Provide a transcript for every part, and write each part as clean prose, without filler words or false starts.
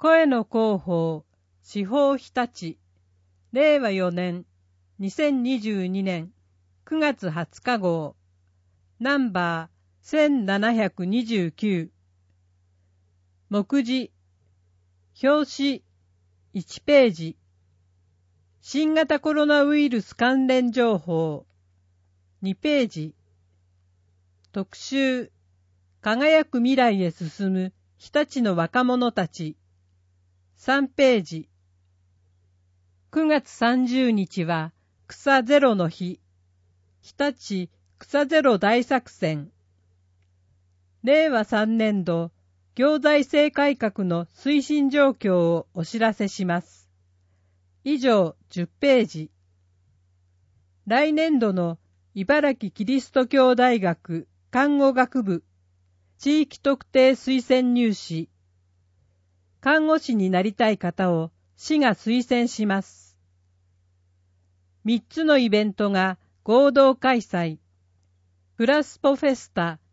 声の広報、司法日立、令和4年、2022年9月20日号、ナンバー1729。目次、表紙、1ページ。新型コロナウイルス関連情報、2ページ。特集、輝く未来へ進む日立の若者たち、3ページ。9月30日は草ゼロの日、日立草ゼロ大作戦。令和3年度行財政改革の推進状況をお知らせします。以上10ページ。来年度の茨城キリスト教大学看護学部地域特定推薦入試。看護師になりたい方を市が推薦します。3つのイベントが合同開催。クラスポフェスタ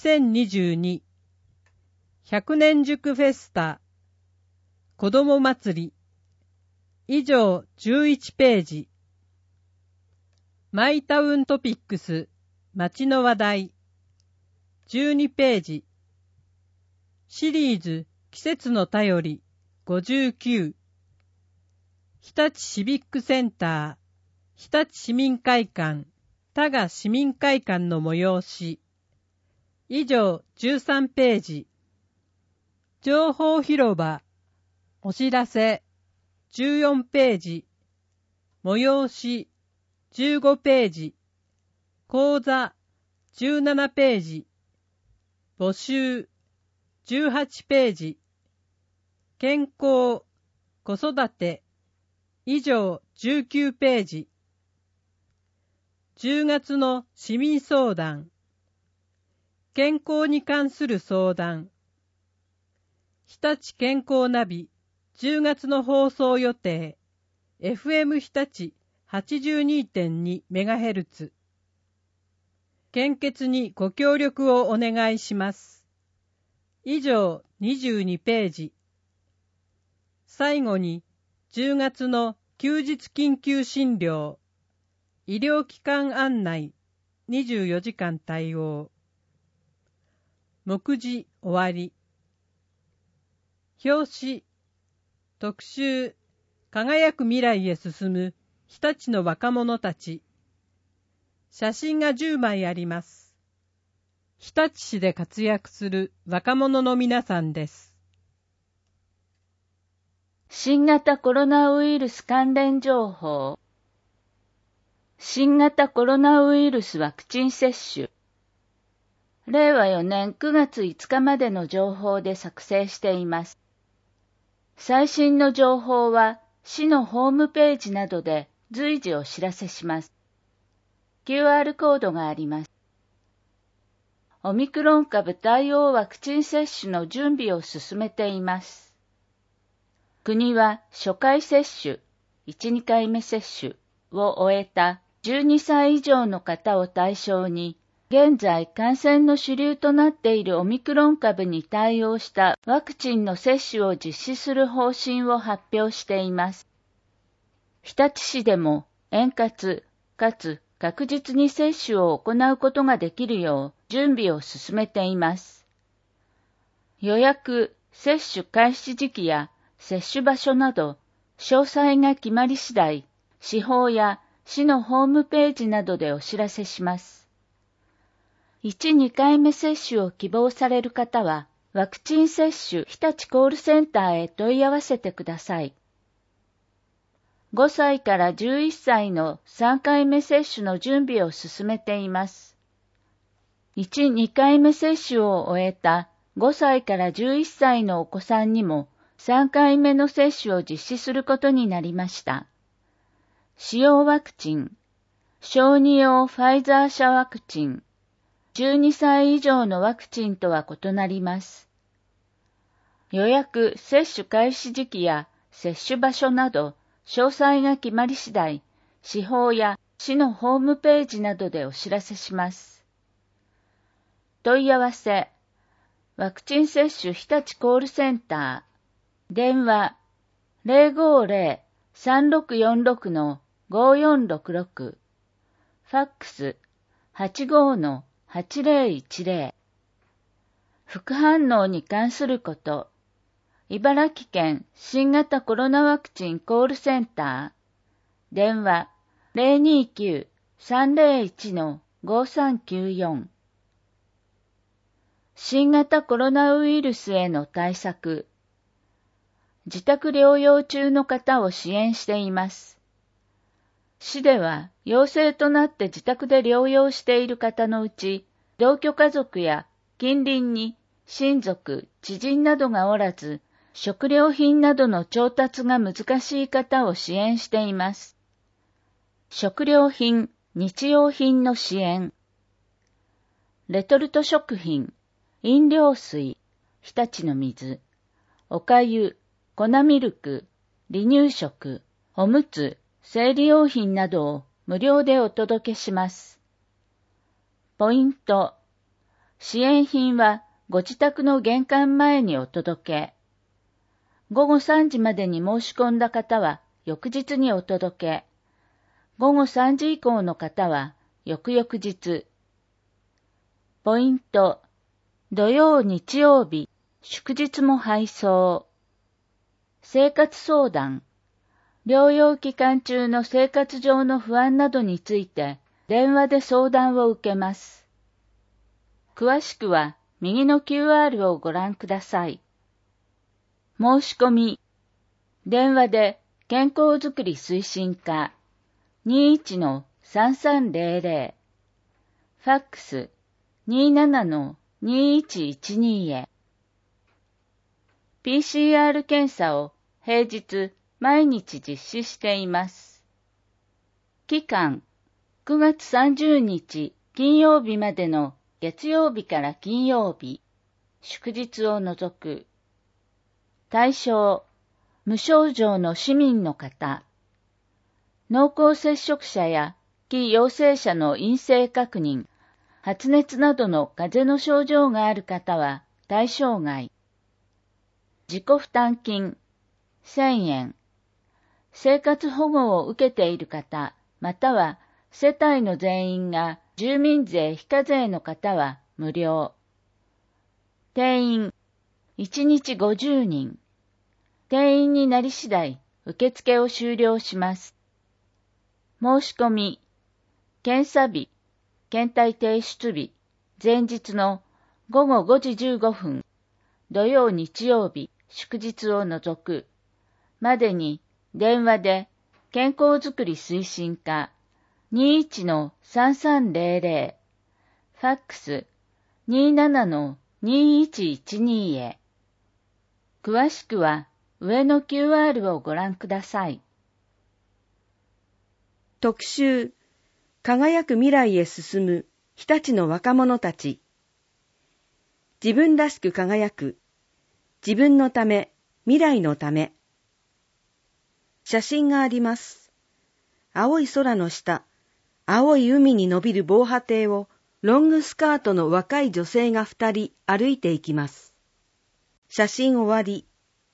2022、100年塾フェスタ、子ども祭り。以上11ページ。マイタウントピックス、街の話題。12ページ。シリーズ、季節の便り、59。日立シビックセンター、日立市民会館、多賀市民会館の催し。以上13ページ。情報広場、お知らせ、14ページ。催し、15ページ。講座、17ページ。募集、18ページ。健康、子育て、以上19ページ。10月の市民相談。健康に関する相談。日立健康ナビ10月の放送予定。FM 日立 82.2MHz。献血にご協力をお願いします。以上22ページ。最後に10月の休日緊急診療。医療機関案内24時間対応。目次終わり。表紙、特集、輝く未来へ進む日立の若者たち。写真が10枚あります。日立市で活躍する若者の皆さんです。 新型コロナウイルス関連情報。新型コロナウイルスワクチン接種。令和4年9月5日までの情報で作成しています。最新の情報は市のホームページなどで随時お知らせします。QR コードがあります。オミクロン株対応ワクチン接種の準備を進めています。国は初回接種、1、2回目接種を終えた12歳以上の方を対象に、現在感染の主流となっているオミクロン株に対応したワクチンの接種を実施する方針を発表しています。日立市でも円滑かつ確実に接種を行うことができるよう準備を進めています。予約、接種開始時期や接種場所など詳細が決まり次第、市法や市のホームページなどでお知らせします。1、2回目接種を希望される方は、ワクチン接種日立コールセンターへ問い合わせてください。5歳から11歳の3回目接種の準備を進めています。1、2回目接種を終えた5歳から11歳のお子さんにも3回目の接種を実施することになりました。使用ワクチン、小児用ファイザー社ワクチン、12歳以上のワクチンとは異なります。予約・接種開始時期や接種場所など、詳細が決まり次第、市法や市のホームページなどでお知らせします。問い合わせ、ワクチン接種日立コールセンター電話 050-3646-5466 ファックス 85-8010 副反応に関すること、茨城県新型コロナワクチンコールセンター、電話 029-301-5394 新型コロナウイルスへの対策、自宅療養中の方を支援しています。市では陽性となって自宅で療養している方のうち、同居家族や近隣に親族、知人などがおらず、食料品などの調達が難しい方を支援しています。食料品、日用品の支援。レトルト食品、飲料水、日立の水、おかゆ、粉ミルク、離乳食、おむつ、生理用品などを無料でお届けします。ポイント。支援品はご自宅の玄関前にお届け。午後3時までに申し込んだ方は翌日にお届け。午後3時以降の方は翌々日。ポイント。土曜日曜日、祝日も配送。生活相談。療養期間中の生活上の不安などについて電話で相談を受けます。詳しくは右の QR をご覧ください。申し込み。電話で健康づくり推進課 21-3300 ファックス 27-2112 へ。PCR 検査を平日毎日実施しています。期間9月30日金曜日までの月曜日から金曜日、祝日を除く。対象、無症状の市民の方。濃厚接触者や非陽性者の陰性確認、発熱などの風邪の症状がある方は対象外。自己負担金1000円。生活保護を受けている方、または世帯の全員が住民税非課税の方は無料。定員1日50人。定員になり次第、受付を終了します。申し込み。検査日、検体提出日、前日の午後5時15分、土曜日曜日、祝日を除く、までに電話で健康づくり推進課 21-3300 ファックス 27-2112 へ。詳しくは上の QR をご覧ください。 特集、輝く未来へ進む日立の若者たち。自分らしく輝く。自分のため、未来のため。写真があります。青い空の下、青い海に伸びる防波堤をロングスカートの若い女性が2人歩いていきます。写真終わり。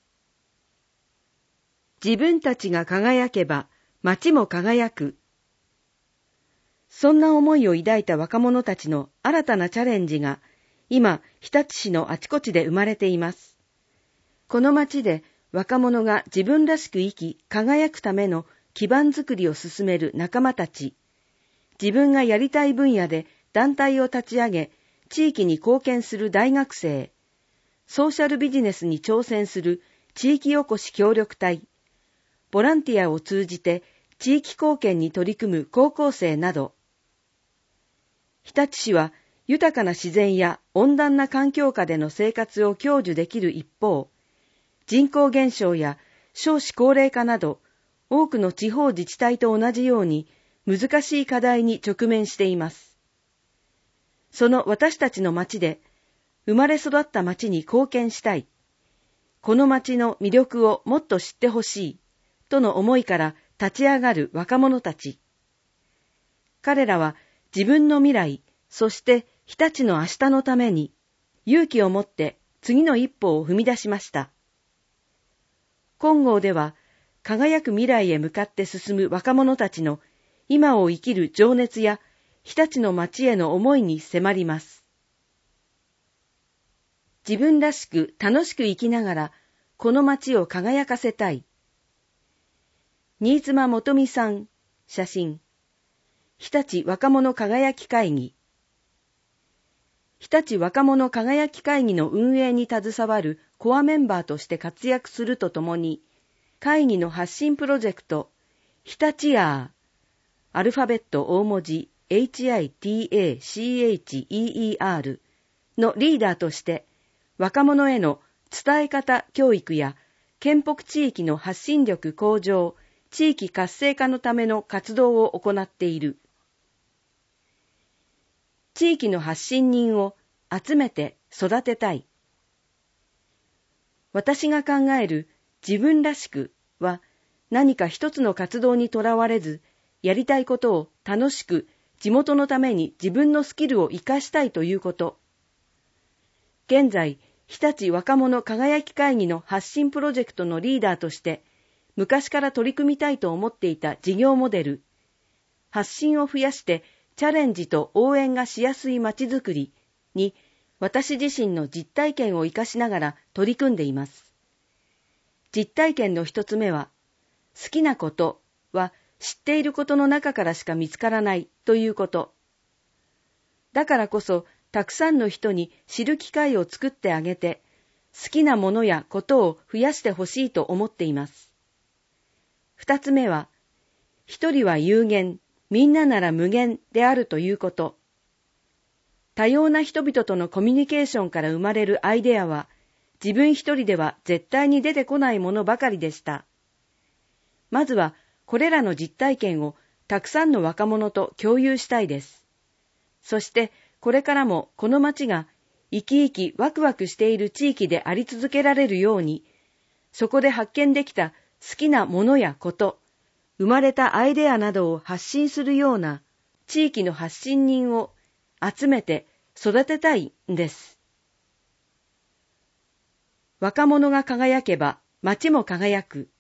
自分たちが輝けば街も輝く。そんな思いを抱いた若者たちの新たなチャレンジが今、日立市のあちこちで生まれています。この街で若者が自分らしく生き、輝くための基盤づくりを進める仲間たち、自分がやりたい分野で団体を立ち上げ、地域に貢献する大学生、ソーシャルビジネスに挑戦する地域おこし協力隊、ボランティアを通じて地域貢献に取り組む高校生など、日立市は豊かな自然や温暖な環境下での生活を享受できる一方、人口減少や少子高齢化など、多くの地方自治体と同じように難しい課題に直面しています。その私たちの町で、生まれ育った町に貢献したい。この町の魅力をもっと知ってほしい。との思いから立ち上がる若者たち。彼らは自分の未来、そして日立の明日のために、勇気を持って次の一歩を踏み出しました。 金剛では輝く未来へ向かって進む若者たちの今を生きる情熱や日立の町への思いに迫ります。自分らしく楽しく生きながらこの町を輝かせたい。新妻元美さん、写真。日立若者輝き会議。日立若者輝き会議の運営に携わるコアメンバーとして活躍するとともに、会議の発信プロジェクト、日立アルファベット大文字 HITACHEER のリーダーとして、若者への伝え方教育や県北地域の発信力向上、地域活性化のための活動を行っている。地域の発信人を集めて育てたい。私が考える自分らしくは何か一つの活動にとらわれず、やりたいことを楽しく地元のために自分のスキルを活かしたいということ。現在、日立若者輝き会議の発信プロジェクトのリーダーとして、昔から取り組みたいと思っていた事業モデル、発信を増やしてチャレンジと応援がしやすいまちづくりに、私自身の実体験を生かしながら取り組んでいます。実体験の一つ目は、好きなことは知っていることの中からしか見つからないということ。だからこそ、たくさんの人に知る機会を作ってあげて、好きなものやことを増やしてほしいと思っています。二つ目は、一人は有限、みんななら無限であるということ。多様な人々とのコミュニケーションから生まれるアイデアは、自分一人では絶対に出てこないものばかりでした。まずは、これらの実体験をたくさんの若者と共有したいです。そして、これからもこの町が生き生きワクワクしている地域であり続けられるように、そこで発見できた好きなものやこと、生まれたアイデアなどを発信するような地域の発信人を集めて育てたいんです。若者が輝けば町も輝く。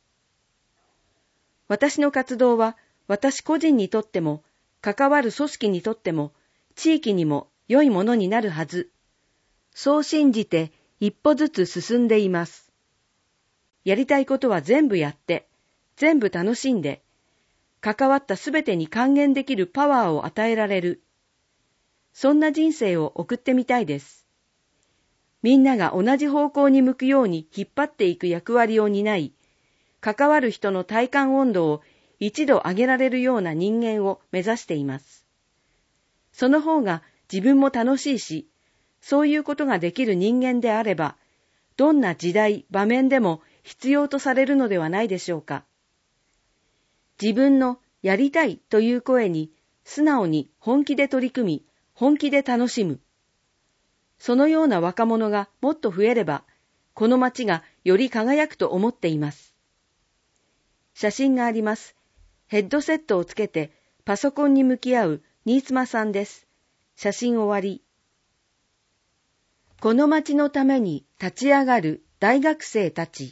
私の活動は私個人にとっても関わる組織にとっても地域にも良いものになるはず。そう信じて一歩ずつ進んでいます。やりたいことは全部やって、全部楽しんで、関わったすべてに還元できるパワーを与えられる。そんな人生を送ってみたいです。みんなが同じ方向に向くように引っ張っていく役割を担い、関わる人の体感温度を一度上げられるような人間を目指しています。その方が自分も楽しいし、そういうことができる人間であれば、どんな時代、場面でも必要とされるのではないでしょうか。自分のやりたいという声に素直に本気で取り組み、本気で楽しむ。そのような若者がもっと増えれば、この町がより輝くと思っています。写真があります。ヘッドセットをつけてパソコンに向き合う新妻さんです。写真終わり。この町のために立ち上がる大学生たち。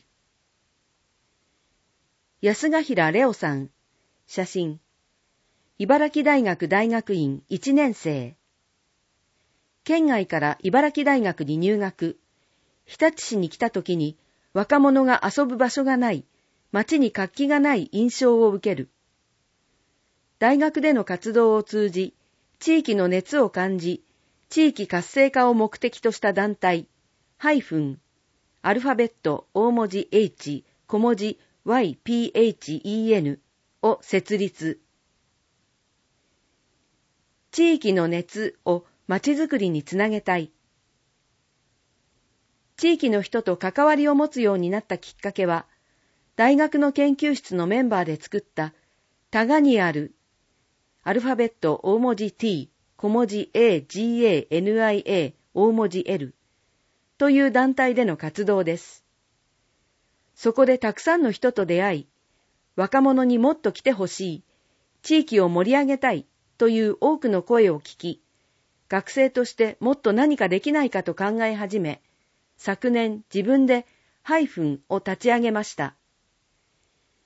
安ヶ平レオさん。写真。茨城大学大学院1年生。県外から茨城大学に入学。日立市に来た時に若者が遊ぶ場所がない、町に活気がない印象を受ける。大学での活動を通じ、地域の熱を感じ、地域活性化を目的とした団体、アルファベット大文字 H、小文字 YPHEN を設立。地域の熱をまちづくりにつなげたい。地域の人と関わりを持つようになったきっかけは、大学の研究室のメンバーで作ったタガにあるアルファベット大文字 T、小文字 AGANIA 大文字 L という団体での活動です。そこでたくさんの人と出会い、若者にもっと来てほしい、地域を盛り上げたいという多くの声を聞き、学生としてもっと何かできないかと考え始め、昨年自分でハイフンを立ち上げました。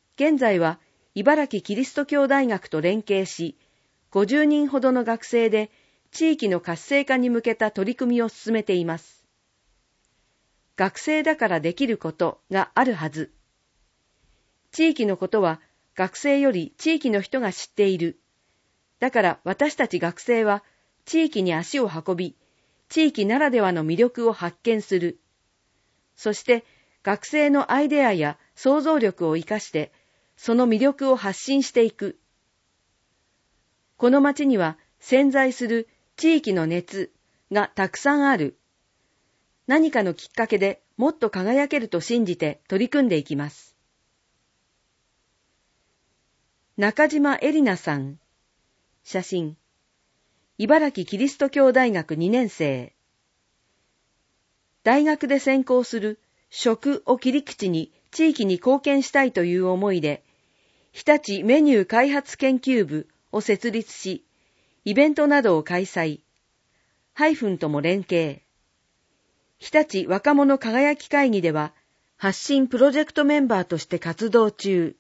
現在は茨城キリスト教大学と連携し、50人ほどの学生で地域の活性化に向けた取り組みを進めています。学生だからできることがあるはず。地域のことは学生より地域の人が知っている。だから私たち学生は地域に足を運び、地域ならではの魅力を発見する。そして学生のアイデアや想像力を生かして、その魅力を発信していく。この町には潜在する地域の熱がたくさんある。何かのきっかけでもっと輝けると信じて取り組んでいきます。中島絵里奈さん。写真。茨城キリスト教大学2年生。大学で専攻する食を切り口に地域に貢献したいという思いで、日立メニュー開発研究部を設立し、イベントなどを開催。ハイフンとも連携。日立若者輝き会議では、発信プロジェクトメンバーとして活動中。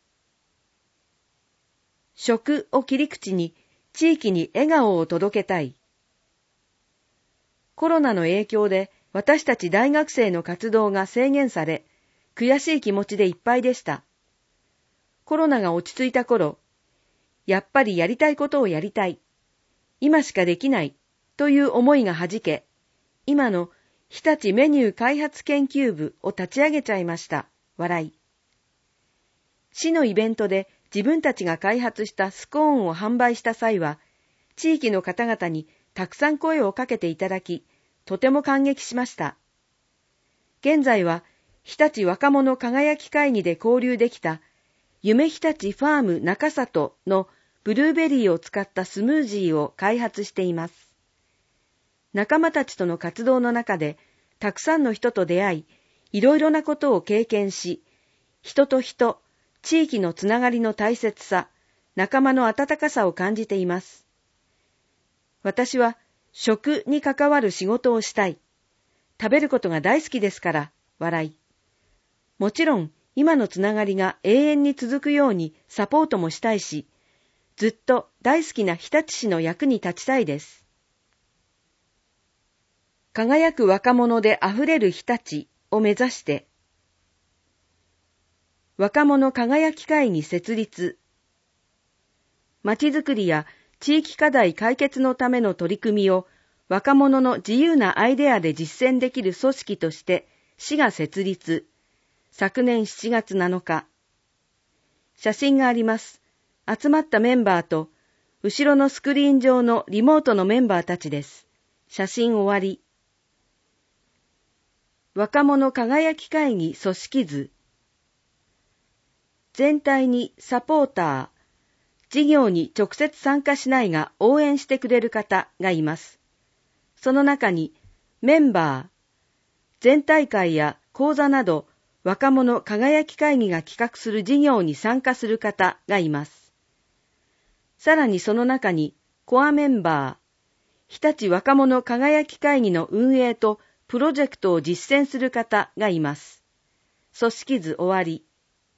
食を切り口に地域に笑顔を届けたい。コロナの影響で私たち大学生の活動が制限され、悔しい気持ちでいっぱいでした。コロナが落ち着いた頃、やっぱりやりたいことをやりたい。今しかできないという思いがはじけ、今の日立メニュー開発研究部を立ち上げちゃいました。笑い。市のイベントで自分たちが開発したスコーンを販売した際は、地域の方々にたくさん声をかけていただき、とても感激しました。現在は日立若者輝き会議で交流できた夢日立ファーム中里のブルーベリーを使ったスムージーを開発しています。仲間たちとの活動の中でたくさんの人と出会い、いろいろなことを経験し、人と人、地域のつながりの大切さ、仲間の温かさを感じています。私は食に関わる仕事をしたい。食べることが大好きですから、笑い。もちろん、今のつながりが永遠に続くようにサポートもしたいし、ずっと大好きな日立市の役に立ちたいです。輝く若者であふれる日立を目指して、若者輝き会議設立。まちづくりや地域課題解決のための取り組みを若者の自由なアイデアで実践できる組織として市が設立。昨年7月7日。写真があります。集まったメンバーと、後ろのスクリーン上のリモートのメンバーたちです。写真終わり。若者輝き会議組織図。全体にサポーター、事業に直接参加しないが応援してくれる方がいます。その中にメンバー、全体会や講座など若者輝き会議が企画する事業に参加する方がいます。さらにその中にコアメンバー、日立若者輝き会議の運営とプロジェクトを実践する方がいます。組織図終わり。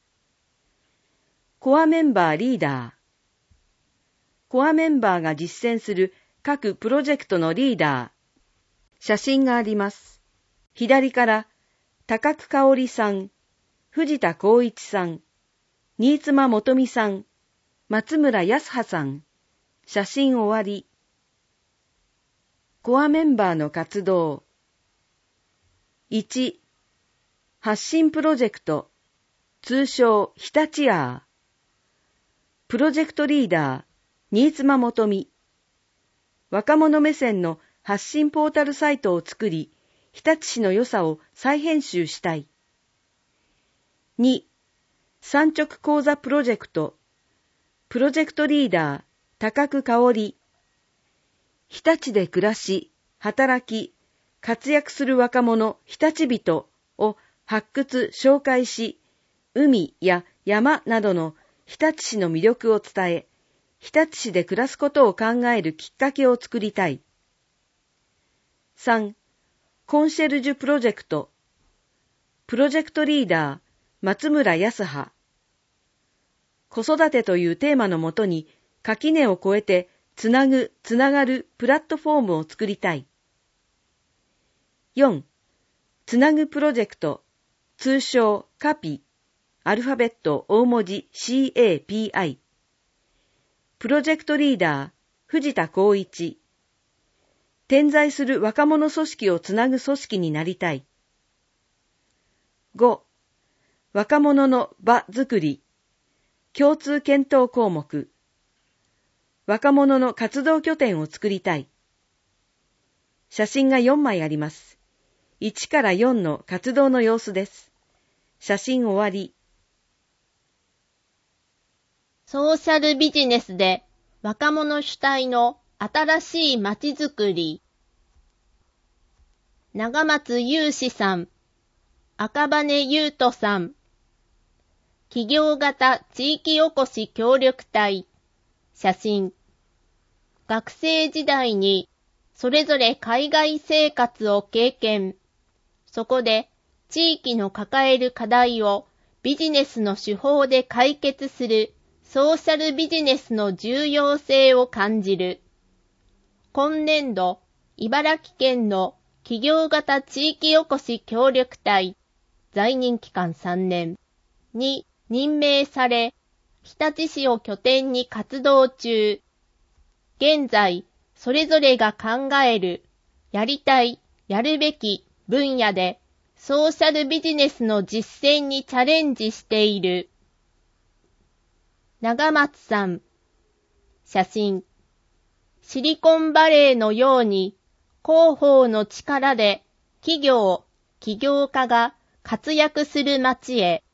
コアメンバーリーダー。コアメンバーが実践する各プロジェクトのリーダー。写真があります。左から高久香織さん、藤田光一さん、新妻元美さん、松村康葉さん。写真終わり。コアメンバーの活動。1、発信プロジェクト、通称日立アー。プロジェクトリーダー、新妻元美。若者目線の発信ポータルサイトを作り、日立市の良さを再編集したい。2、産直講座プロジェクト、プロジェクトリーダー、高久香織。日立で暮らし、働き、活躍する若者、日立人を発掘、紹介し、海や山などの日立市の魅力を伝え、日立市で暮らすことを考えるきっかけを作りたい。3、コンシェルジュプロジェクト、プロジェクトリーダー、松村康葉。 子育てというテーマのもとに垣根を越えてつながるプラットフォームを作りたい。4. つなぐプロジェクト、通称カピ、アルファベット大文字 CAPI。プロジェクトリーダー、藤田光一。点在する若者組織をつなぐ組織になりたい。5. 若者の場づくり、共通検討項目。若者の活動拠点を作りたい。写真が4枚あります。1から4の活動の様子です。写真終わり。 ソーシャルビジネスで若者主体の新しいまちづくり。長松雄志さん、赤羽優斗さん。企業型地域おこし協力隊。写真。学生時代にそれぞれ海外生活を経験。そこで地域の抱える課題をビジネスの手法で解決するソーシャルビジネスの重要性を感じる。今年度、茨城県の企業型地域おこし協力隊、在任期間3年に任命され、日立市を拠点に活動中。現在、それぞれが考える、やりたい、やるべき分野で、ソーシャルビジネスの実践にチャレンジしている。長松さん。写真。シリコンバレーのように、広報の力で起業家が活躍する街へ。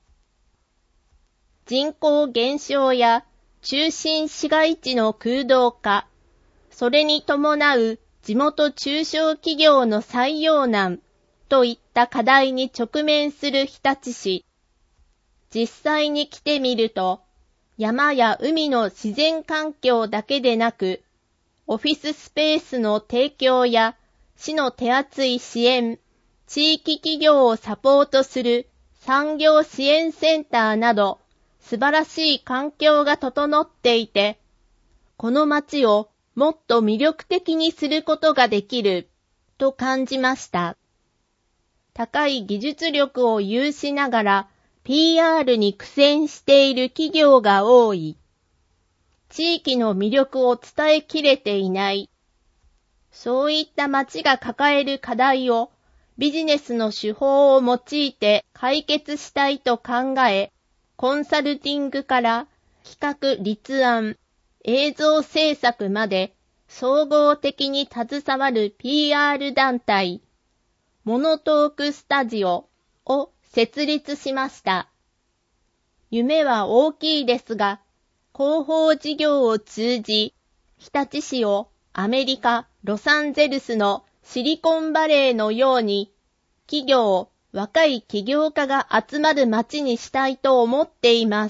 人口減少や中心市街地の空洞化、それに伴う地元中小企業の採用難といった課題に直面する日立市。実際に来てみると、山や海の自然環境だけでなく、オフィススペースの提供や市の手厚い支援、地域企業をサポートする産業支援センターなど素晴らしい環境が整っていて、この街をもっと魅力的にすることができると感じました。高い技術力を有しながら PR に苦戦している企業が多い。地域の魅力を伝えきれていない。そういった街が抱える課題をビジネスの手法を用いて解決したいと考え、コンサルティングから企画立案、映像制作まで総合的に携わる PR 団体、モノトークスタジオを設立しました。夢は大きいですが、広報事業を通じ、日立市をアメリカ・ロサンゼルスのシリコンバレーのように、若い起業家が集まる街にしたいと思っています。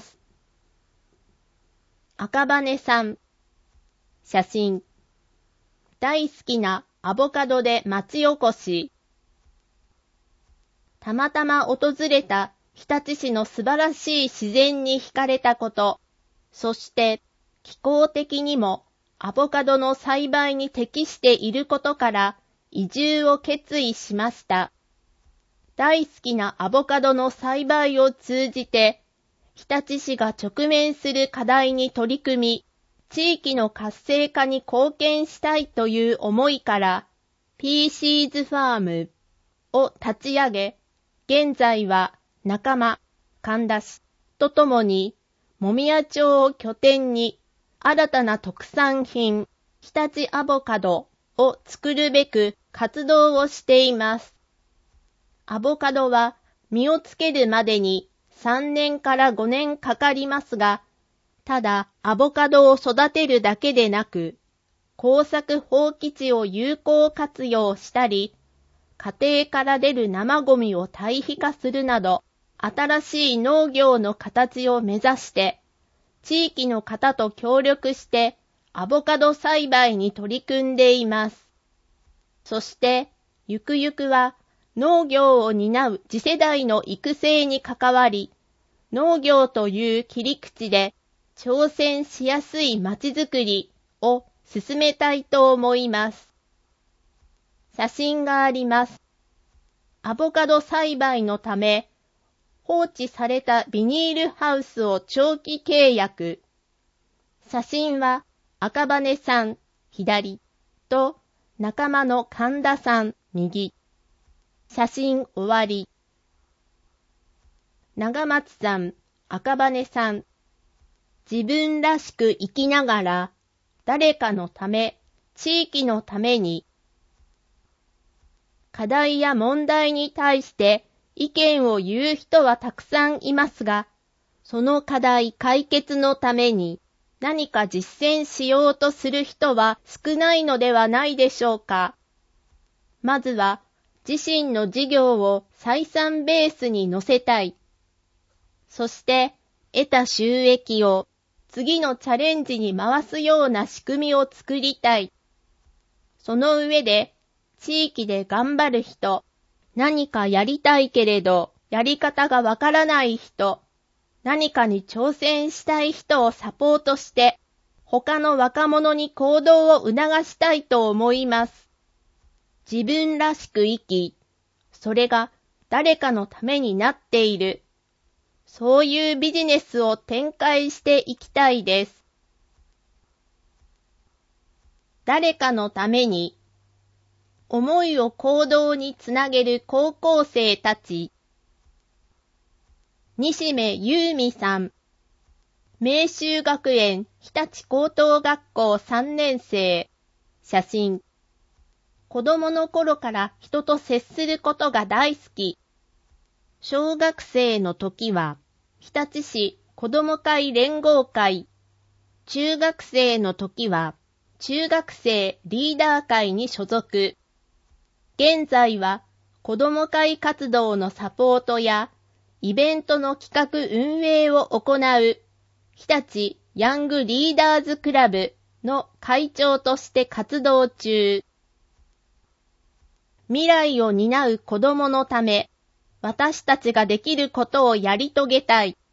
赤羽さん。写真。大好きなアボカドで町おこし。たまたま訪れた日立市の素晴らしい自然に惹かれたこと、そして気候的にもアボカドの栽培に適していることから移住を決意しました。大好きなアボカドの栽培を通じて、日立市が直面する課題に取り組み、地域の活性化に貢献したいという思いから、PC's ファームを立ち上げ、現在は仲間、神田市とともに、もみや町を拠点に、新たな特産品、日立アボカドを作るべく活動をしています。アボカドは実をつけるまでに3年から5年かかりますが、ただアボカドを育てるだけでなく、耕作放棄地を有効活用したり、家庭から出る生ゴミを堆肥化するなど、新しい農業の形を目指して、地域の方と協力してアボカド栽培に取り組んでいます。そして、ゆくゆくは農業を担う次世代の育成に関わり、 農業という切り口で挑戦しやすいまちづくりを進めたいと思います。写真があります。アボカド栽培のため放置されたビニールハウスを長期契約。写真は赤羽さん左と仲間の神田さん右。写真終わり。長松さん、赤羽さん。自分らしく生きながら誰かのため、地域のために課題や問題に対して意見を言う人はたくさんいますが、その課題解決のために何か実践しようとする人は少ないのではないでしょうか。まずは自身の事業を採算ベースに乗せたい。そして得た収益を次のチャレンジに回すような仕組みを作りたい。その上で地域で頑張る人、何かやりたいけれどやり方がわからない人、何かに挑戦したい人をサポートして他の若者に行動を促したいと思います。自分らしく生き、それが誰かのためになっている。そういうビジネスを展開していきたいです。誰かのために、思いを行動につなげる高校生たち。西目優美さん。明秀学園日立高等学校3年生。写真。子供の頃から人と接することが大好き。小学生の時は、日立市子ども会連合会。中学生の時は、中学生リーダー会に所属。現在は、子ども会活動のサポートや、イベントの企画運営を行う、日立ヤングリーダーズクラブの会長として活動中。未来を担う子どものため、私たちができることをやり遂げたい。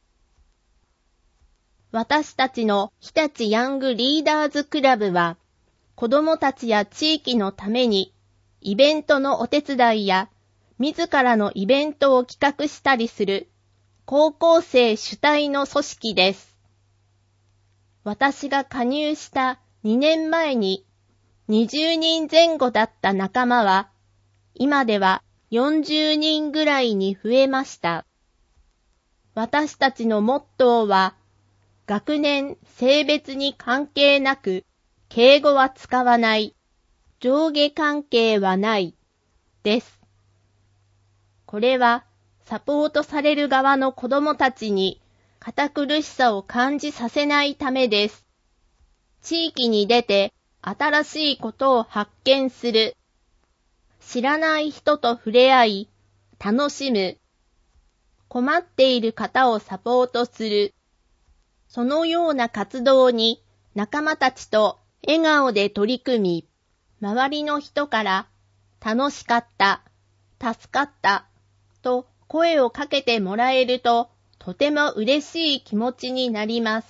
私たちの日立ヤングリーダーズクラブは、子どもたちや地域のために、イベントのお手伝いや、自らのイベントを企画したりする、高校生主体の組織です。私が加入した2年前に、20人前後だった仲間は、今では40人ぐらいに増えました。私たちのモットーは、学年、性別に関係なく、敬語は使わない、上下関係はない、です。これは、サポートされる側の子供たちに、堅苦しさを感じさせないためです。地域に出て、新しいことを発見する。知らない人と触れ合い、楽しむ。困っている方をサポートする。そのような活動に仲間たちと笑顔で取り組み、周りの人から楽しかった、助かったと声をかけてもらえるととても嬉しい気持ちになります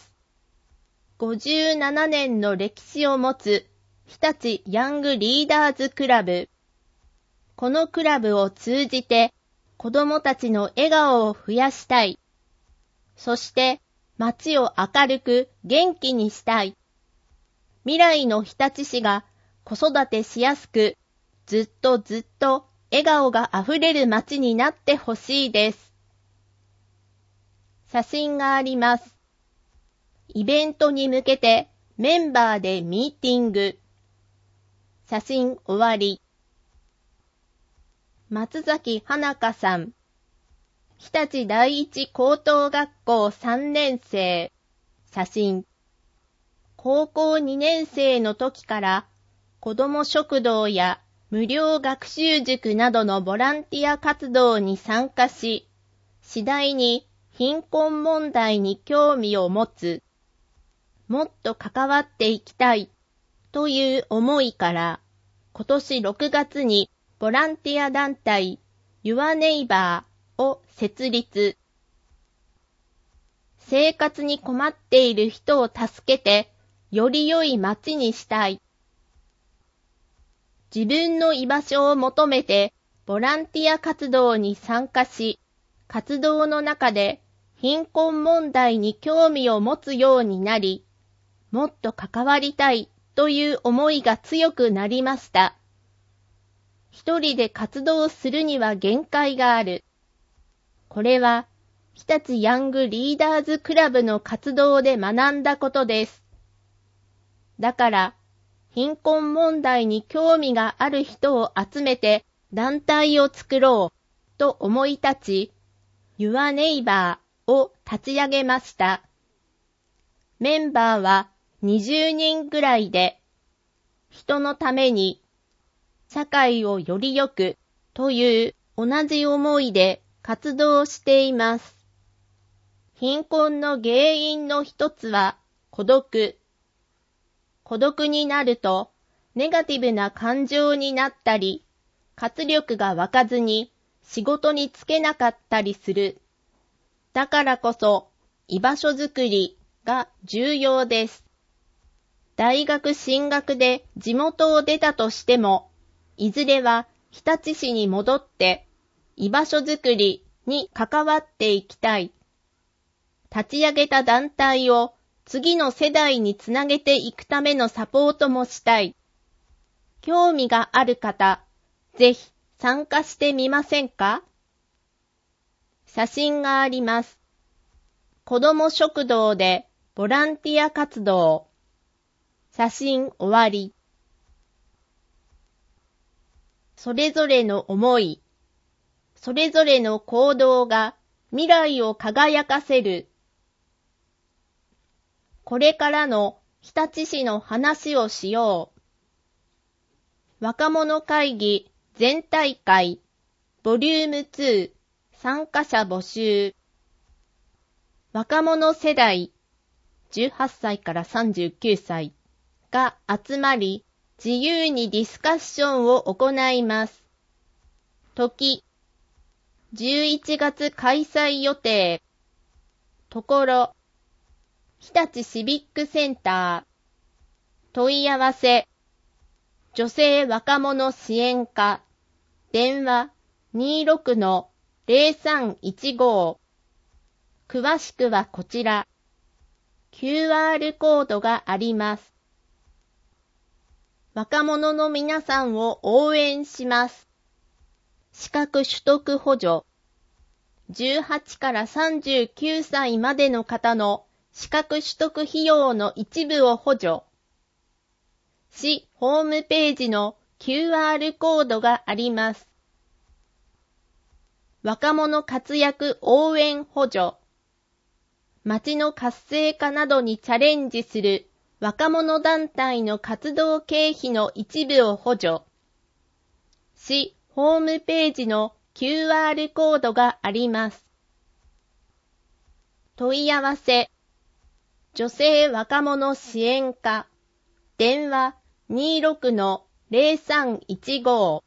。57年の歴史を持つ日立ヤングリーダーズクラブ。このクラブを通じて子供たちの笑顔を増やしたい。そして街を明るく元気にしたい。未来の日立市が子育てしやすく、ずっと笑顔があふれる街になってほしいです。写真があります。イベントに向けてメンバーでミーティング。写真終わり。松崎花香さん。日立第一高等学校3年生。写真。高校2年生の時から子ども食堂や無料学習塾などのボランティア活動に参加し、次第に貧困問題に興味を持つ。もっと関わっていきたいという思いから今年6月にボランティア団体 Your Neighbor を設立。 生活に困っている人を助けて、より良い街にしたい。自分の居場所を求めて、ボランティア活動に参加し、活動の中で貧困問題に興味を持つようになり、もっと関わりたいという思いが強くなりました。一人で活動するには限界がある。これは、日立ヤングリーダーズクラブの活動で学んだことです。だから、貧困問題に興味がある人を集めて団体を作ろうと思い立ち、Your Neighbor を立ち上げました。メンバーは20人ぐらいで、人のために、社会をより良くという同じ思いで活動しています。貧困の原因の一つは孤独。孤独になるとネガティブな感情になったり、活力が湧かずに仕事に就けなかったりする。だからこそ居場所づくりが重要です。大学進学で地元を出たとしても、いずれは日立市に戻って居場所づくりに関わっていきたい。立ち上げた団体を次の世代につなげていくためのサポートもしたい。興味がある方、ぜひ参加してみませんか？写真があります。子ども食堂でボランティア活動。写真終わり。それぞれの思い、それぞれの行動が未来を輝かせる。これからの日立市の話をしよう。若者会議全大会ボリューム2参加者募集。若者世代18歳から39歳が集まり自由にディスカッションを行います。時11月開催予定。ところ日立シビックセンター。問い合わせ。女性若者支援課。電話 26-0315。詳しくはこちら。QR コードがあります。若者の皆さんを応援します。資格取得補助。18から39歳までの方の資格取得費用の一部を補助。市ホームページの QR コードがあります。若者活躍応援補助。町の活性化などにチャレンジする若者団体の活動経費の一部を補助。市ホームページの QR コードがあります。問い合わせ。女性若者支援課。電話 26-0315。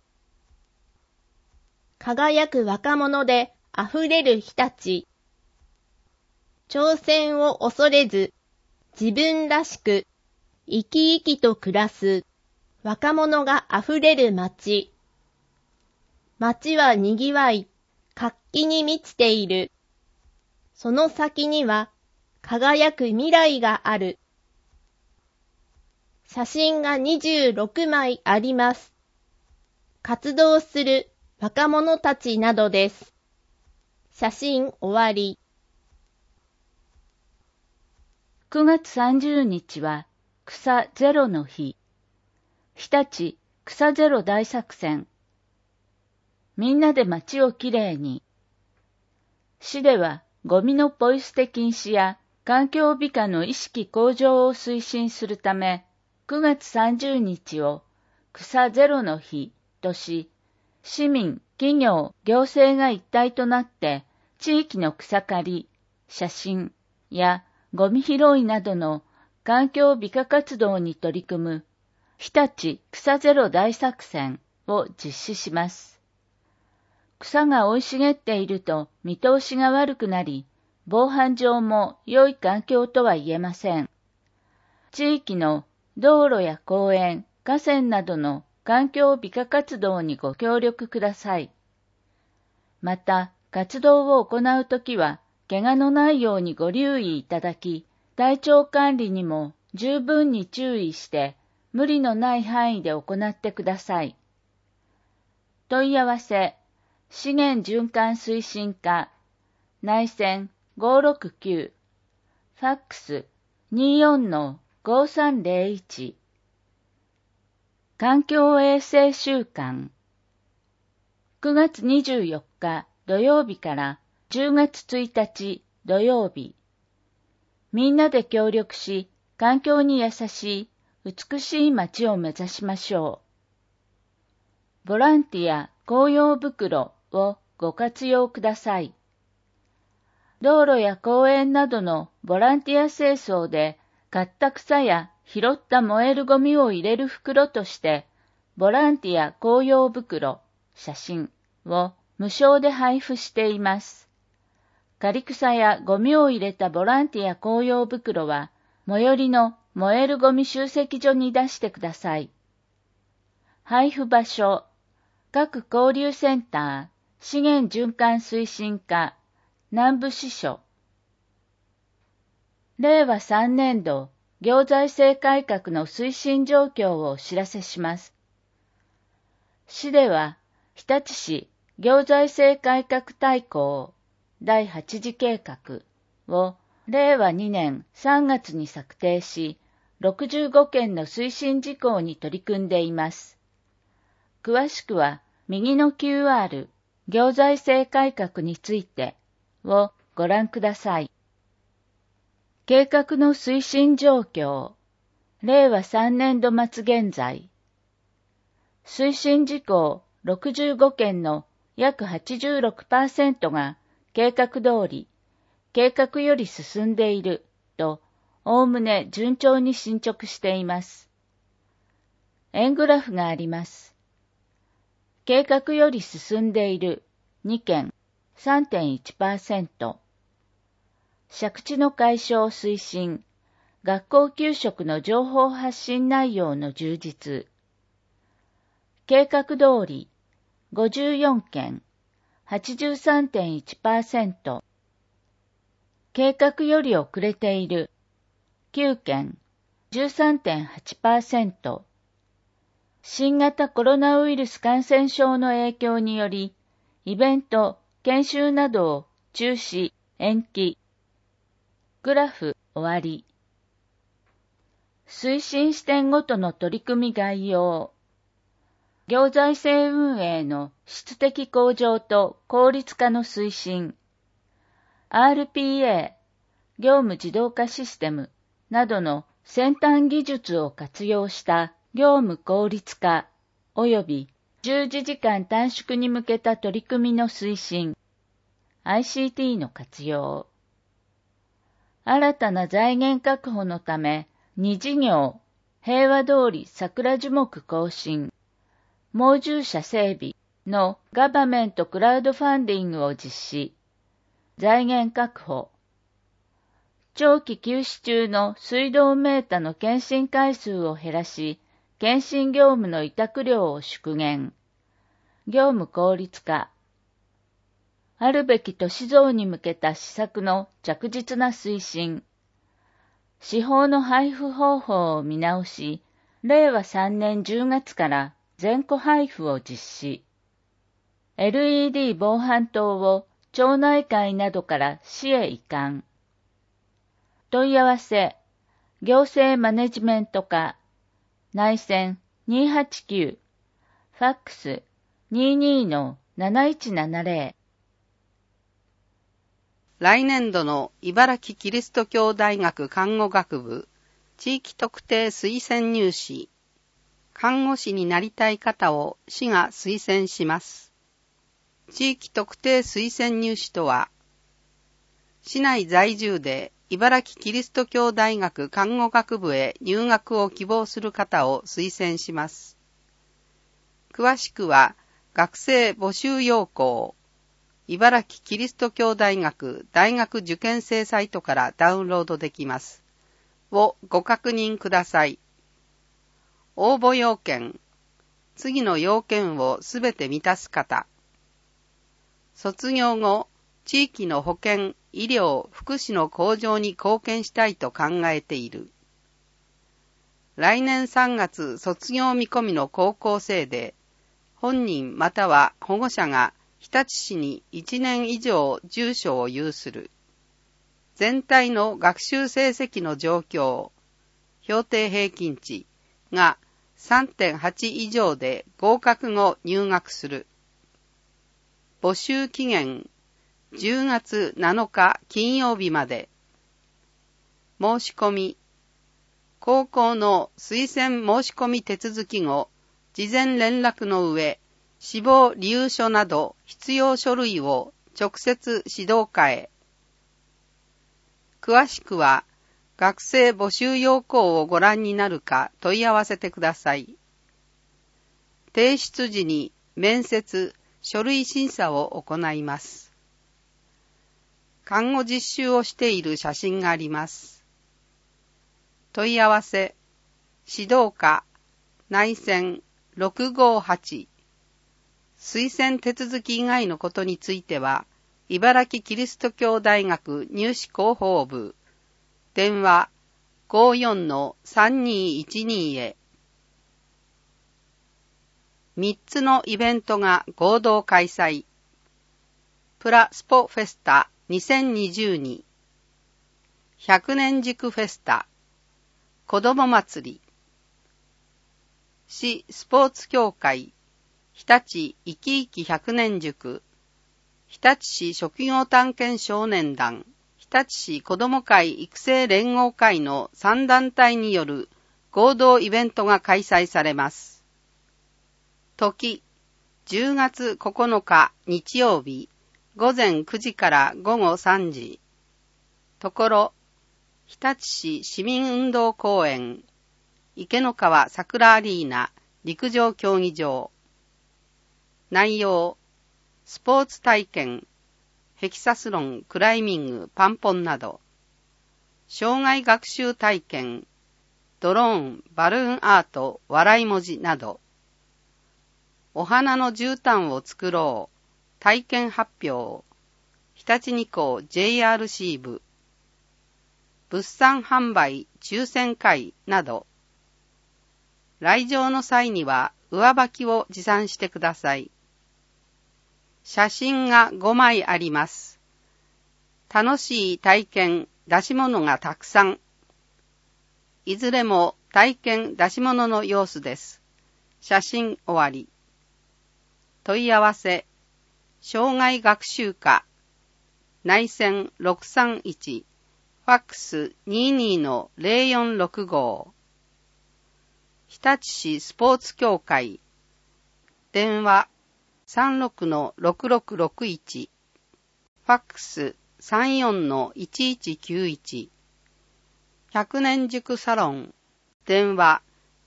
輝く若者で溢れる日立。挑戦を恐れず、自分らしく、生き生きと暮らす、若者が溢れる街。街は賑わい、活気に満ちている。その先には、輝く未来がある。写真が26枚あります。活動する若者たちなどです。写真終わり。 9月30日は草ゼロの日。日立草ゼロ大作戦。みんなで街をきれいに。市ではゴミのポイ捨て禁止や環境美化の意識向上を推進するため、9月30日を草ゼロの日とし、市民、企業、行政が一体となって地域の草刈り、写真やゴミ拾いなどの環境美化活動に取り組む日立草ゼロ大作戦を実施します。草が生い茂っていると見通しが悪くなり、 防犯上も良い環境とは言えません。地域の道路や公園、河川などの環境美化活動にご協力ください。また、活動を行うときは、怪我のないようにご留意いただき、体調管理にも十分に注意して、無理のない範囲で行ってください。問い合わせ、資源循環推進課、内線569、ファックス 24-5301。環境衛生週間、9月24日土曜日から10月1日土曜日。みんなで協力し、環境に優しい美しい街を目指しましょう。ボランティア公用袋をご活用ください。道路や公園などのボランティア清掃で買った草や拾った燃えるゴミを入れる袋として、ボランティア公用袋、写真を無償で配布しています。刈り草やゴミを入れたボランティア公用袋は、最寄りの燃えるゴミ集積所に出してください。配布場所、各交流センター、資源循環推進課、南部支所。令和3年度、行財政改革の推進状況をお知らせします。市では、日立市行財政改革大綱第8次計画を令和2年3月に策定し、65件の推進事項に取り組んでいます。詳しくは、右の QR、行財政改革についてをご覧ください。計画の推進状況、令和3年度末現在、推進事項65件の約 86% が計画通り、計画より進んでいると、おおむね順調に進捗しています。円グラフがあります。計画より進んでいる2件 3.1%。借地の解消推進、学校給食の情報発信内容の充実。計画通り、54件、83.1%。計画より遅れている、9件、13.8%。新型コロナウイルス感染症の影響により、イベント、研修などを中止、延期。グラフ終わり。推進視点ごとの取り組み概要。行財政運営の質的向上と効率化の推進。RPA、業務自動化システムなどの先端技術を活用した業務効率化及び従事時間短縮に向けた取り組みの推進。ICT の活用。新たな財源確保のため、2事業、平和通り桜樹木更新、猛獣舎整備のガバメントクラウドファンディングを実施、財源確保、長期休止中の水道メータの検診回数を減らし、検診業務の委託料を縮減、業務効率化、あるべき都市像に向けた施策の着実な推進。司法の配布方法を見直し、令和3年10月から全戸配布を実施。LED 防犯灯を町内会などから市へ移管。問い合わせ、行政マネジメント課、内線289、ファックス 22-7170。 来年度の茨城キリスト教大学看護学部地域特定推薦入試、看護師になりたい方を市が推薦します。地域特定推薦入試とは、市内在住で茨城キリスト教大学看護学部へ入学を希望する方を推薦します。詳しくは学生募集要項、 茨城キリスト教大学大学受験生サイトからダウンロードできます。をご確認ください。応募要件。次の要件をすべて満たす方。卒業後、地域の保健、医療、福祉の向上に貢献したいと考えている。来年3月卒業見込みの高校生で、本人または保護者が日立市に1年以上住所を有する。全体の学習成績の状況、評定平均値が 3.8 以上で合格後入学する。募集期限10月7日金曜日まで。申し込み。高校の推薦申し込み手続き後、事前連絡の上、志望理由書など必要書類を直接指導課へ。詳しくは、学生募集要項をご覧になるか問い合わせてください。提出時に面接、書類審査を行います。看護実習をしている写真があります。問い合わせ、指導課、内線658。推薦手続き以外のことについては、茨城キリスト教大学入試広報部、電話 54-3212 へ。3つのイベントが合同開催。プラスポフェスタ2022、100年塾フェスタ、子ども祭り、市スポーツ協会、日立いきいき100年塾、日立市職業探検少年団、日立市子ども会育成連合会の3団体による合同イベントが開催されます。時、10月9日日曜日、午前9時から午後3時。ところ、日立市市民運動公園、池の川桜アリーナ陸上競技場。内容、スポーツ体験、ヘキサスロン、クライミング、パンポンなど。障害学習体験、ドローン、バルーンアート、笑い文字など。お花の絨毯を作ろう、体験発表、日立二高 JRC 部。物産販売抽選会など。来場の際には上履きを持参してください。写真が5枚あります。楽しい体験、出し物がたくさん。いずれも体験、出し物の様子です。写真終わり。問い合わせ、障害学習課、内線631、ファックス 22-0465。日立市スポーツ協会。電話 36-6661。ファックス 34-1191。100年塾サロン。電話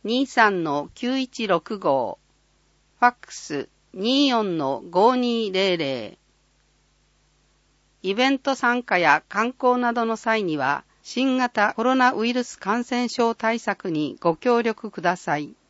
23-9165。ファックス 24-5200。イベント参加や観光などの際には、新型コロナウイルス感染症対策にご協力ください。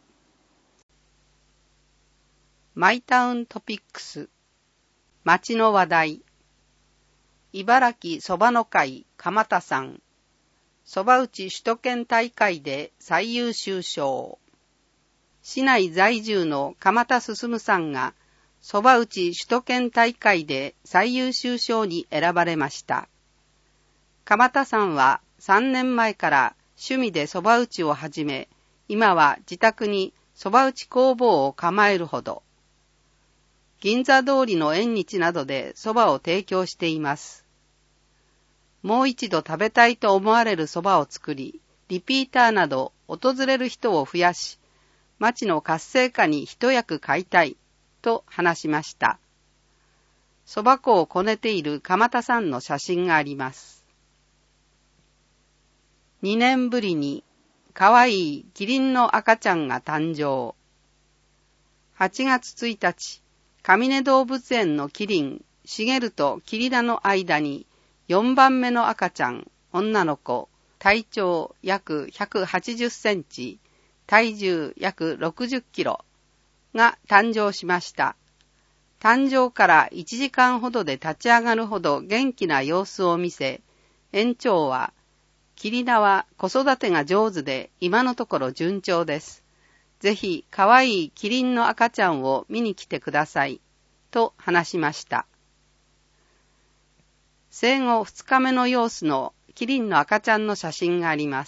マイタウントピックス。町の話題。茨城そばの会鎌田さん。そば打ち首都圏大会で最優秀賞。市内在住の鎌田進さんが、そば打ち首都圏大会で最優秀賞に選ばれました。鎌田さんは3年前から趣味でそば打ちを始め、今は自宅にそば打ち工房を構えるほど。銀座通りの縁日などでそばを提供しています。もう一度食べたいと思われるそばを作り、リピーターなど訪れる人を増やし、町の活性化に一役買いたい。と話しました。そば粉をこねている鎌田さんの写真があります。2年ぶりにかわいいキリンの赤ちゃんが誕生。8月1日、上根動物園のキリン茂と霧田の間に4番目の赤ちゃん、女の子、体長約180センチ、体重約60キロが誕生しました。誕生から1時間ほどで立ち上がるほど元気な様子を見せ、園長は、霧田は子育てが上手で今のところ順調です。ぜひかわいいキリンの赤ちゃんを見に来てください、と話しました。生後2日目の様子のキリンの赤ちゃんの写真があります。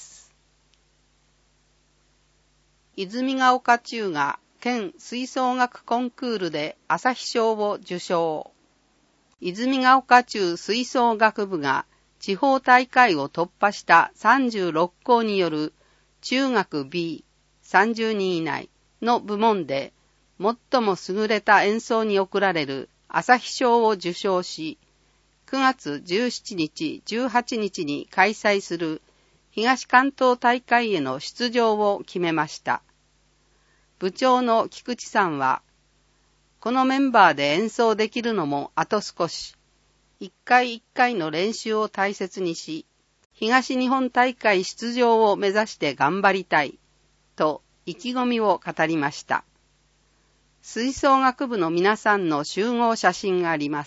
泉ヶ丘中が県吹奏楽コンクールで朝日賞を受賞。泉ヶ丘中吹奏楽部が地方大会を突破した36校による中学 B30 人以内の部門で最も優れた演奏に贈られる朝日賞を受賞し、9月17日、18日に開催する東関東大会への出場を決めました。部長の菊池さんは、このメンバーで演奏できるのもあと少し、一回一回の練習を大切にし、東日本大会出場を目指して頑張りたい、と意気込みを語りました。吹奏楽部の皆さんの集合写真があります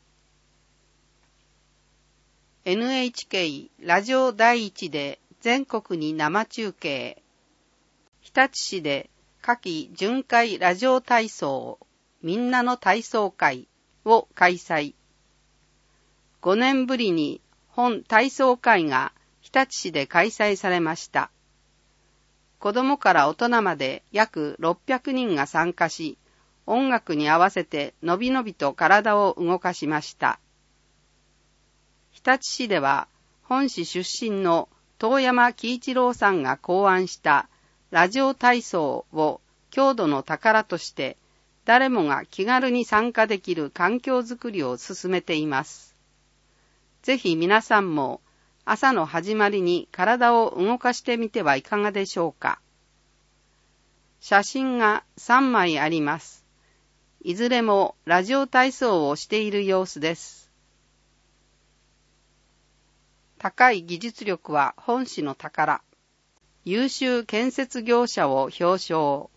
。NHK ラジオ第一で全国に生中継。日立市で夏季巡回ラジオ体操みんなの体操会を開催。5年ぶりに本体操会が日立市で開催されました。子供から大人まで約600人が参加し、音楽に合わせてのびのびと体を動かしました。日立市では本市出身の遠山喜一郎さんが考案したラジオ体操を郷土の宝として誰もが気軽に参加できる環境づくりを進めています。ぜひ皆さんも朝の始まりに体を動かしてみてはいかがでしょうか。写真が3枚あります。いずれもラジオ体操をしている様子です。高い技術力は本市の宝。優秀建設業者を表彰。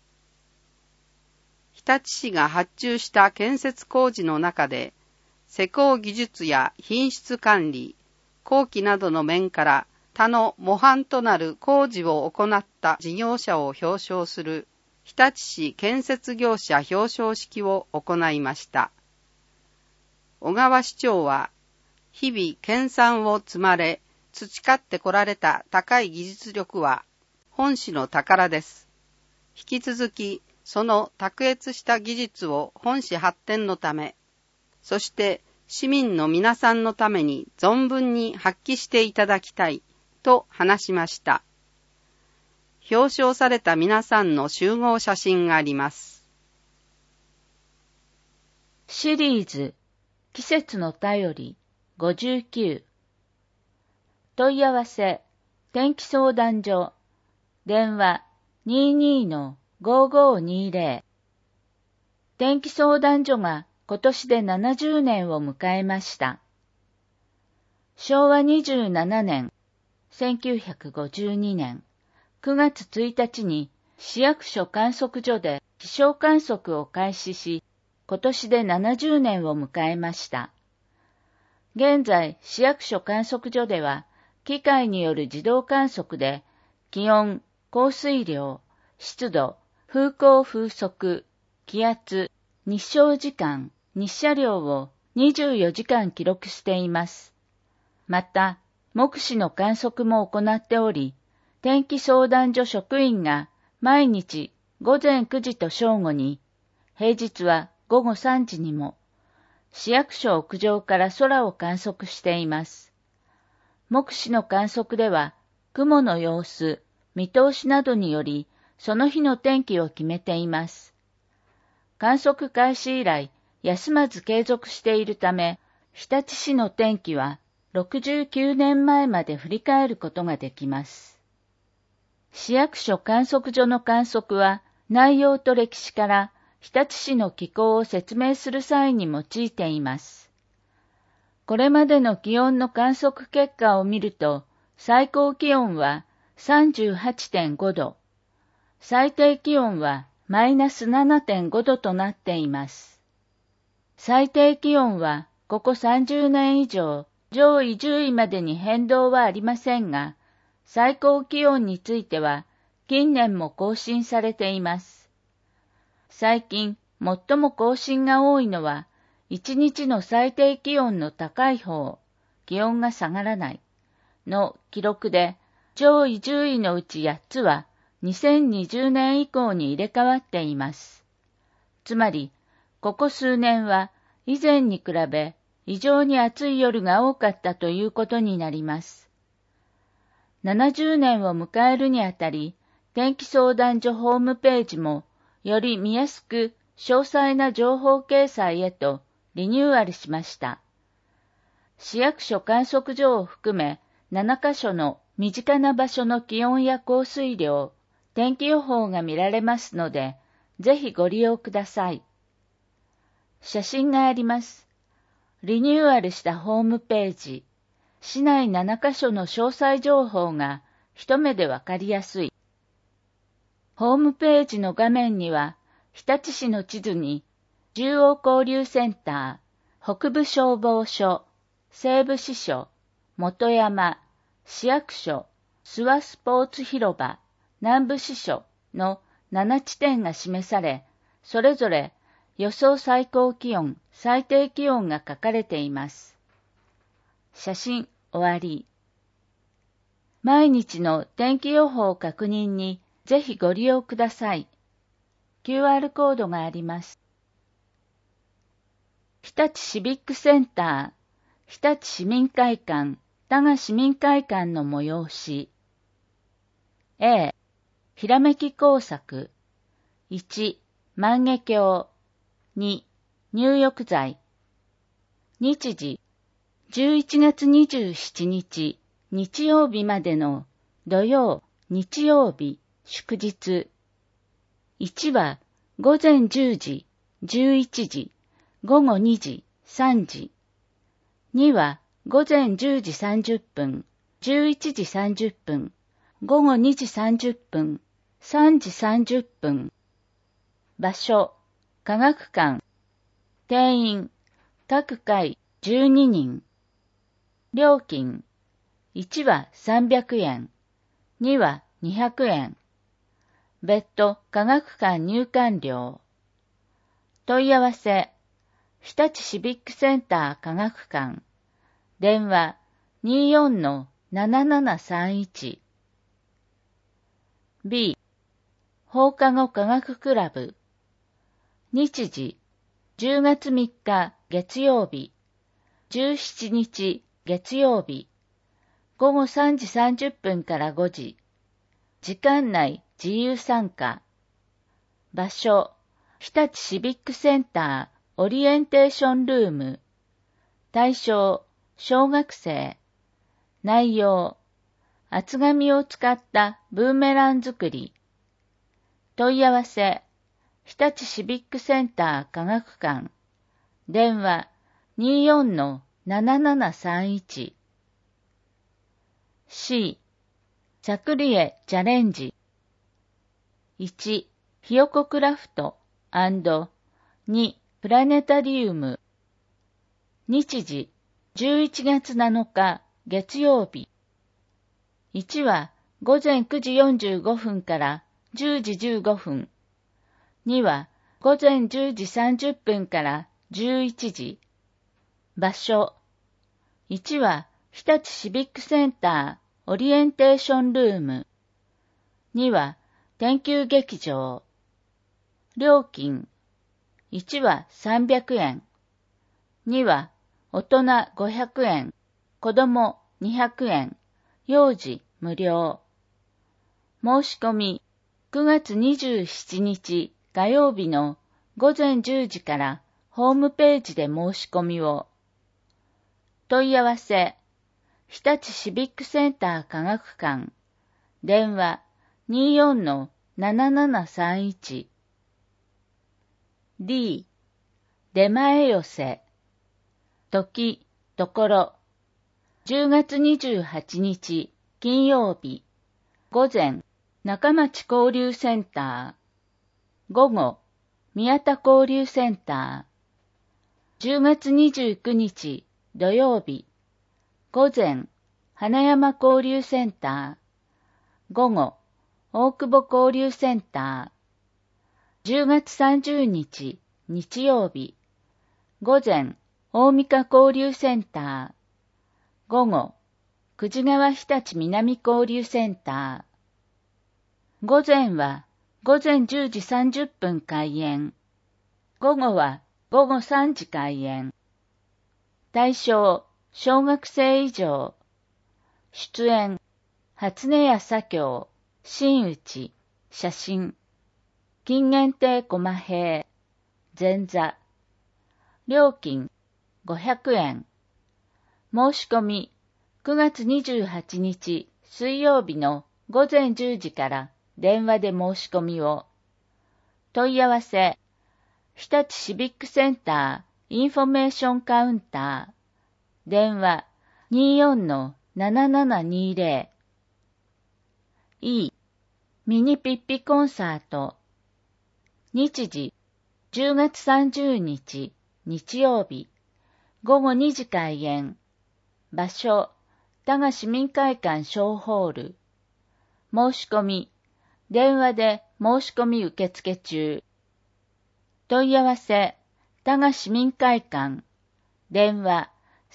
日立市が発注した建設工事の中で、施工技術や品質管理、工期などの面から他の模範となる工事を行った事業者を表彰する日立市建設業者表彰式を行いました。小川市長は、日々研鑽を積まれ、培ってこられた高い技術力は本市の宝です。引き続き、その卓越した技術を本市発展のため、そして市民の皆さんのために存分に発揮していただきたいと話しました。表彰された皆さんの集合写真があります。 シリーズ季節の便り59。問い合わせ天気相談所電話 22-5520。天気相談所が今年で70年を迎えました。昭和27年1952年9月1日に市役所観測所で気象観測を開始し、今年で70年を迎えました。現在、市役所観測所では、機械による自動観測で、気温、降水量、湿度、風向風速、気圧、日照時間、日射量を24時間記録しています。また、目視の観測も行っており、天気相談所職員が毎日午前9時と正午に、平日は午後3時にも、市役所屋上から空を観測しています。目視の観測では、雲の様子、見通しなどにより、その日の天気を決めています。観測開始以来、休まず継続しているため、日立市の天気は69年前まで振り返ることができます。市役所観測所の観測は、内容と歴史から日立市の気候を説明する際に用いています。これまでの気温の観測結果を見ると、最高気温は 38.5 度、最低気温はマイナス 7.5 度となっています。最低気温はここ30年以上、上位10位までに変動はありませんが、最高気温については近年も更新されています。最近、最も更新が多いのは、1日の最低気温の高い方、気温が下がらないの記録で、上位10位のうち8つは2020年以降に入れ替わっています。つまり、ここ数年は以前に比べ異常に暑い夜が多かったということになります。70年を迎えるにあたり、天気相談所ホームページもより見やすく詳細な情報掲載へとリニューアルしました。市役所観測所を含め7カ所の身近な場所の気温や降水量、天気予報が見られますので、ぜひご利用ください。写真があります。リニューアルしたホームページ、市内7カ所の詳細情報が一目でわかりやすい。ホームページの画面には、日立市の地図に、中央交流センター、北部消防署、西部支所、本山、市役所、諏訪スポーツ広場、南部支所の7地点が示され、それぞれ予想最高気温、最低気温が書かれています。写真終わり。毎日の天気予報確認にぜひご利用ください。QR コードがあります。日立シビックセンター、日立市民会館、多賀市民会館の催し。A、ひらめき工作。1、万華鏡。2、入浴剤。日時、11月27日、日曜日までの土曜、日曜日、祝日。1は午前10時、11時、午後2時、3時。2は午前10時30分、11時30分、午後2時30分、3時30分。場所、科学館。定員、各回12人。料金、1は300円、2は200円。別途科学館入館料。問い合わせ、日立シビックセンター科学館。電話 24-7731。B、放課後科学クラブ。日時、10月3日月曜日、17日月曜日、午後3時30分から5時。時間内自由参加。場所、日立シビックセンターオリエンテーションルーム。対象、小学生。内容、厚紙を使ったブーメラン作り。問い合わせ、日立シビックセンター科学館。電話 24-7731。C、サクリエチャレンジ。1、ひよこクラフト &2、プラネタリウム。日時、11月7日月曜日。1は午前9時45分から10時15分。2は午前10時30分から11時。場所。1は日立シビックセンターオリエンテーションルーム。2は天球劇場。料金。1は300円。2は大人500円。子供200円。幼児無料。申し込み9月27日火曜日の午前10時からホームページで申し込みを。問い合わせ、日立シビックセンター科学館。電話 24-7731。 D、出前寄せ。時、ところ。10月28日、金曜日。午前、中町交流センター。午後、宮田交流センター。10月29日、土曜日。午前、花山交流センター。午後、大久保交流センター。10月30日、日曜日。午前、大三河交流センター。午後、久慈川日立南交流センター。午前は午前10時30分開演。午後は午後3時開演。対象、小学生以上。出演、初音屋左京、真打、写真。金限定駒平、前座。料金、500円。申し込み、9月28日水曜日の午前10時から電話で申し込みを。問い合わせ、日立シビックセンターインフォメーションカウンター。電話 24-7720。E、ミニピッピコンサート。日時、10月30日、日曜日、午後2時開演。場所、多賀市民会館小ホール。申し込み、電話で申し込み受付中。問い合わせ、多賀市民会館。電話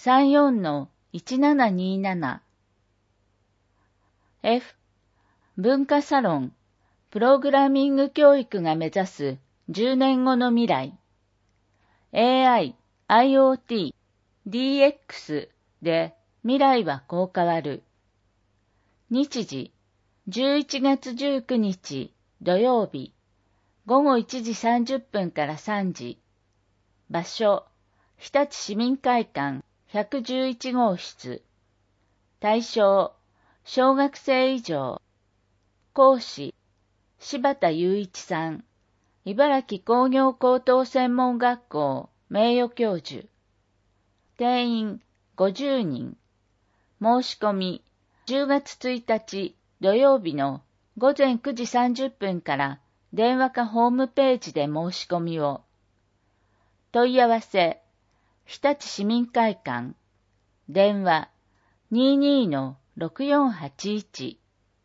34-1727。F、文化サロン、プログラミング教育が目指す10年後の未来。AI、IoT、DX で未来はこう変わる。日時、11月19日土曜日、午後1時30分から3時。場所、日立市民会館111号室。対象、小学生以上。講師、柴田雄一さん。茨城工業高等専門学校名誉教授。定員50人。申し込み、10月1日土曜日の午前9時30分から電話かホームページで申し込みを。問い合わせ、日立市民会館。電話 22-6481。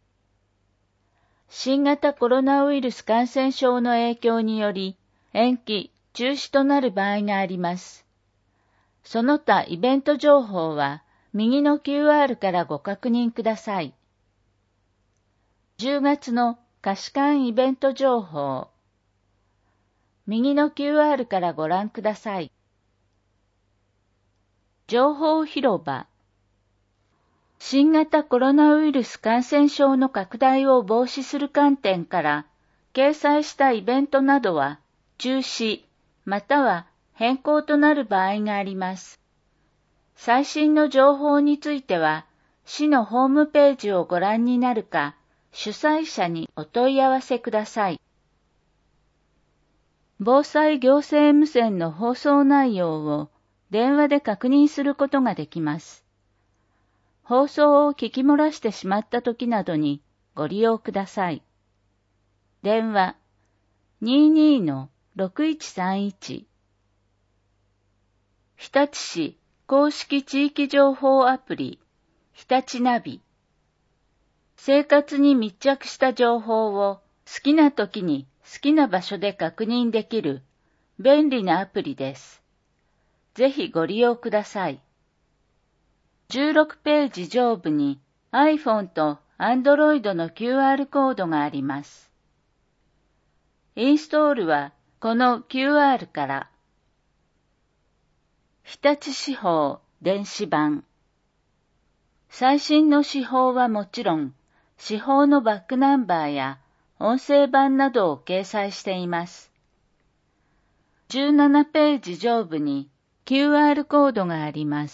新型コロナウイルス感染症の影響により延期・中止となる場合があります。その他イベント情報は右の QR からご確認ください。10月の菓子館イベント情報。右の QR からご覧ください。情報広場。新型コロナウイルス感染症の拡大を防止する観点から、掲載したイベントなどは中止、または変更となる場合があります。最新の情報については、市のホームページをご覧になるか、主催者にお問い合わせください。防災行政無線の放送内容を電話で確認することができます。放送を聞き漏らしてしまったときなどにご利用ください。電話 22-6131。日立市公式地域情報アプリ、日立ナビ。生活に密着した情報を好きな時に好きな場所で確認できる便利なアプリです。ぜひご利用ください。16ページ上部に iPhone と Android の QR コードがあります。インストールはこの QR から。日立市法電子版。最新の市法はもちろん、市法のバックナンバーや音声版などを掲載しています。17ページ上部に QR コードがあります。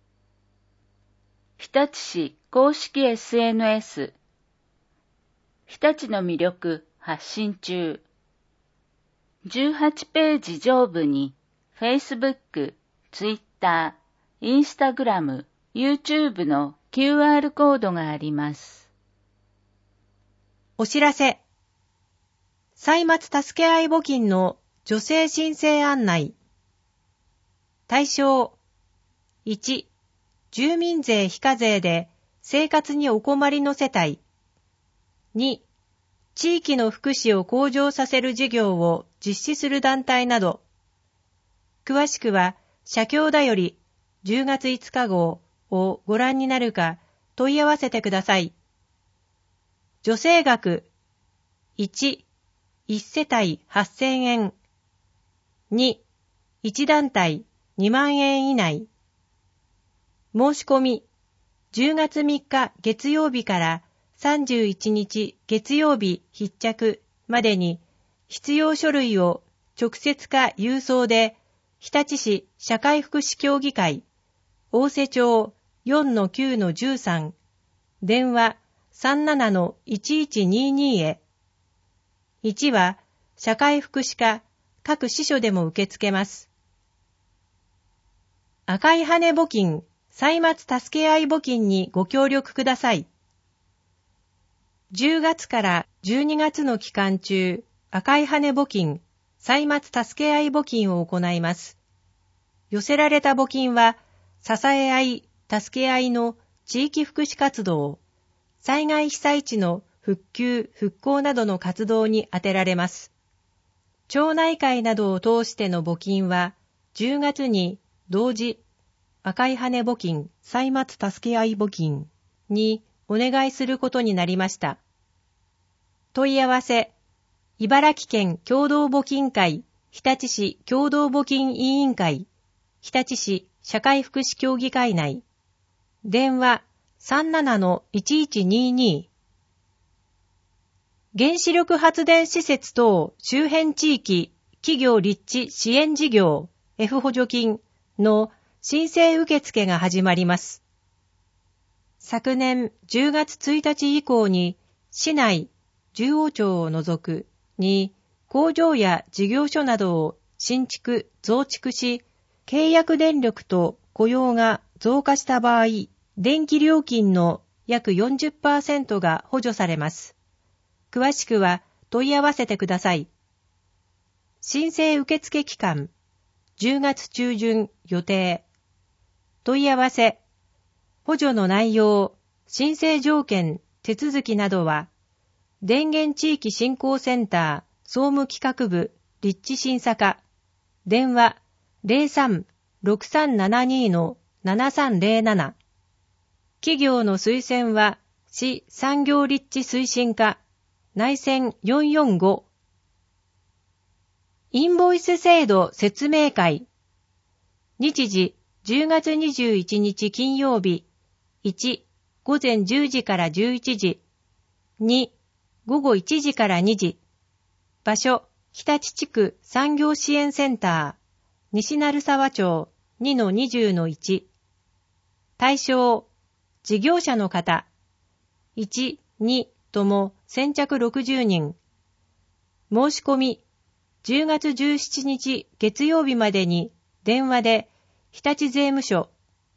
日立市公式 SNS。日立の魅力発信中。 18ページ上部に Facebook、Twitter、Instagram、YouTube の QR コードがあります。 お知らせ。歳末助け合い募金の助成申請案内。対象。1、住民税非課税で生活にお困りの世帯。2、地域の福祉を向上させる事業を実施する団体など。詳しくは、社協だより10月5日号をご覧になるか問い合わせてください。助成額。1、1世帯8000円。2、1団体2万円以内。申し込み、10月3日月曜日から31日月曜日必着までに必要書類を直接か郵送で日立市社会福祉協議会大瀬町 4-9-13 電話 37-1122 へ。1は社会福祉課各支所でも受け付けます。赤い羽募金歳末助け合い募金にご協力ください。10月から12月の期間中、赤い羽募金、歳末助け合い募金を行います。寄せられた募金は、支え合い、助け合いの地域福祉活動、災害被災地の復旧・復興などの活動に充てられます。町内会などを通しての募金は、10月に同時、赤い羽募金、歳末助け合い募金にお願いすることになりました。問い合わせ、茨城県共同募金会、日立市共同募金委員会、日立市社会福祉協議会内、電話 37-1122。原子力発電施設等周辺地域企業立地支援事業 F 補助金の申請受付が始まります。昨年10月1日以降に市内、十王町を除くに工場や事業所などを新築・増築し、契約電力と雇用が増加した場合、電気料金の約 40% が補助されます。詳しくは問い合わせてください。申請受付期間、10月中旬予定。問い合わせ、補助の内容、申請条件、手続きなどは、電源地域振興センター総務企画部立地審査課、電話 03-6372-7307。企業の推薦は、市産業立地推進課、内線445。インボイス制度説明会。日時、10月21日金曜日。1、午前10時から11時。2、午後1時から2時。場所、日立地区産業支援センター、西成沢町 2-20-1。対象、事業者の方。1、2とも先着60人。申し込み、10月17日月曜日までに電話で日立税務署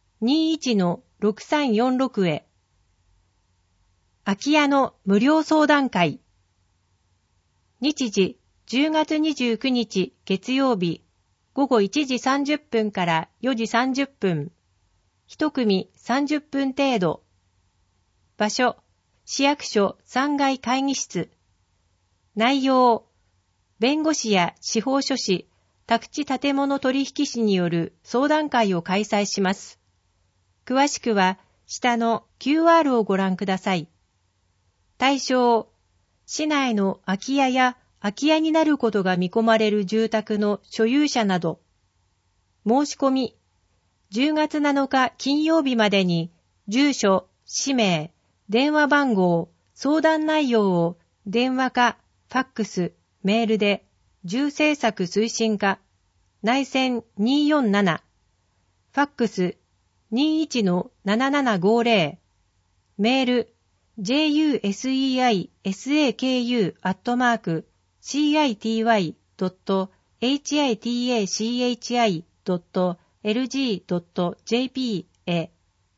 21-6346 へ。空き家の無料相談会。日時10月29日月曜日午後1時30分から4時30分。一組30分程度。場所、市役所3階会議室。内容、弁護士や司法書士、宅地建物取引士による相談会を開催します。詳しくは下の QR をご覧ください。対象、市内の空き家や空き家になることが見込まれる住宅の所有者など。申し込み、10月7日金曜日までに住所、氏名、電話番号、相談内容を電話かファックス、メールで住政策推進課内線247ファックス 21-7750 メール juseisaku@city www.hitachi.lg.jp へ。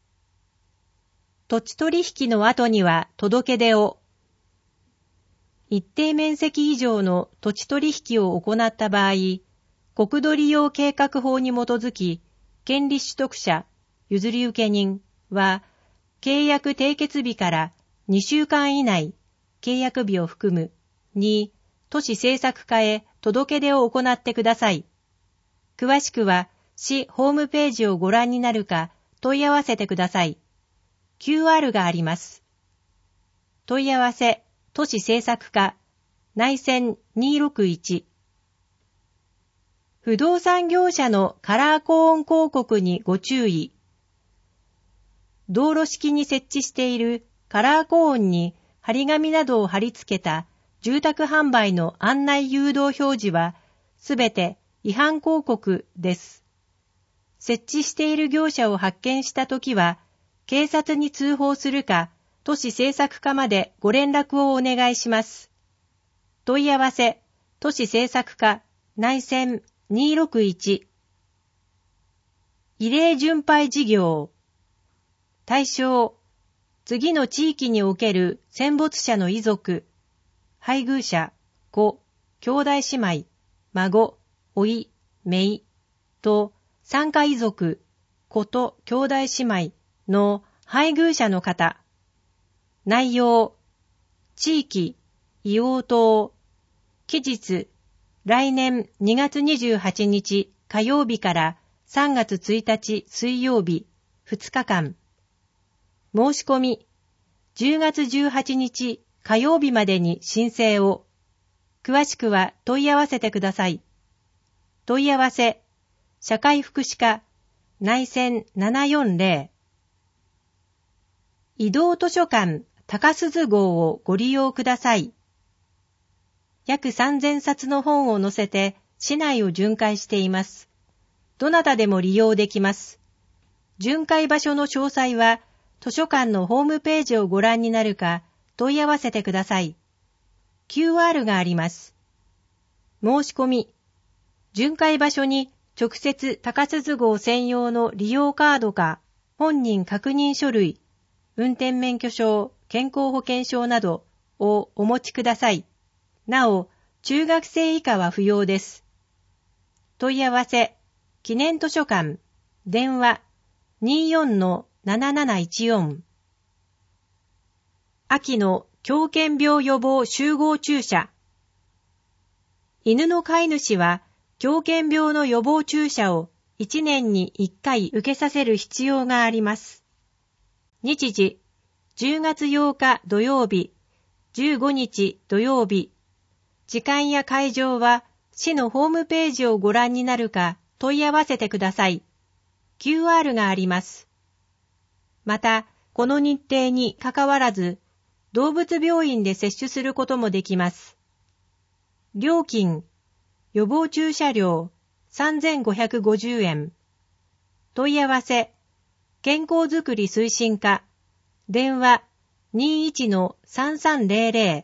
土地取引の後には届け出を。一定面積以上の土地取引を行った場合、国土利用計画法に基づき、権利取得者、譲り受け人は、契約締結日から2週間以内、契約日を含むに、都市政策課へ届け出を行ってください。詳しくは、市ホームページをご覧になるか問い合わせてください。QR があります。問い合わせ、都市政策課、内線261。不動産業者のカラーコーン広告にご注意。道路式に設置しているカラーコーンに張り紙などを貼り付けた住宅販売の案内誘導表示はすべて違反広告です。設置している業者を発見したときは、警察に通報するか、都市政策課までご連絡をお願いします。問い合わせ、都市政策課、内線261。異例巡配事業。対象、次の地域における戦没者の遺族、配偶者、子、兄弟姉妹、孫、甥、姪と参加遺族、子と兄弟姉妹の配偶者の方。内容、地域、硫黄島、期日、来年2月28日火曜日から3月1日水曜日2日間。申し込み、10月18日火曜日までに申請を。詳しくは問い合わせてください。問い合わせ、社会福祉課、内線740。移動図書館高鈴号をご利用ください。約3000冊の本を載せて市内を巡回しています。どなたでも利用できます。巡回場所の詳細は図書館のホームページをご覧になるか問い合わせてください。QR があります。申し込み、巡回場所に直接高鈴号専用の利用カードか本人確認書類、運転免許証、健康保険証などをお持ちください。なお、中学生以下は不要です。問い合わせ、記念図書館、電話 24-7714。秋の狂犬病予防集合注射。犬の飼い主は狂犬病の予防注射を1年に1回受けさせる必要があります。日時、10月8日土曜日、15日土曜日。時間や会場は市のホームページをご覧になるか問い合わせてください。QR があります。また、この日程にかかわらず、動物病院で接種することもできます。料金、予防注射料3550円。問い合わせ、健康づくり推進課、電話 21-3300。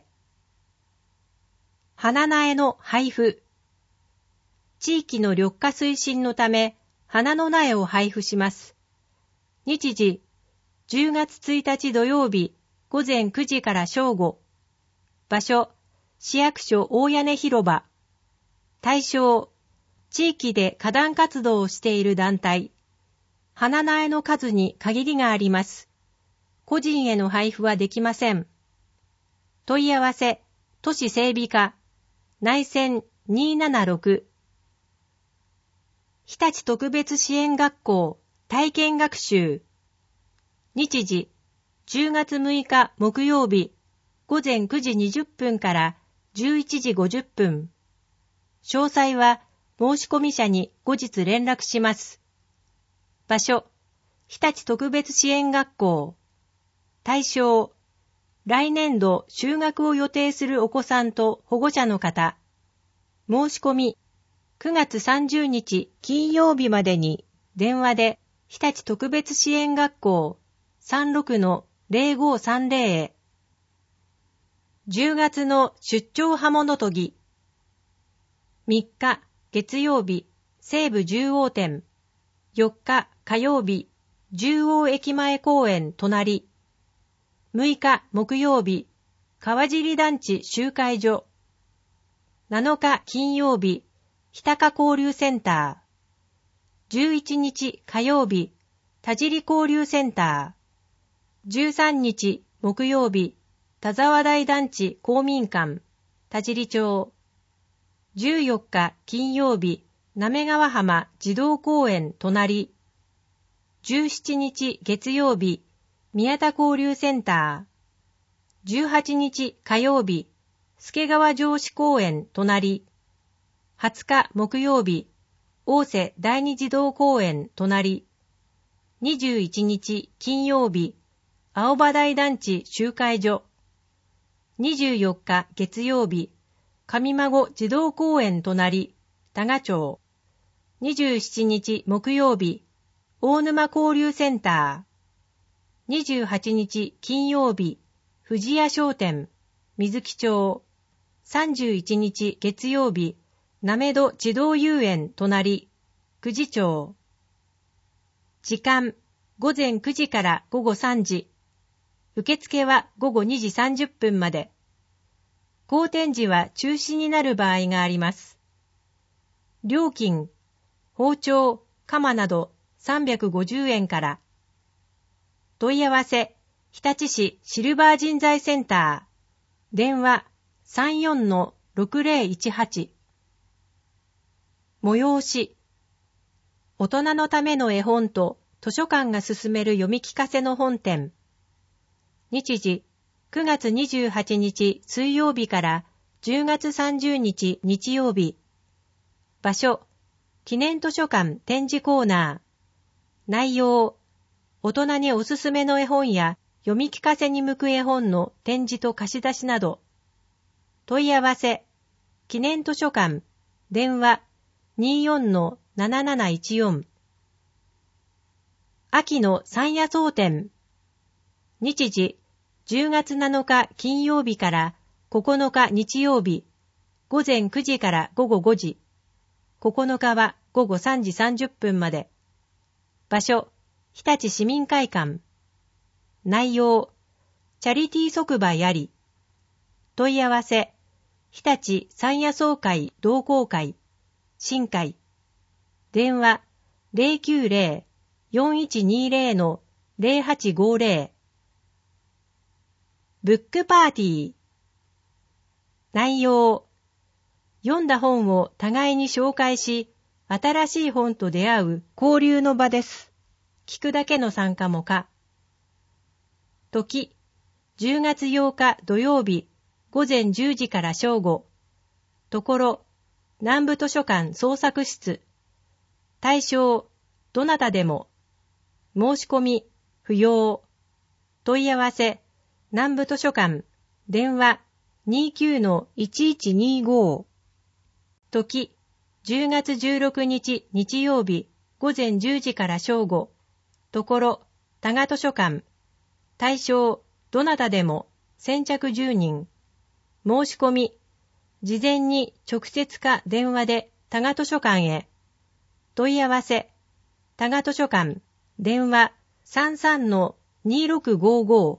花苗の配布。地域の緑化推進のため、花の苗を配布します。日時、10月1日土曜日、午前9時から正午。場所、市役所大屋根広場。対象、地域で花壇活動をしている団体。花苗の数に限りがあります。個人への配布はできません。問い合わせ、都市整備課、内線276。日立特別支援学校体験学習。日時、10月6日木曜日、午前9時20分から11時50分。詳細は申し込み者に後日連絡します。場所、日立特別支援学校。対象、来年度就学を予定するお子さんと保護者の方。申し込み、9月30日金曜日までに電話で日立特別支援学校 36-0530 へ。10月の出張刃物研ぎ。 3日月曜日、西武十王店。4日火曜日、十王駅前公園隣。6日木曜日、川尻団地集会所。7日金曜日、日高交流センター。11日火曜日、田尻交流センター。13日木曜日、田沢台団地公民館、田尻町。14日金曜日、滑川浜児童公園隣。17日月曜日、宮田交流センター。18日火曜日、助川城址公園隣。20日木曜日、大瀬第二児童公園隣。21日金曜日、青葉台団地集会所。24日月曜日、上孫児童公園隣、多賀町。27日木曜日、大沼交流センター。28日金曜日、藤屋商店、水木町。31日月曜日、滑戸児童遊園隣、久慈町。時間、午前9時から午後3時。受付は午後2時30分まで。後展示は中止になる場合があります。料金、包丁、鎌など350円から。問い合わせ、日立市シルバー人材センター。電話 34-6018。催し。大人のための絵本と図書館が勧める読み聞かせの本展。日時、9月28日水曜日から10月30日日曜日。場所、記念図書館展示コーナー。内容、大人におすすめの絵本や読み聞かせに向く絵本の展示と貸し出しなど。問い合わせ、記念図書館、電話 24-7714。秋の山野草展。日時、10月7日金曜日から9日日曜日、午前9時から午後5時。9日は午後3時30分まで。場所、日立市民会館。内容、チャリティー即売あり。問い合わせ、日立山野草会同好会、新会。電話、090-4120-0850。ブックパーティー。内容、読んだ本を互いに紹介し、新しい本と出会う交流の場です。聞くだけの参加も可。時、10月8日土曜日、午前10時から正午。ところ、南部図書館創作室。対象、どなたでも。申し込み、不要。問い合わせ、南部図書館、電話 29-1125。時、10月16日日曜日、午前10時から正午。ところ、多賀図書館。対象、どなたでも、先着10人。申し込み、事前に直接か電話で多賀図書館へ。問い合わせ、多賀図書館、電話 33-2655。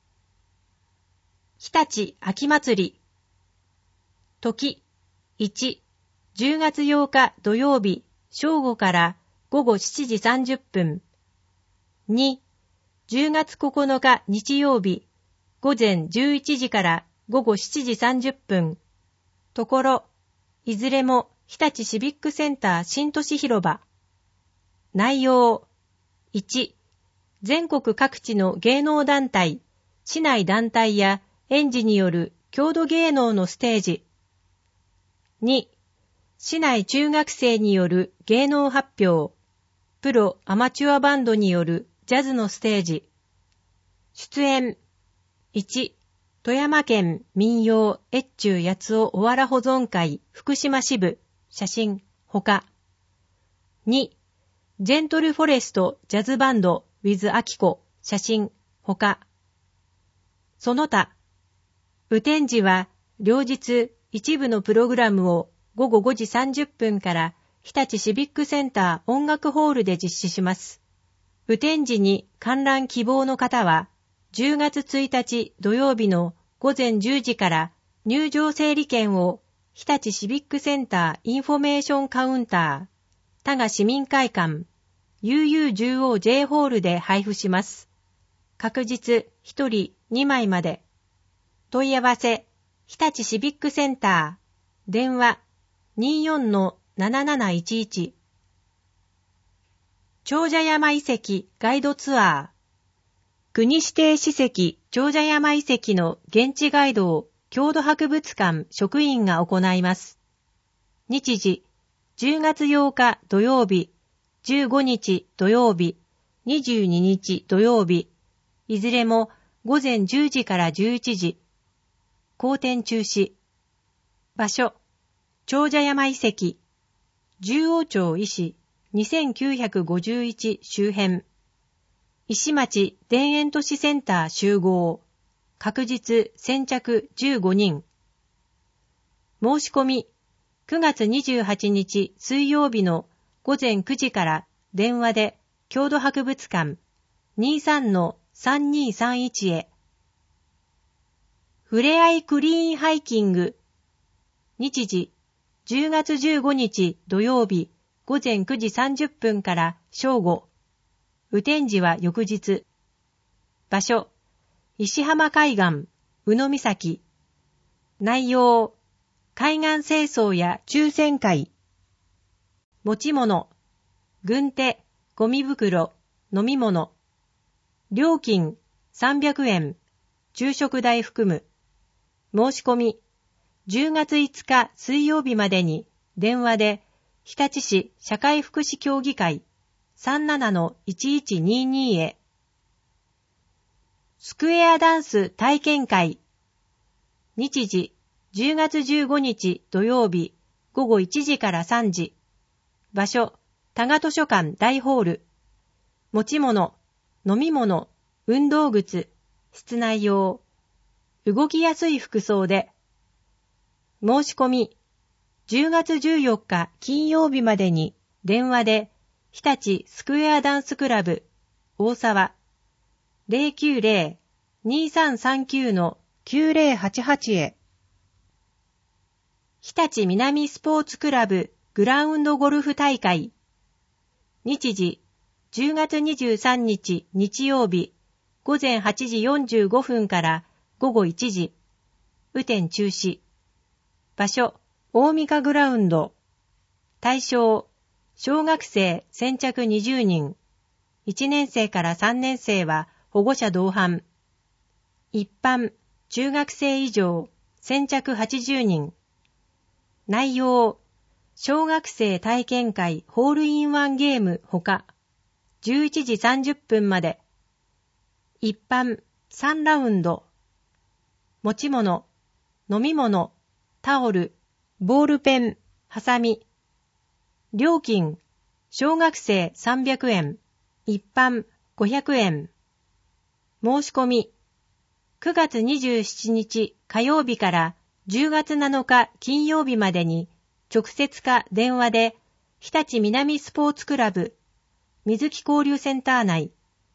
日立秋祭り。時、1、10月8日土曜日、正午から午後7時30分。2、10月9日日曜日、午前11時から午後7時30分。ところ、いずれも日立シビックセンター新都市広場。内容、1、全国各地の芸能団体、市内団体や園児による郷土芸能のステージ。2、市内中学生による芸能発表、プロアマチュアバンドによるジャズのステージ。出演、1、富山県民謡越中八尾おわら保存会福島支部、写真、ほか。2、ジェントルフォレストジャズバンド with アキコ、写真、ほか。その他、雨天時は両日一部のプログラムを午後5時30分から日立シビックセンター音楽ホールで実施します。雨天時に観覧希望の方は、10月1日土曜日の午前10時から入場整理券を日立シビックセンターインフォメーションカウンター、多賀市民会館、UU10OJ ホールで配布します。確実1人2枚まで。問い合わせ、日立シビックセンター、電話 24-7711。長者山遺跡ガイドツアー。国指定史跡長者山遺跡の現地ガイドを郷土博物館職員が行います。日時、10月8日土曜日、15日土曜日、22日土曜日、いずれも午前10時から11時。公展中止。場所、長者山遺跡。十王町石、2951周辺。石町田園都市センター集合。確実先着15人。申し込み、9月28日水曜日の午前9時から電話で郷土博物館 23-3231 へ。ふれあいクリーンハイキング。日時、10月15日土曜日午前9時30分から正午。雨天時は翌日。場所、石浜海岸、宇野岬。内容、海岸清掃や抽選会。持ち物、軍手、ゴミ袋、飲み物。料金、300円、昼食代含む。申し込み、10月5日水曜日までに電話で日立市社会福祉協議会 37-1122 へ。スクエアダンス体験会。日時、10月15日土曜日午後1時から3時。場所、多賀図書館大ホール。持ち物、飲み物、運動靴、室内用。動きやすい服装で。申し込み、10月14日金曜日までに電話で日立スクエアダンスクラブ大沢 090-2339-9088 へ。日立南スポーツクラブグラウンドゴルフ大会。日時、10月23日日曜日午前8時45分から午後1時。雨天中止。場所、大三日グラウンド。対象、小学生先着20人。1年生から3年生は保護者同伴。一般、中学生以上、先着80人。内容、小学生体験会ホールインワンゲームほか、11時30分まで。一般、3ラウンド。持ち物、飲み物、タオル、ボールペン、ハサミ。料金、小学生300円、一般500円。申し込み、9月27日火曜日から10月7日金曜日までに直接か電話で日立南スポーツクラブ水木交流センター内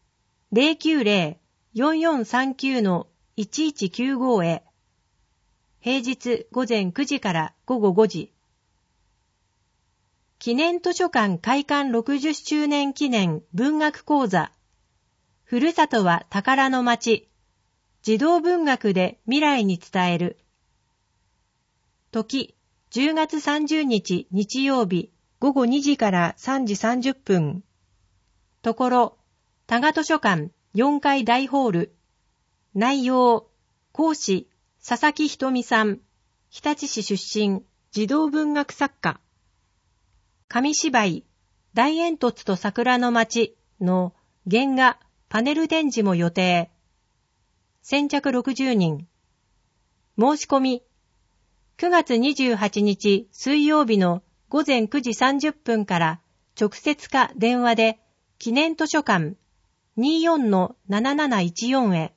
090-4439-1195 へ。平日午前9時から午後5時。記念図書館開館60周年記念文学講座。ふるさとは宝の町。児童文学で未来に伝える。時、10月30日日曜日午後2時から3時30分。ところ、多賀図書館4階大ホール。内容、講師、佐々木ひとみさん、日立市出身、児童文学作家。紙芝居、大煙突と桜の町の原画、パネル展示も予定。先着60人。申し込み、9月28日水曜日の午前9時30分から直接か電話で記念図書館 24-7714 へ。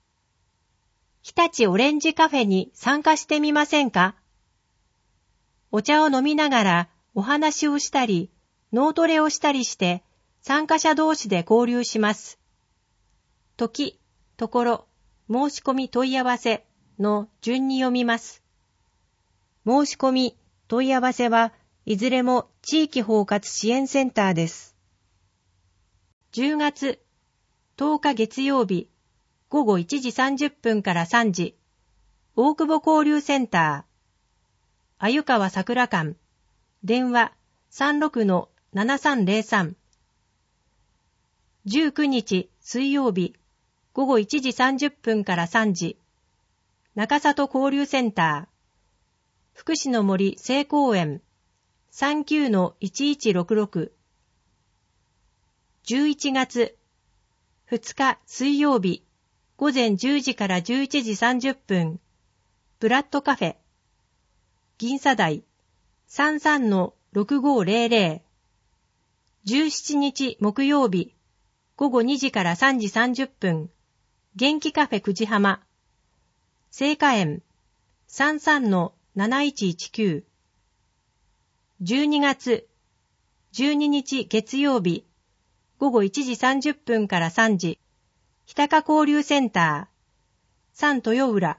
日立オレンジカフェに参加してみませんか？ お茶を飲みながらお話をしたり、脳トレをしたりして、参加者同士で交流します。時、ところ、申し込み問い合わせの順に読みます。申し込み、問い合わせはいずれも地域包括支援センターです。10月10日月曜日午後1時30分から3時、大久保交流センター、鮎川桜館、電話 36-7303。19日水曜日午後1時30分から3時、中里交流センター、福祉の森聖公園 39-1166。11月2日水曜日午前10時から11時30分、ブラッドカフェ、銀座台 33-6500。17日木曜日午後2時から3時30分、元気カフェ久慈浜、聖火園 33-7119。12月12日月曜日午後1時30分から3時、日高交流センター、三豊浦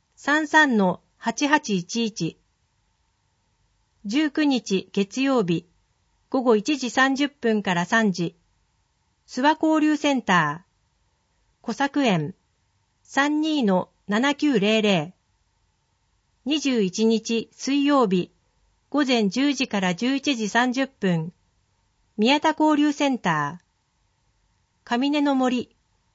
33-8811。19日月曜日午後1時30分から3時、諏訪交流センター、小作園 32-7900。21日水曜日午前10時から11時30分、宮田交流センター、上根の森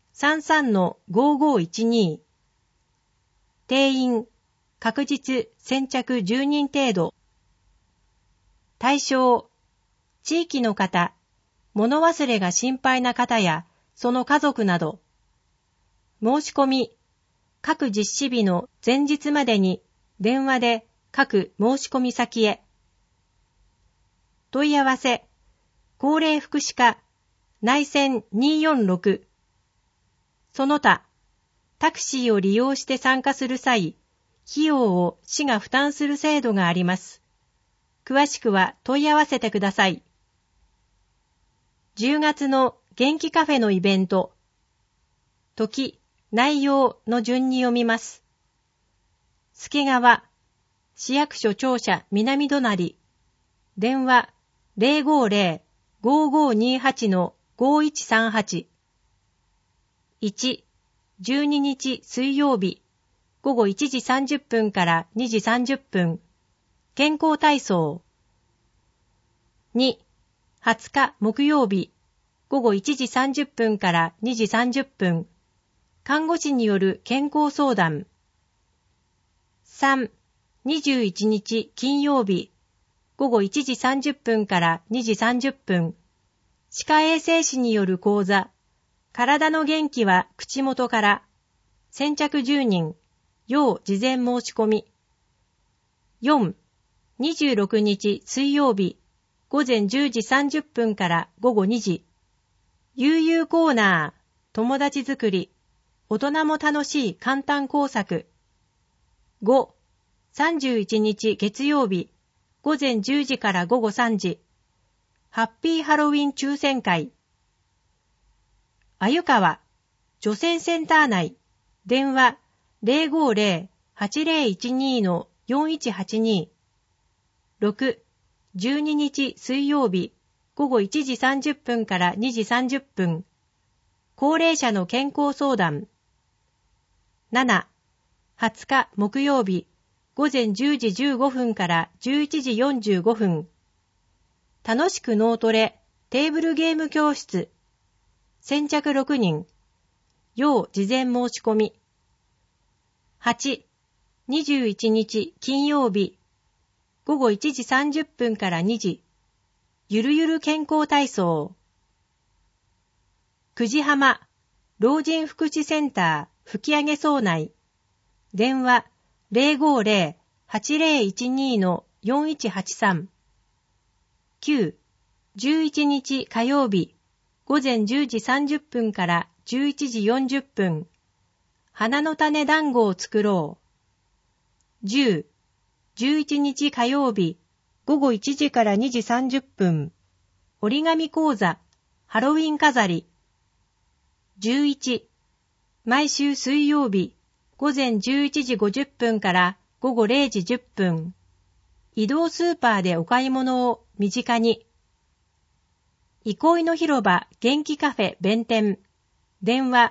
33-5512。定員確実先着10人程度。対象、地域の方、物忘れが心配な方やその家族など。申し込み、各実施日の前日までに電話で各申し込み先へ。問い合わせ、高齢福祉課、内線246。その他、タクシーを利用して参加する際、費用を市が負担する制度があります。詳しくは問い合わせてください。10月の元気カフェのイベント。時、内容の順に読みます。助川、市役所庁舎南隣。電話 050-5528-5138。1、12日水曜日午後1時30分から2時30分、健康体操。2、20日木曜日午後1時30分から2時30分、看護師による健康相談。3、21日金曜日午後1時30分から2時30分、歯科衛生士による講座、体の元気は口元から、先着10人、要事前申し込み。4、26日水曜日午前10時30分から午後2時、悠々コーナー、友達作り、大人も楽しい簡単工作。5、31日月曜日午前10時から午後3時、ハッピーハロウィン抽選会。鮎川、除染センター内、電話 050-8012-4182。6、12日水曜日午後1時30分から2時30分、高齢者の健康相談。7、20日木曜日午前10時15分から11時45分、楽しく脳トレテーブルゲーム教室。先着6人、要事前申し込み。8、21日金曜日午後1時30分から2時、ゆるゆる健康体操。久慈浜老人福祉センター吹上総内、電話 050-8012-4183。9、11日火曜日午前10時30分から11時40分、花の種団子を作ろう。10、11日火曜日午後1時から2時30分。折り紙講座、ハロウィン飾り。11、毎週水曜日、午前11時50分から午後0時10分。移動スーパーでお買い物を身近に。憩いの広場元気カフェ弁天。電話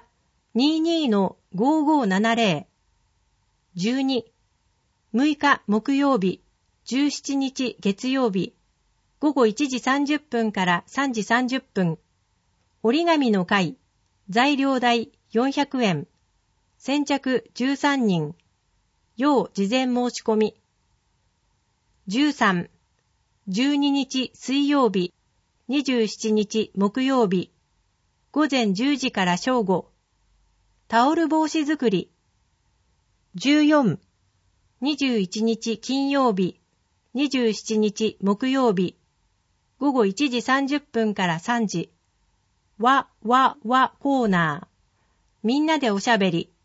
22-5570。12、6日木曜日、17日月曜日、午後1時30分から3時30分。折り紙の会、材料代400円。先着13人。要事前申し込み。13、12日水曜日、27日木曜日、午前10時から正午。タオル帽子作り。14、21日金曜日、27日木曜日、午後1時30分から3時。わコーナー。みんなでおしゃべり。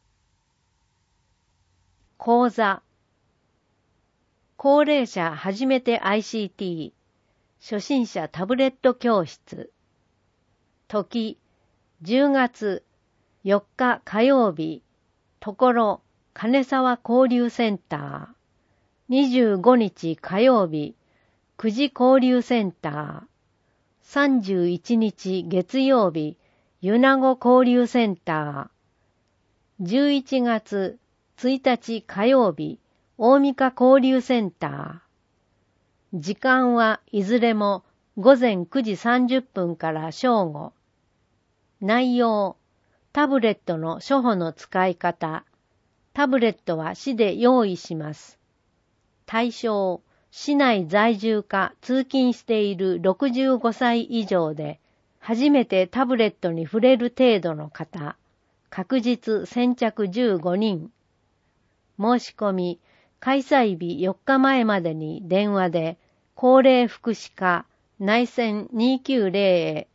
講座。高齢者初めて ICT。初心者タブレット教室。時、10月4日火曜日。ところ、金沢交流センター。25日火曜日。久慈交流センター。31日月曜日。米子交流センター。11月1日火曜日。大三河交流センター。時間はいずれも午前9時30分から正午。内容、タブレットの初歩の使い方。タブレットは市で用意します。対象、市内在住か通勤している65歳以上で、初めてタブレットに触れる程度の方。確実先着15人。申し込み、開催日4日前までに電話で、高齢福祉課内線290へ。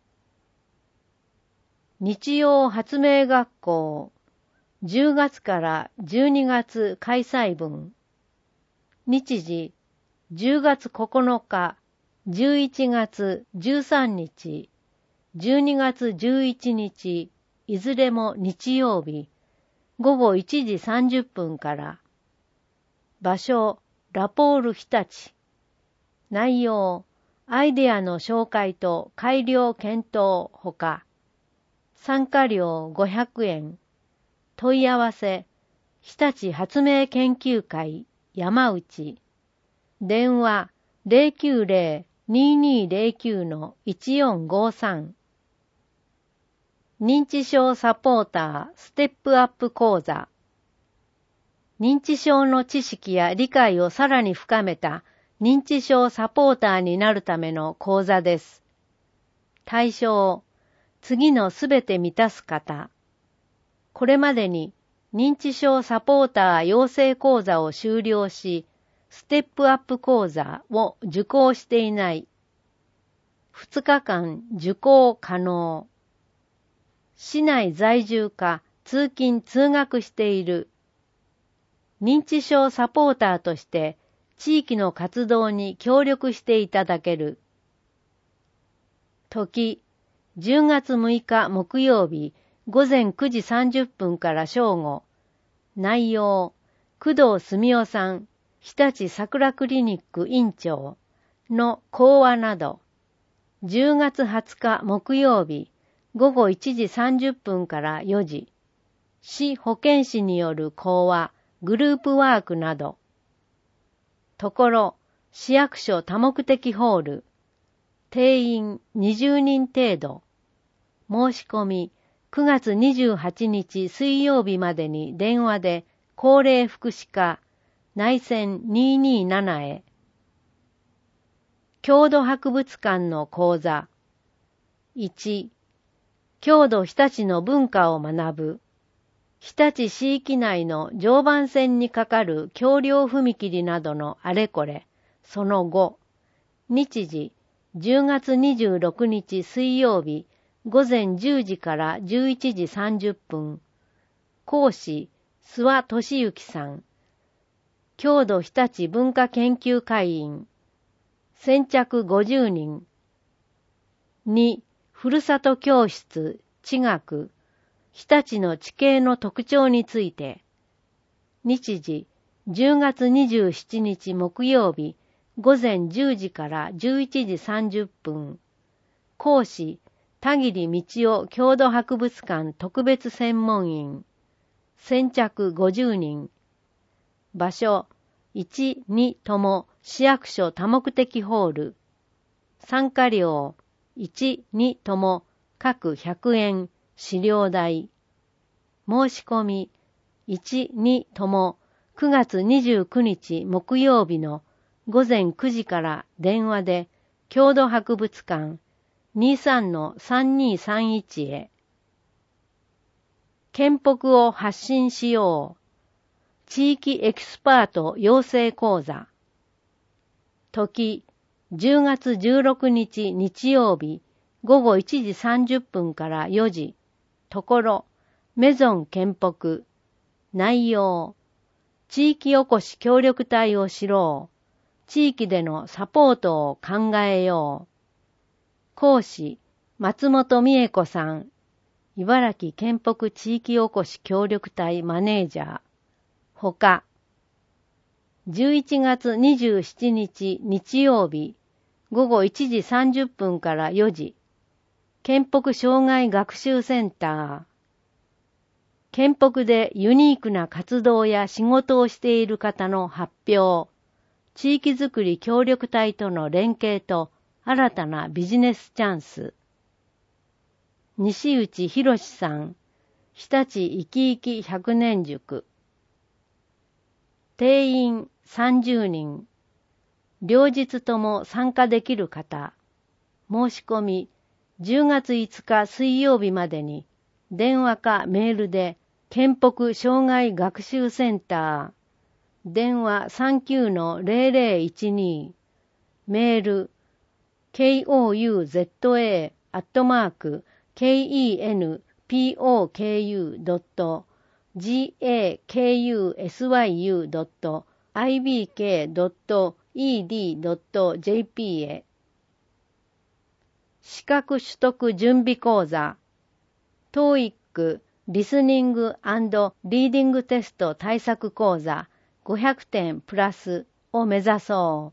日曜発明学校10月から12月開催分。日時10月9日、11月13日、12月11日、いずれも日曜日、午後1時30分から。場所、ラポール日立。内容、アイデアの紹介と改良検討ほか。参加料500円。問い合わせ、日立発明研究会山内。電話 090-2209-1453。認知症サポーターステップアップ講座。認知症の知識や理解をさらに深めた認知症サポーターになるための講座です。対象、次のすべて満たす方。これまでに認知症サポーター養成講座を修了し、ステップアップ講座を受講していない。2日間受講可能。市内在住か通勤通学している。認知症サポーターとして地域の活動に協力していただける。時、10月6日木曜日午前9時30分から正午。内容、工藤澄夫さん、日立桜クリニック院長の講話など。10月20日木曜日午後1時30分から4時。市保健師による講話、グループワークなど。ところ、市役所多目的ホール。定員20人程度。申し込み、9月28日水曜日までに電話で、高齢福祉課、内線227へ。郷土博物館の講座。1、郷土日立の文化を学ぶ。日立市域内の常磐線にかかる橋梁踏切などのあれこれ。その後。日時、10月26日水曜日、午前10時から11時30分。講師、諏訪俊之さん。郷土日立文化研究会員。 先着50人。2、ふるさと教室、地学、日立の地形の特徴について。日時、10月27日木曜日、午前10時から11時30分。講師、田切道夫郷土博物館特別専門員。先着50人。場所、1、2とも市役所多目的ホール。参加料、1、2とも各100円、資料代。申し込み、1、2とも9月29日木曜日の午前9時から電話で郷土博物館 23-3231 へ。県北を発信しよう。地域エキスパート養成講座。時、10月16日日曜日午後1時30分から4時。ところ、メゾン県北。内容、地域おこし協力隊を知ろう。地域でのサポートを考えよう。講師、松本美恵子さん。茨城県北地域おこし協力隊マネージャー。ほか、11月27日日曜日午後1時30分から4時。県北障害学習センター。県北でユニークな活動や仕事をしている方の発表。地域づくり協力隊との連携と新たなビジネスチャンス。西内博さん、日立いきいき100年塾。定員30人。両日とも参加できる方。申し込み、10月5日水曜日までに、電話かメールで、県北障害学習センター、電話 39-0012、メール、kenpoku.gakusu.ibk.ed.jp へ。資格取得準備講座、TOEICリスニング&リーディングテスト対策講座500点プラスを目指そう。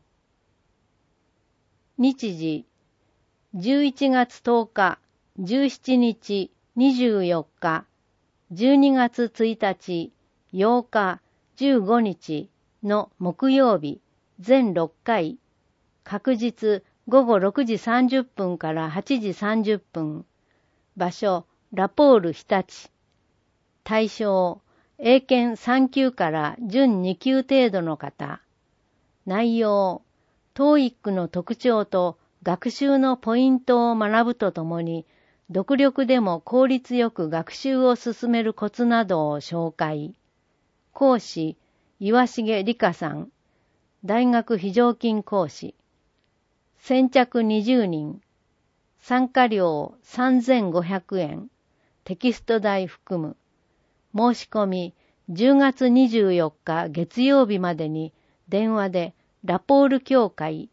日時、11月10日、17日、24日、12月1日、8日、15日の木曜日、全6回、確実午後6時30分から8時30分、場所、ラポール日立。対象、英検3級から準2級程度の方。内容、TOEICの特徴と学習のポイントを学ぶとともに、独力でも効率よく学習を進めるコツなどを紹介。講師、岩重理香さん。大学非常勤講師。先着20人。参加料3500円。テキスト代含む。申し込み、10月24日月曜日までに電話でラポール協会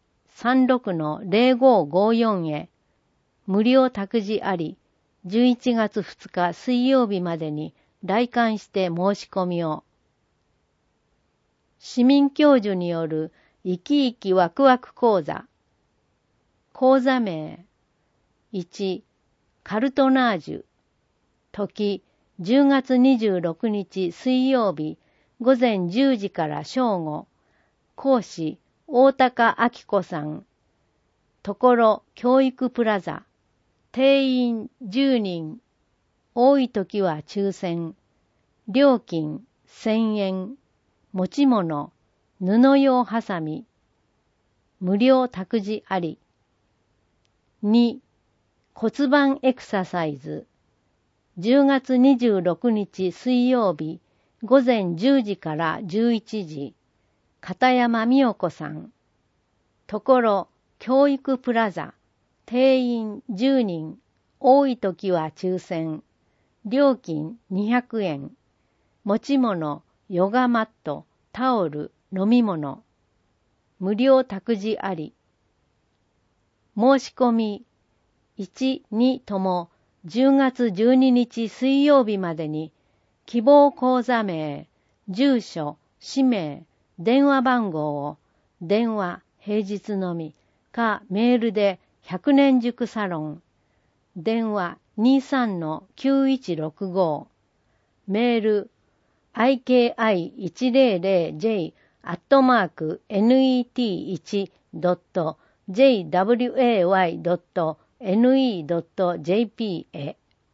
36-0554 へ、無料託児あり、11月2日水曜日までに来館して申し込みを。市民教授による生き生きワクワク講座。講座名、1、カルトナージュ。時、10月26日水曜日午前10時から正午。講師、大高明子さん。ところ教育プラザ。定員10人。多い時は抽選。料金1000円。持ち物、布用ハサミ。無料託児あり。2、骨盤エクササイズ。10月26日水曜日午前10時から11時。片山美代子さん。ところ教育プラザ。定員10人。多い時は抽選。料金200円。持ち物、ヨガマット、タオル、飲み物。無料託児あり。 申し込み1、2とも10月12日水曜日までに希望口座名、住所、氏名、電話番号を電話、平日のみかメールで100年塾サロン、電話 23-9165、メール iki100-net.jway.ne.jp へ。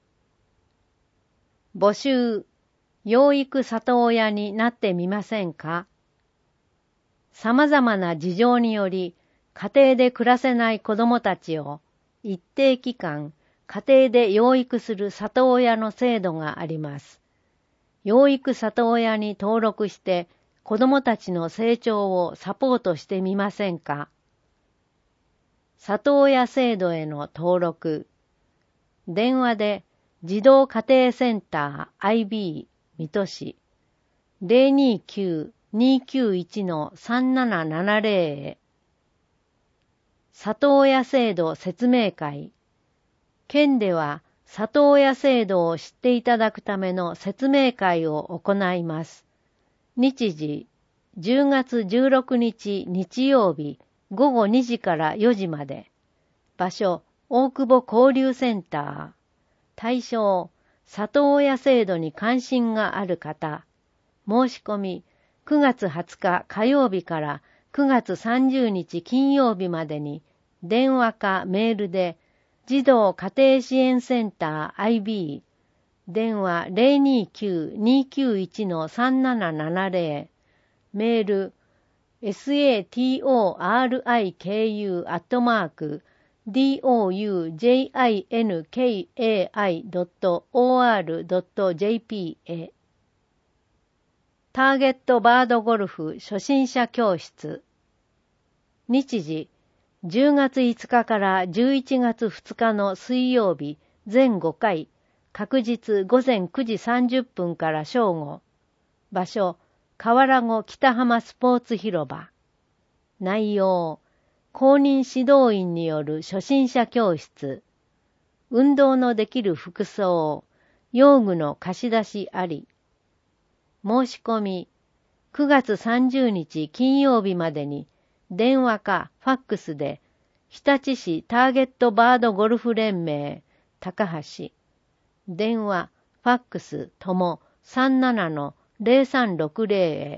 募集、養育里親になってみませんか？様々な事情により、家庭で暮らせない子どもたちを一定期間、家庭で養育する里親の制度があります。養育里親に登録して子どもたちの成長をサポートしてみませんか？里親制度への登録。電話で児童家庭センター IB 水戸市 029-291-3770 へ。里親制度説明会。県では里親制度を知っていただくための説明会を行います。日時、10月16日日曜日午後2時から4時まで。場所、大久保交流センター。対象、里親制度に関心がある方。申し込み、9月20日火曜日から9月30日金曜日までに、電話かメールで、児童家庭支援センター IB、電話 029-291-3770、メール satorikinkai.or.jp へ。ターゲットバードゴルフ初心者教室。日時、10月5日から11月2日の水曜日全5回、確日午前9時30分から正午。場所、河原湖北浜スポーツ広場。内容、公認指導員による初心者教室。運動のできる服装、用具の貸し出しあり。申し込み、9月30日金曜日までに、電話かファックスで、日立市ターゲットバードゴルフ連盟、高橋。電話、ファックスとも 37-0360 へ。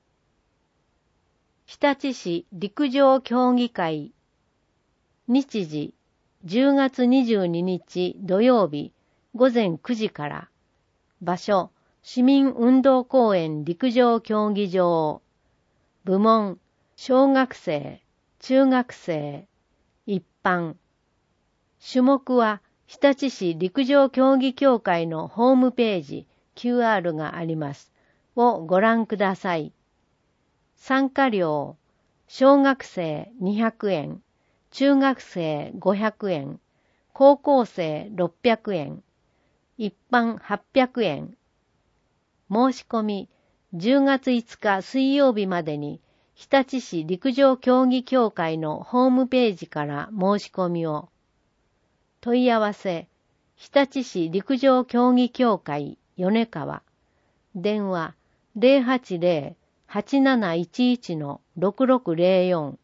日立市陸上競技会。日時、10月22日土曜日午前9時から。場所、市民運動公園陸上競技場。部門、小学生、中学生、一般。種目は日立市陸上競技協会のホームページ QR がありますをご覧ください。参加料、小学生200円、中学生500円、高校生600円、一般800円。申し込み、10月5日水曜日までに日立市陸上競技協会のホームページから申し込みを。問い合わせ、日立市陸上競技協会米川。電話080-8711-6604。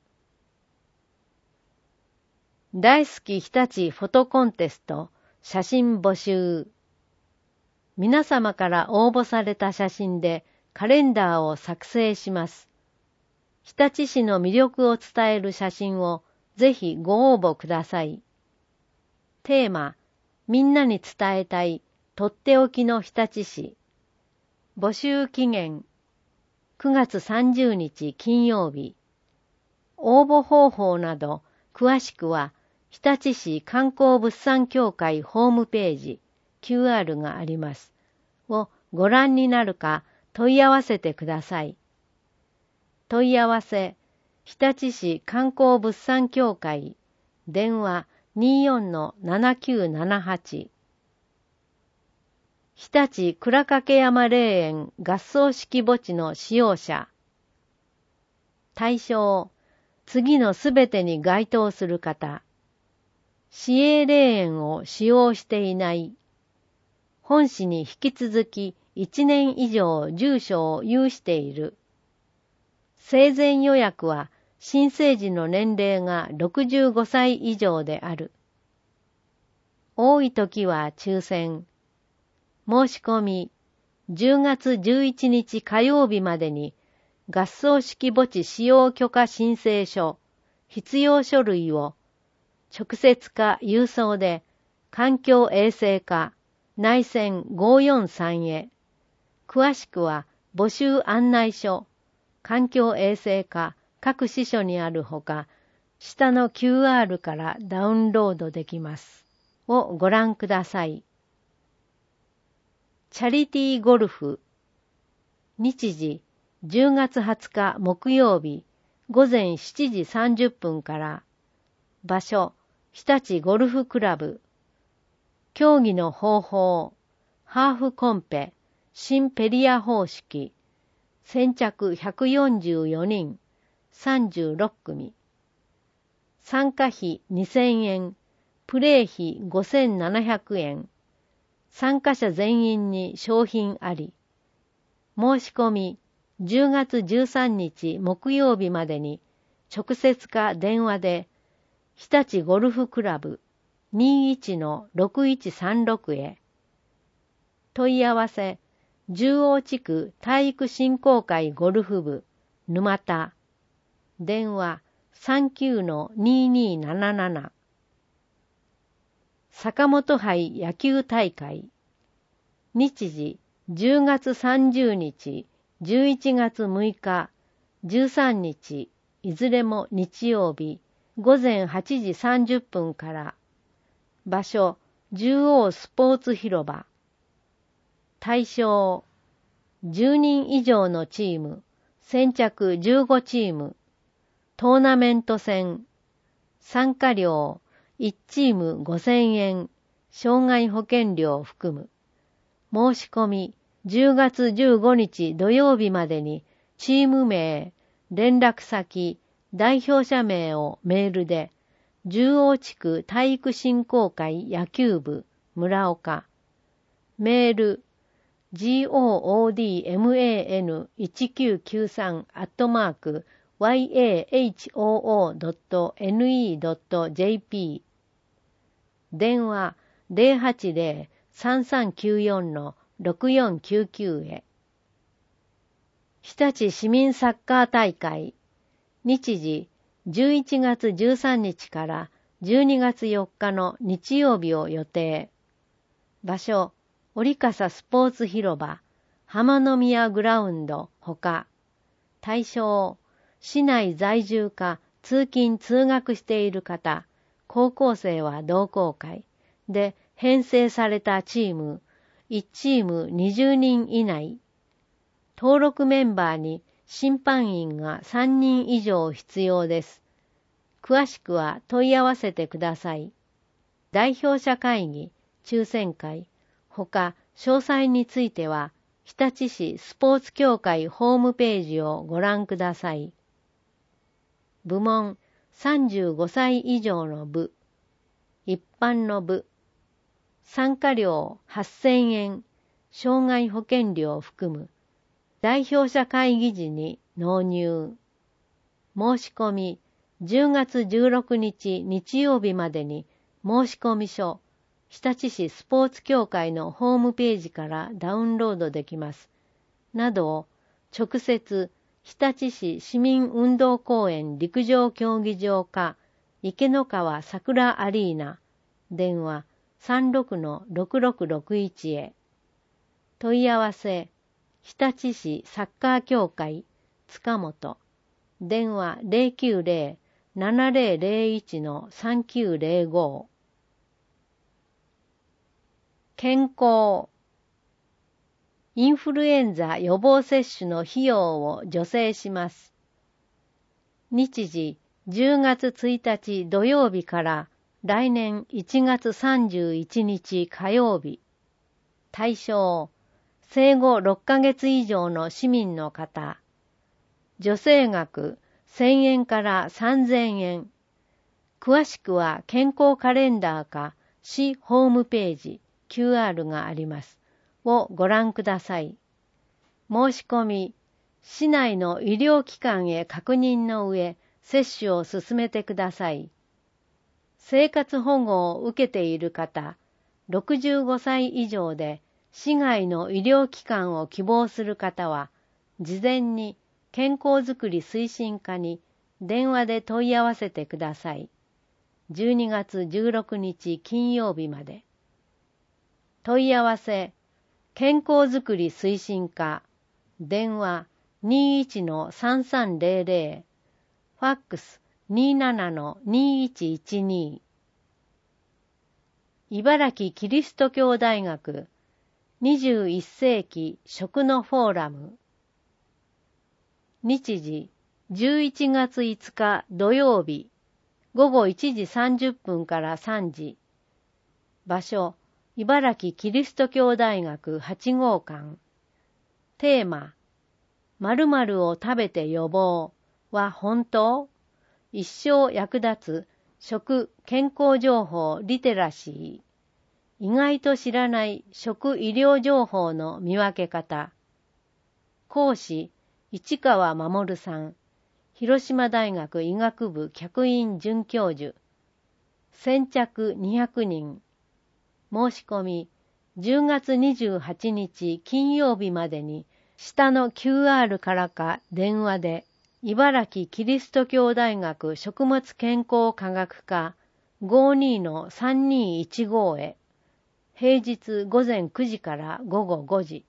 大好き日立フォトコンテスト写真募集。皆様から応募された写真でカレンダーを作成します。日立市の魅力を伝える写真をぜひご応募ください。テーマ、みんなに伝えたいとっておきの日立市。募集期限、9月30日金曜日。応募方法など詳しくは日立市観光物産協会ホームページ QR がありますをご覧になるか問い合わせてください。問い合わせ、日立市観光物産協会電話 24-7978。日立倉掛山霊園合葬式墓地の使用者。対象、次のすべてに該当する方。 市営霊園を使用していない。本市に引き続き1年以上住所を有している。生前予約は新生児の年齢が65歳以上である。多い時は抽選。申し込み、10月11日火曜日までに合葬式墓地使用許可申請書、必要書類を直接か郵送で環境衛生課内線543へ。詳しくは募集案内書、環境衛生課各支所にあるほか、下の QR からダウンロードできます。をご覧ください。チャリティーゴルフ。日時、10月20日木曜日、午前7時30分から。場所、日立ゴルフクラブ。競技の方法、ハーフコンペ、新ペリア方式。先着144人、36組。参加費2000円、プレー費5700円。参加者全員に商品あり。申し込み、10月13日木曜日までに、直接か電話で、日立ゴルフクラブ 21-6136 へ。問い合わせ、十王地区体育振興会ゴルフ部、沼田。電話 39-2277。坂本杯野球大会。日時、10月30日、11月6日、13日、いずれも日曜日、午前8時30分から。場所、十王スポーツ広場。対象、10人以上のチーム、先着15チーム。トーナメント戦。参加料、1チーム5000円、障害保険料を含む。申し込み、10月15日土曜日までに、チーム名、連絡先、代表者名をメールで、十王地区体育振興会野球部、村岡。メール、goodman@yahoo.ne.jp。電話080-3394-6499へ。日立市民サッカー大会。日時、11月13日から12月4日の日曜日を予定。場所、折笠スポーツ広場、浜宮グラウンドほか。対象、市内在住か通勤通学している方、高校生は同好会で編成されたチーム、1チーム20人以内。登録メンバーに審判員が3人以上必要です。詳しくは問い合わせてください。代表者会議、抽選会、ほか詳細については、日立市スポーツ協会ホームページをご覧ください。部門、35歳以上の部、一般の部。参加料8000円、障害保険料を含む。代表者会議時に納入。申し込み、10月16日日曜日までに申し込み書、日立市スポーツ協会のホームページからダウンロードできます。などを直接日立市市民運動公園陸上競技場か池の川桜アリーナ電話 36-6661 へ。問い合わせ、日立市サッカー協会塚本電話 090-7001-3905。健康。インフルエンザ予防接種の費用を助成します。日時10月1日土曜日から来年1月31日火曜日。対象、生後6ヶ月以上の市民の方。助成額1000円から3000円。 詳しくは健康カレンダーか市ホームページ QR がありますをご覧ください。申し込み、市内の医療機関へ確認の上、接種を進めてください。生活保護を受けている方、65歳以上で市外の医療機関を希望する方は、事前に健康づくり推進課に電話で問い合わせてください。12月16日金曜日まで。問い合わせ、健康づくり推進課、電話 21-3300、ファックス 27-2112。茨城キリスト教大学21世紀食のフォーラム。日時11月5日土曜日午後1時30分から3時。場所、茨城キリスト教大学8号館。テーマ、〇〇を食べて予防は本当？一生役立つ食健康情報リテラシー。意外と知らない食医療情報の見分け方。講師、市川守さん。広島大学医学部客員准教授。先着200人。申し込み、10月28日金曜日までに、下の QR からか電話で、茨城キリスト教大学食物健康科学科 52-3215 へ、平日午前9時から午後5時。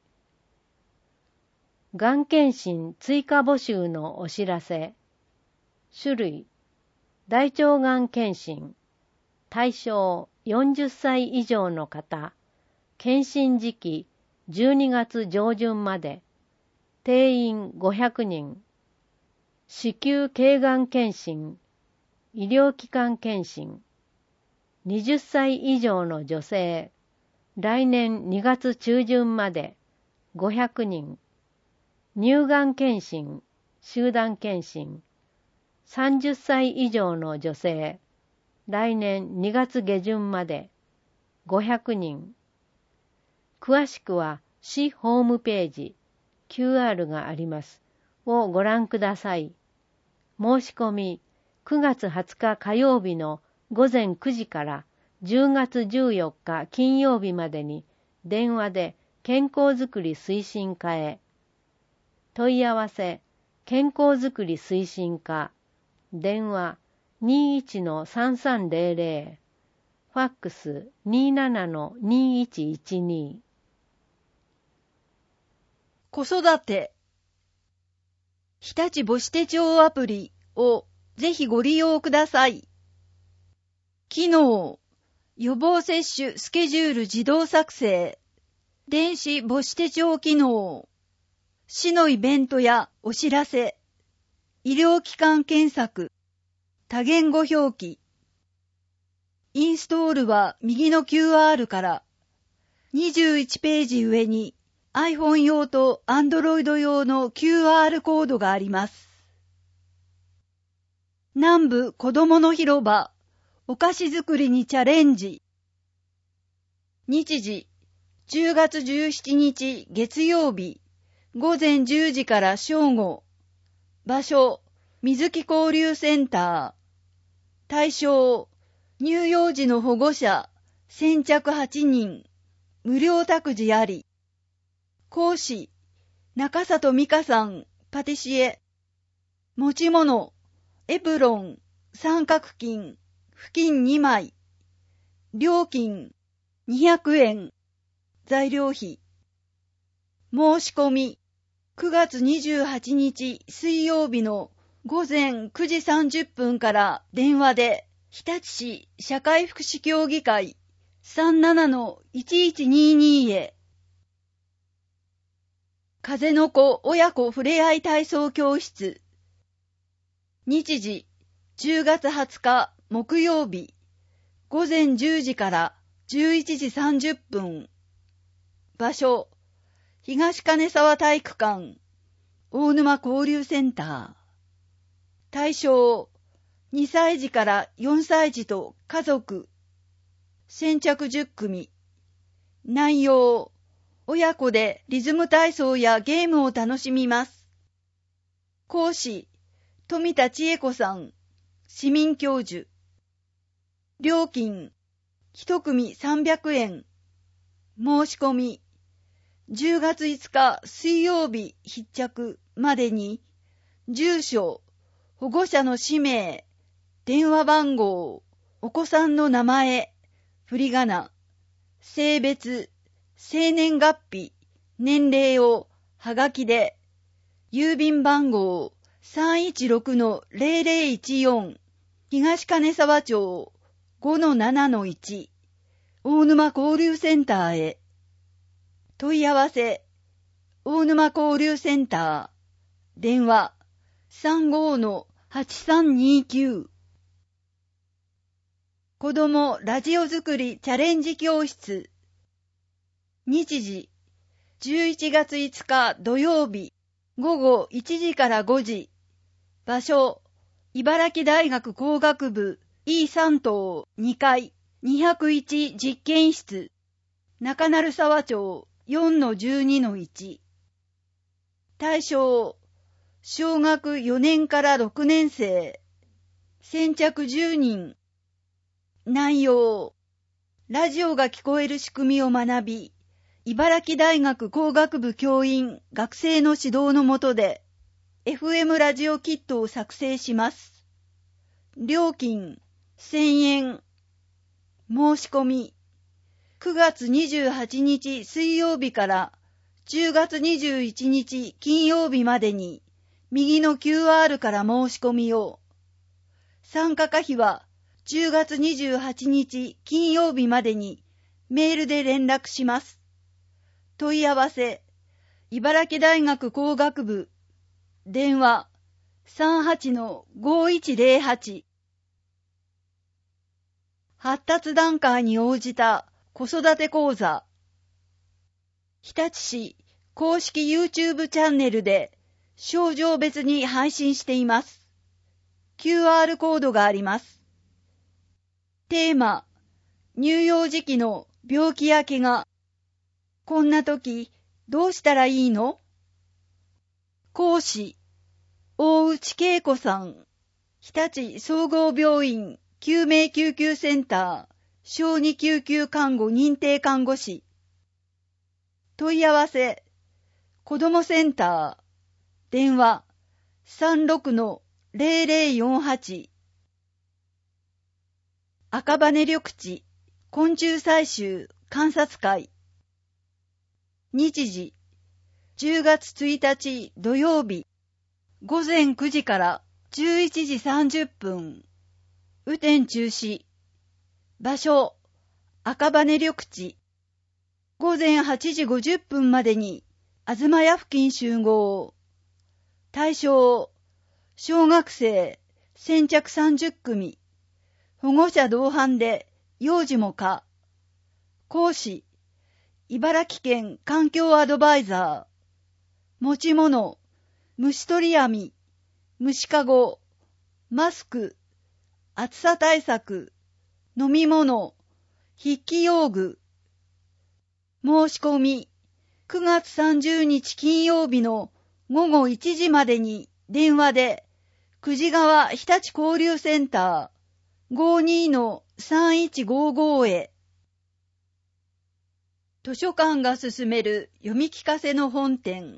がん検診追加募集のお知らせ。種類、大腸がん検診。対象、40歳以上の方。検診時期、12月上旬まで。定員500人。子宮頸がん検診。医療機関検診。20歳以上の女性。来年2月中旬まで。500人。乳がん検診。集団検診。30歳以上の女性。来年2月下旬まで。500人。詳しくは市ホームページ QR がありますをご覧ください。申し込み9月20日火曜日の午前9時から10月14日金曜日までに電話で健康づくり推進課へ。問い合わせ健康づくり推進課電話 21-3300 ファックス 27-2112。 子育て日立母子手帳アプリをぜひご利用ください。機能、予防接種スケジュール自動作成、電子母子手帳機能、市のイベントやお知らせ、医療機関検索、多言語表記。インストールは右の QR から21ページ上に iPhone 用と Android 用の QR コードがあります。南部子どもの広場お菓子作りにチャレンジ。日時10月17日月曜日午前10時から正午。場所水木交流センター。対象乳幼児の保護者先着8人。無料託児あり。講師中里美香さんパティシエ。持ち物エプロン三角巾布巾2枚。料金200円。材料費。申し込み9月28日水曜日の午前9時30分から電話で日立市社会福祉協議会 37-1122 へ。風の子親子ふれあい体操教室。日時10月20日木曜日午前10時から11時30分。場所東金沢体育館大沼交流センター。対象 2歳児から4歳児と家族、先着10組。内容、親子でリズム体操やゲームを楽しみます。講師、富田千恵子さん、市民教授。料金、1組300円。申し込み、10月5日水曜日必着までに、住所、保護者の氏名、電話番号、お子さんの名前、振り仮名、性別、生年月日、年齢をはがきで、郵便番号 316-0014 東金沢町 5-7-1 大沼交流センターへ。問い合わせ、大沼交流センター、電話 35-8329。子どもラジオ作りチャレンジ教室。日時、11月5日土曜日、午後1時から5時。場所、茨城大学工学部 E3 棟2階201実験室。中鳴沢町 4-12-1。対象、小学4年から6年生。先着10人。内容、ラジオが聞こえる仕組みを学び、茨城大学工学部教員学生の指導の下で FM ラジオキットを作成します。料金1000円。申し込み9月28日水曜日から10月21日金曜日までに右の QR から申し込みを。参加可否は10月28日金曜日までにメールで連絡します。問い合わせ、茨城大学工学部、電話 38-5108。発達段階に応じた子育て講座。日立市公式 YouTube チャンネルで症状別に配信しています。QR コードがあります。テーマ、乳幼児期の病気や怪我。こんな時、どうしたらいいの？講師、大内恵子さん、日立総合病院救命救急センター小児救急看護認定看護師。問い合わせ、子どもセンター、電話 36-0048。赤羽緑地昆虫採集観察会。日時、10月1日土曜日、午前9時から11時30分。雨天中止。場所、赤羽緑地。午前8時50分までに、東屋付近集合。対象、小学生、先着30組。保護者同伴で、幼児も可。講師、茨城県環境アドバイザー。持ち物、虫取り網、虫かご、マスク、暑さ対策、飲み物、筆記用具。申し込み、9月30日金曜日の午後1時までに電話で、久慈川日立交流センター 52-3155 へ。図書館が勧める読み聞かせの本店。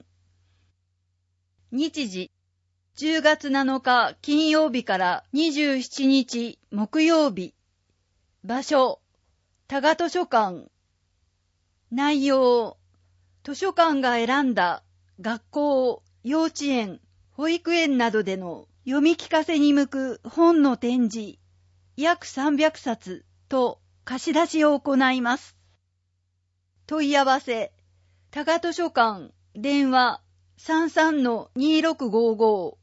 日時、10月7日金曜日から27日木曜日。場所、多賀図書館。内容、図書館が選んだ学校、幼稚園、保育園などでの読み聞かせに向く本の展示、約300冊と貸し出しを行います。問い合わせ、多賀図書館、電話 33-2655。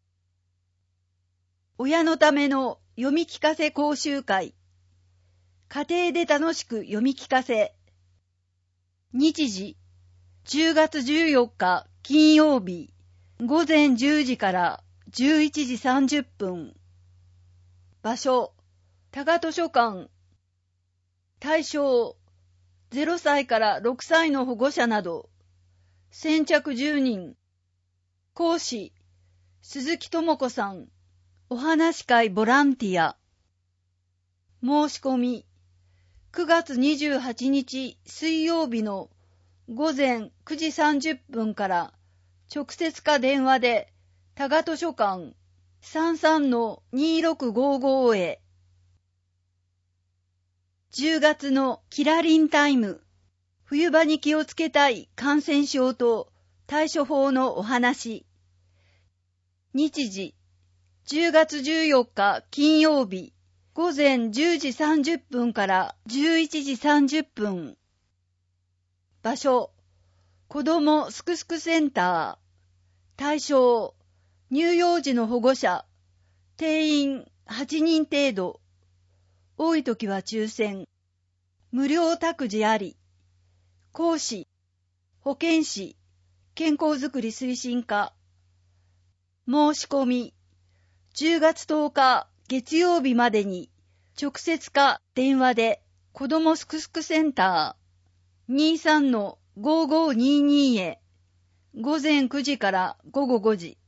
親のための読み聞かせ講習会。家庭で楽しく読み聞かせ。日時、10月14日金曜日、午前10時から11時30分。 場所、多賀図書館。対象、0歳から6歳の保護者など、先着10人。講師、鈴木智子さん。お話会ボランティア。申し込み、9月28日水曜日の午前9時30分から直接か電話で多賀図書館 33-2655 へ。10月のキラリンタイム。冬場に気をつけたい感染症と対処法のお話。日時、10月14日金曜日、午前10時30分から11時30分。場所、子どもすくすくセンター。対象、乳幼児の保護者。定員8人程度。多いときは抽選。無料託児あり。講師、保健師、健康づくり推進課。申し込み、10月10日月曜日までに直接か電話で子どもすくすくセンター 23-5522 へ。午前9時から午後5時。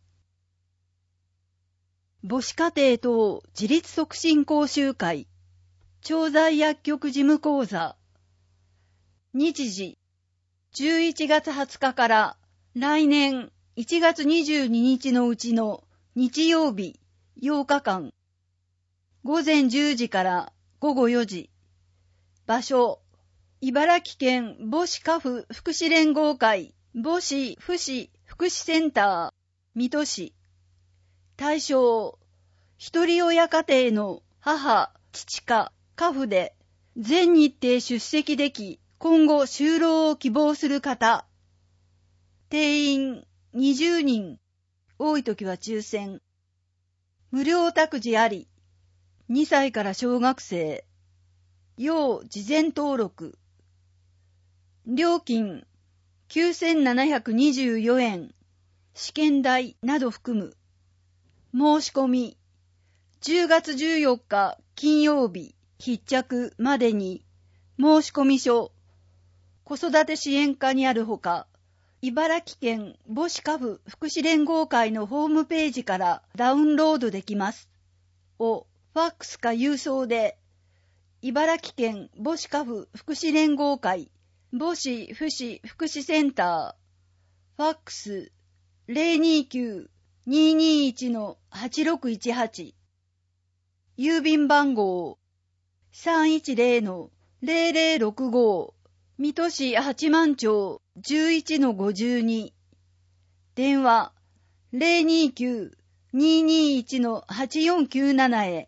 母子家庭等自立促進講習会。調剤薬局事務講座。日時、11月20日から来年1月22日のうちの日曜日8日間。午前10時から午後4時。場所、茨城県母子家父福祉連合会母子父子福祉センター水戸市。対象、一人親家庭の母、父か家父で全日程出席でき、今後就労を希望する方。定員20人。多いときは抽選。無料託児あり。2歳から小学生。要事前登録。料金9724円。試験代など含む。申し込み。10月14日金曜日必着までに申し込み書。子育て支援課にあるほか、茨城県母子家父福祉連合会のホームページからダウンロードできます。ファックスか郵送で、茨城県母子家父福祉連合会母子父子福祉センター、ファックス 029-221-8618、郵便番号 310-0065、水戸市八幡町 11-52、電話 029-221-8497 へ。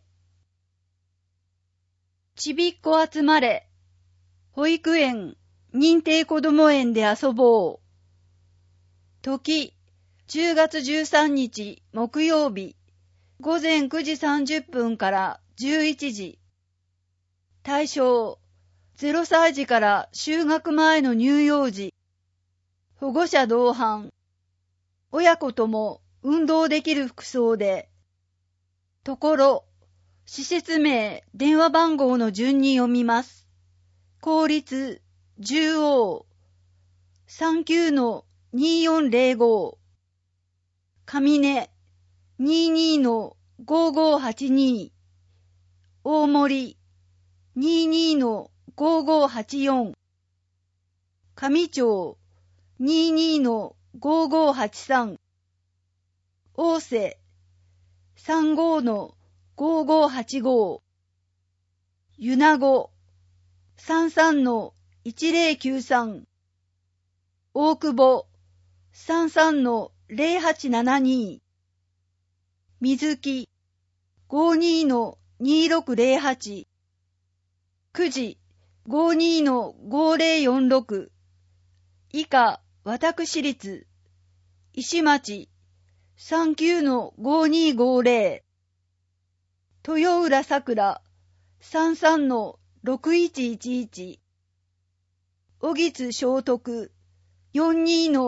ちびっこ集まれ、保育園、認定こども園で遊ぼう。時、10月13日木曜日、午前9時30分から11時。対象、0歳児から就学前の乳幼児。保護者同伴。親子とも運動できる服装で。ところ、施設名、電話番号の順に読みます。公立、十王、39-2405。上根、22-5582。大森、22-5584。上町、22-5583。大瀬、35-5585。米子、33-1093。大久保、33-0872。水木、52-2608。9時、52-5046。以下、私立。石町、39-5250。豊浦桜、33-6111。小木津聖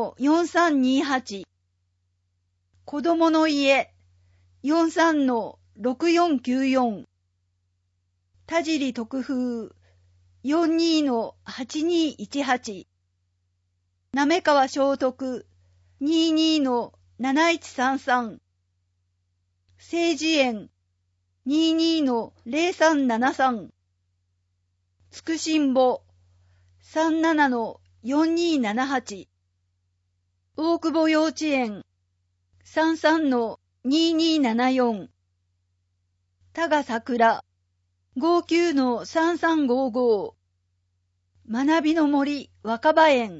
徳、42-4328。子供の家、 62-64。田尻特風 42-8218。滑川正徳 22-7133。政治園 22-0373。つくしんぼ 37-4278。大久保幼稚園 33-2274。多賀桜 59-3355。学びの森若葉園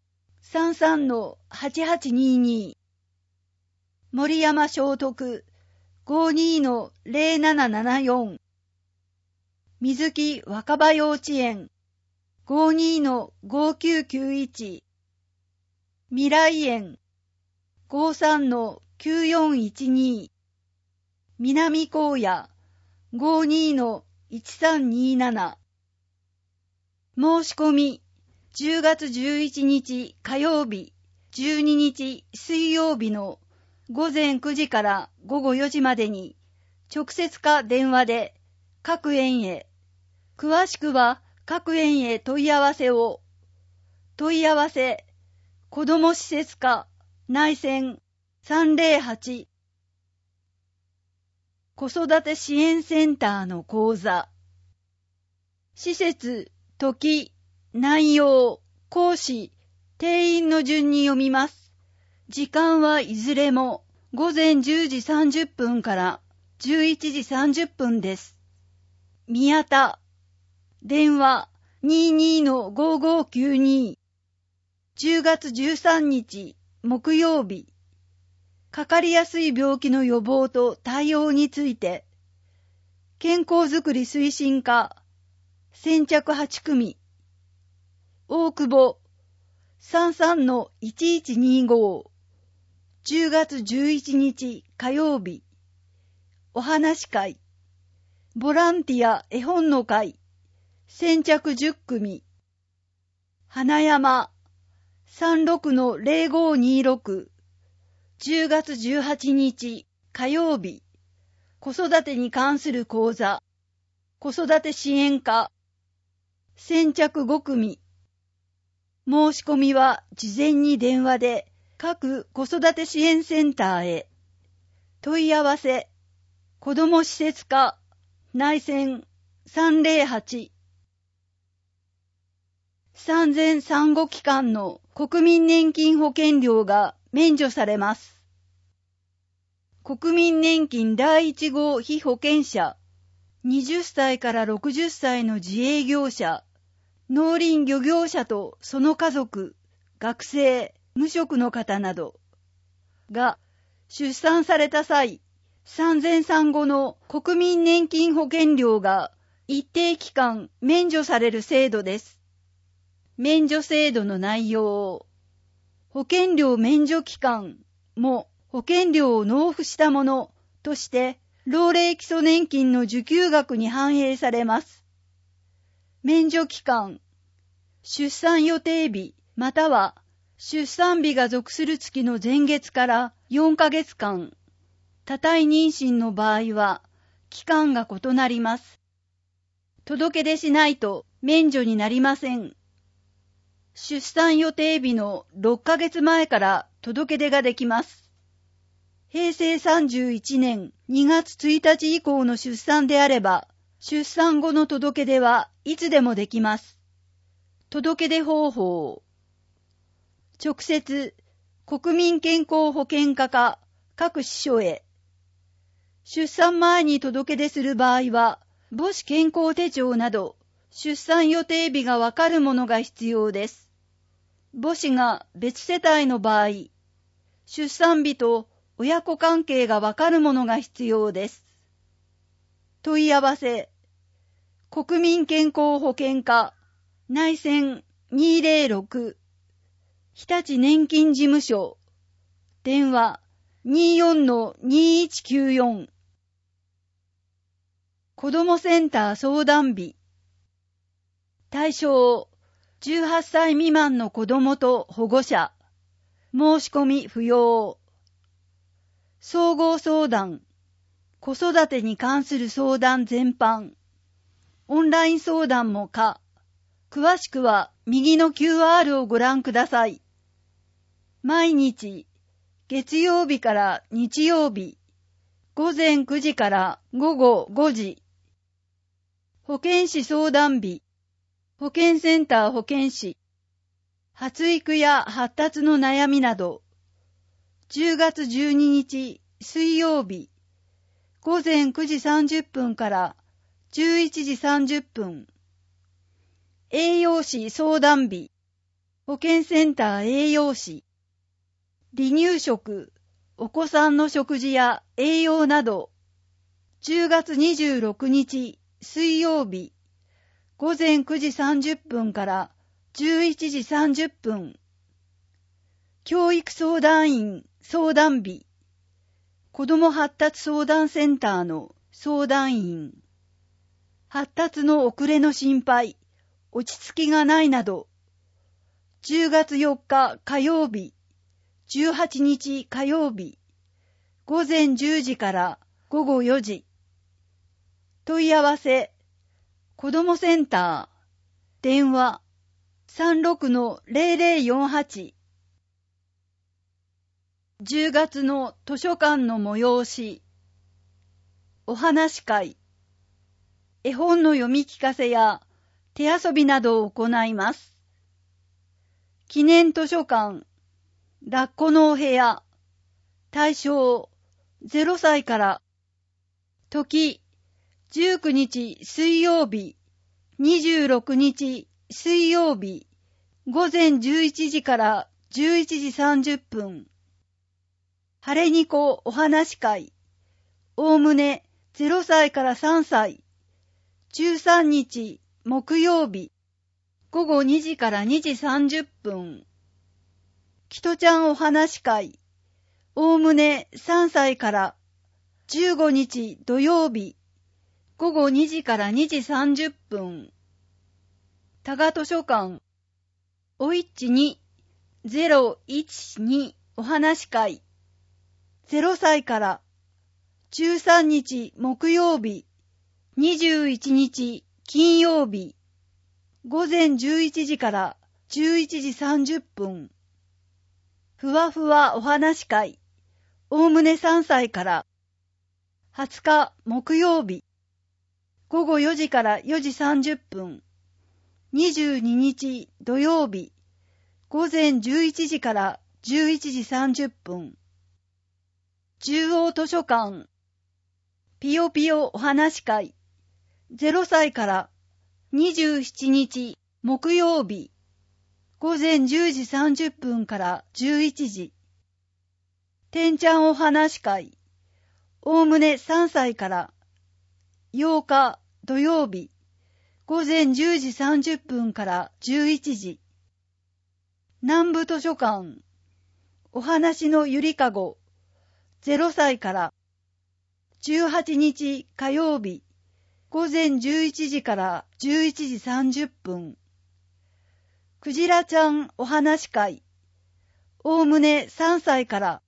33-8822。森山正徳 52-0774。水木若葉幼稚園 52-5991。未来園 53-9412。南高野 52-1327。申し込み10月11日火曜日、12日水曜日の午前9時から午後4時までに直接か電話で各園へ、詳しくは各園へ問い合わせを。問い合わせ、子ども施設課内線308。子育て支援センターの講座。施設、時、内容、講師、定員の順に読みます。時間はいずれも午前10時30分から11時30分です。宮田。電話 22-5592。10月13日木曜日。かかりやすい病気の予防と対応について。健康づくり推進課。先着8組。大久保。33-1125。10月11日火曜日。お話会。ボランティア絵本の会。先着10組。花山。36-0526。10月18日火曜日。子育てに関する講座。子育て支援課。先着5組。申し込みは事前に電話で各子育て支援センターへ。問い合わせ、子ども施設課内線308。産前産後期間の国民年金保険料が免除されます。国民年金第1号被保険者、20歳から60歳の自営業者、農林漁業者とその家族、学生、無職の方などが出産された際、産前産後の国民年金保険料が一定期間免除される制度です。免除制度の内容、保険料免除期間も保険料を納付したものとして老齢基礎年金の受給額に反映されます。免除期間、出産予定日または出産日が属する月の前月から4ヶ月間、多胎妊娠の場合は期間が異なります。届け出しないと免除になりません。出産予定日の6ヶ月前から届け出ができます。平成31年2月1日以降の出産であれば、出産後の届け出はいつでもできます。届け出方法。直接、国民健康保険課か各支所へ。出産前に届け出する場合は、母子健康手帳など、出産予定日がわかるものが必要です。母子が別世帯の場合、出産日と親子関係がわかるものが必要です。問い合わせ、国民健康保険課内線206日立年金事務所電話 24-2194 子どもセンター相談日対象18歳未満の子どもと保護者申し込み不要総合相談子子育てに関する相談全般、オンライン相談も可。詳しくは右の QR をご覧ください。毎日、月曜日から日曜日、午前9時から午後5時。保健師相談日、保健センター保健師、発育や発達の悩みなど、10月12日水曜日、午前9時30分から11時30分。栄養士相談日、保健センター栄養士、離乳食、お子さんの食事や栄養など、10月26日水曜日、午前9時30分から11時30分。教育相談員相談日、子ども発達相談センターの相談員、発達の遅れの心配、落ち着きがないなど、10月4日火曜日、18日火曜日、午前10時から午後4時。問い合わせ、子どもセンター、電話、36-0048。10月の図書館の催し、お話会、絵本の読み聞かせや手遊びなどを行います。記念図書館、抱っこのお部屋、対象0歳から、時19日水曜日、26日水曜日、午前11時から11時30分。晴れにこお話会、おおむね0歳から3歳、13日木曜日、午後2時から2時30分。きとちゃんお話会、おおむね3歳から15日土曜日、午後2時から2時30分。多賀図書館、おいっち2-012お話会、0歳から13日木曜日、21日金曜日、午前11時から11時30分。ふわふわお話会、おおむね3歳から20日木曜日、午後4時から4時30分。22日土曜日、午前11時から11時30分。中央図書館、ぴよぴよお話会、0歳から27日木曜日、午前10時30分から11時。てんちゃんお話会、おおむね3歳から8日土曜日、午前10時30分から11時。南部図書館、お話のゆりかご、0歳から18日火曜日、午前11時から11時30分。くじらちゃんお話会、おおむね3歳から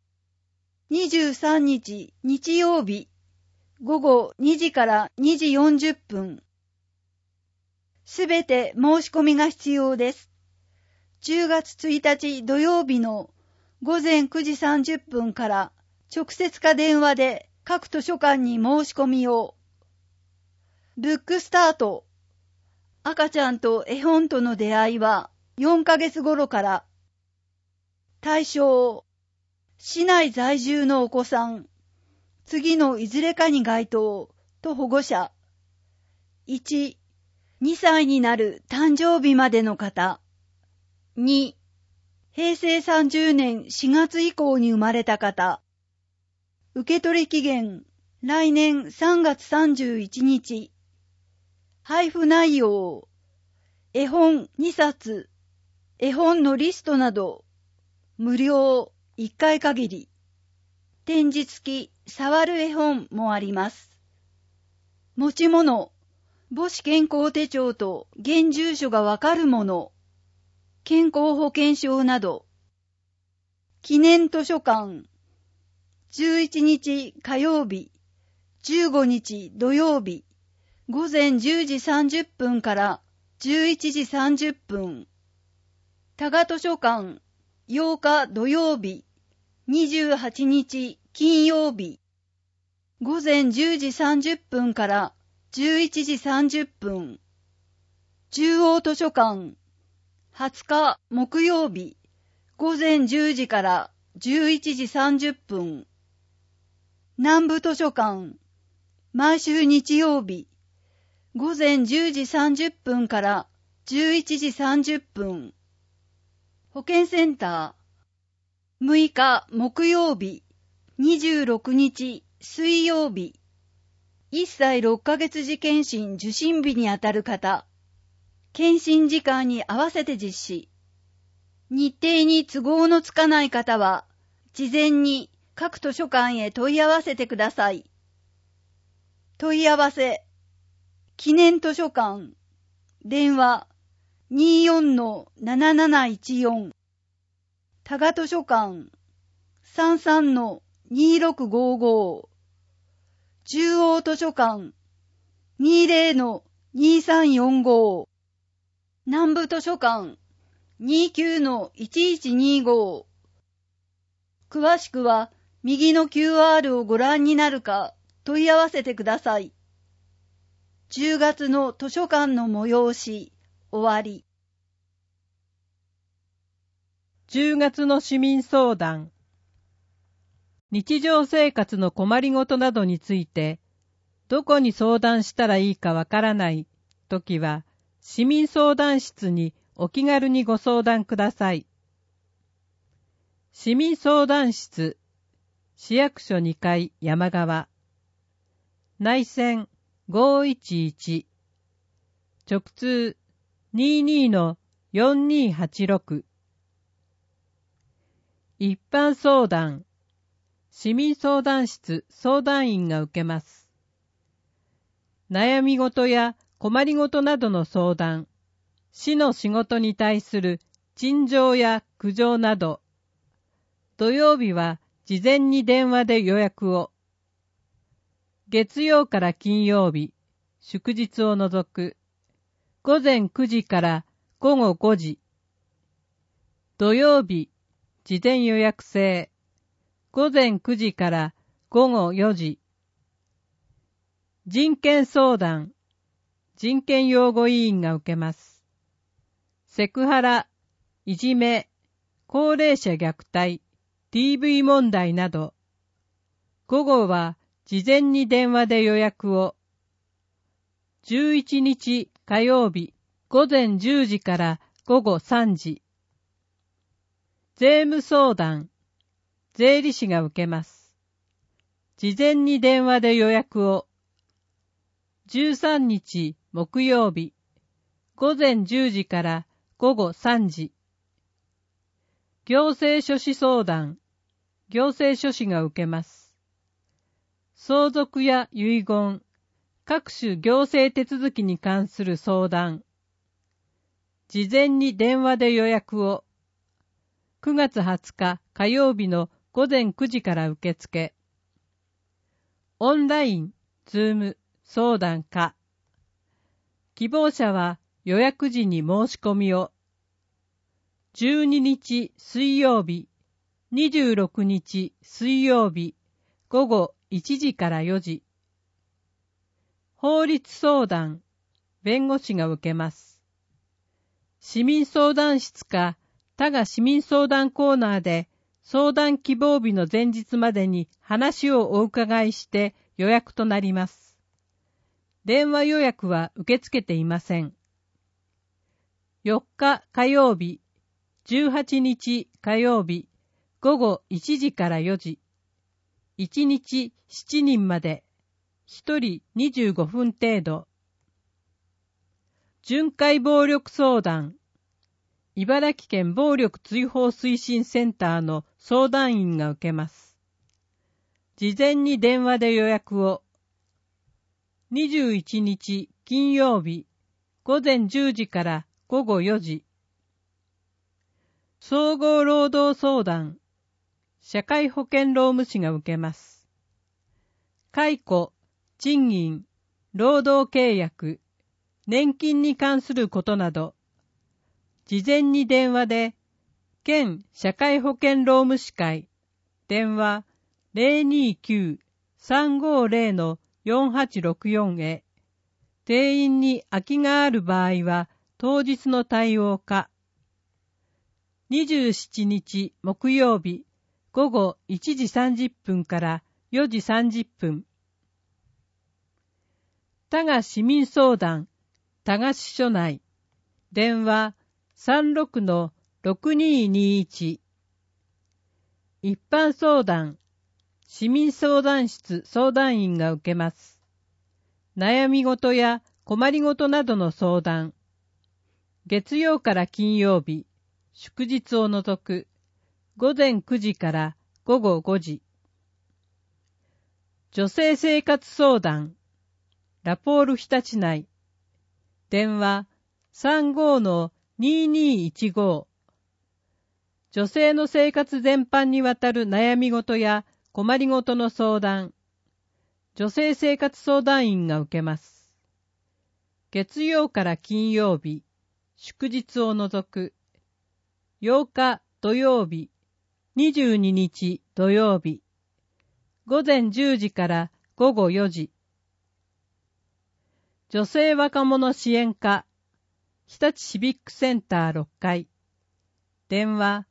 23日日曜日、午後2時から2時40分。すべて申し込みが必要です。10月1日土曜日の午前9時30分から直接か電話で各図書館に申し込みを。ブックスタート。赤ちゃんと絵本との出会いは4ヶ月頃から。対象、市内在住のお子さん、次のいずれかに該当と保護者。1、2歳になる誕生日までの方。2、平成30年4月以降に生まれた方。受取期限、来年3月31日。配布内容、絵本2冊、絵本のリストなど、無料1回限り。展示付き触る絵本もあります。持ち物、母子健康手帳と現住所がわかるもの、健康保険証など。記念図書館、11日火曜日、 15日土曜日、午前10時30分から11時30分。多賀図書館、8日土曜日、28日金曜日、午前10時30分から11時30分。中央図書館、20日木曜日、午前10時から11時30分。南部図書館、毎週日曜日、午前10時30分から11時30分。保健センター、6日木曜日、26日水曜日。1歳6ヶ月児検診受診日にあたる方、検診時間に合わせて実施。日程に都合のつかない方は、事前に各図書館へ問い合わせてください。問い合わせ、記念図書館、電話 24-7714、多賀図書館 33-2655、中央図書館 20-2345、南部図書館 29-1125。詳しくは右の QR をご覧になるか問い合わせてください。10月の図書館の催し、終わり。 10月の市民相談。日常生活の困りごとなどについて、どこに相談したらいいかわからないときは、市民相談室にお気軽にご相談ください。市民相談室、市役所2階山側、内線511、直通 22-4286。一般相談、市民相談室相談員が受けます。悩み事や困りごとなどの相談、市の仕事に対する陳情や苦情など、土曜日は事前に電話で予約を。月曜から金曜日、祝日を除く、午前9時から午後5時。土曜日、事前予約制、午前9時から午後4時。人権相談、人権擁護委員が受けます。セクハラ、いじめ、高齢者虐待、DV 問題など、午後は事前に電話で予約を。11日火曜日、午前10時から午後3時。税務相談、税理士が受けます。事前に電話で予約を。13日木曜日、午前10時から午後3時。行政書士相談、行政書士が受けます。相続や遺言、各種行政手続きに関する相談。事前に電話で予約を。9月20日火曜日の午前9時から受付。オンライン、ズーム、相談可。希望者は予約時に申し込みを。12日水曜日、26日水曜日、午後1時から4時。法律相談、弁護士が受けます。市民相談室か他が市民相談コーナーで相談希望日の前日までに話をお伺いして予約となります。電話予約は受け付けていません。4日火曜日、18日火曜日、午後1時から4時。1日7人まで、1人25分程度。巡回暴力相談。茨城県暴力追放推進センターの相談員が受けます。事前に電話で予約を。21日金曜日、午前10時から午後4時。総合労働相談。社会保険労務士が受けます。解雇、 賃金、労働契約、年金に関することなど、事前に電話で、県社会保険労務士会、電話 029-350-4864 へ、定員に空きがある場合は当日の対応か。27日木曜日午後1時30分から4時30分。多賀市民相談、多賀支所内、電話 36-6221。一般相談、市民相談室相談員が受けます。悩み事や困り事などの相談。月曜から金曜日、祝日を除く、午前9時から午後5時。女性生活相談、ラポール日立内、電話 35-2215。女性の生活全般にわたる悩み事や困り事の相談。女性生活相談員が受けます。月曜から金曜日、祝日を除く、8日土曜日、22日土曜日、午前10時から午後4時。女性若者支援課、日立シビックセンター6階、電話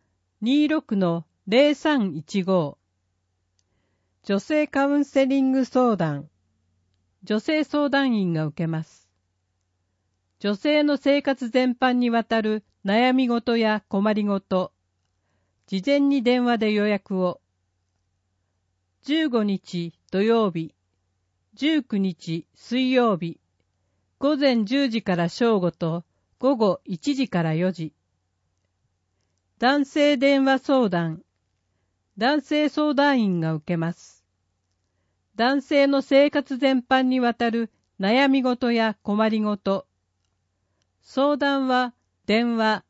26-0315。女性カウンセリング相談、女性相談員が受けます。女性の生活全般にわたる悩み事や困り事、事前に電話で予約を。15日土曜日、19日水曜日、午前10時から正午と午後1時から4時。男性電話相談、男性相談員が受けます。男性の生活全般にわたる悩み事や困り事。相談は電話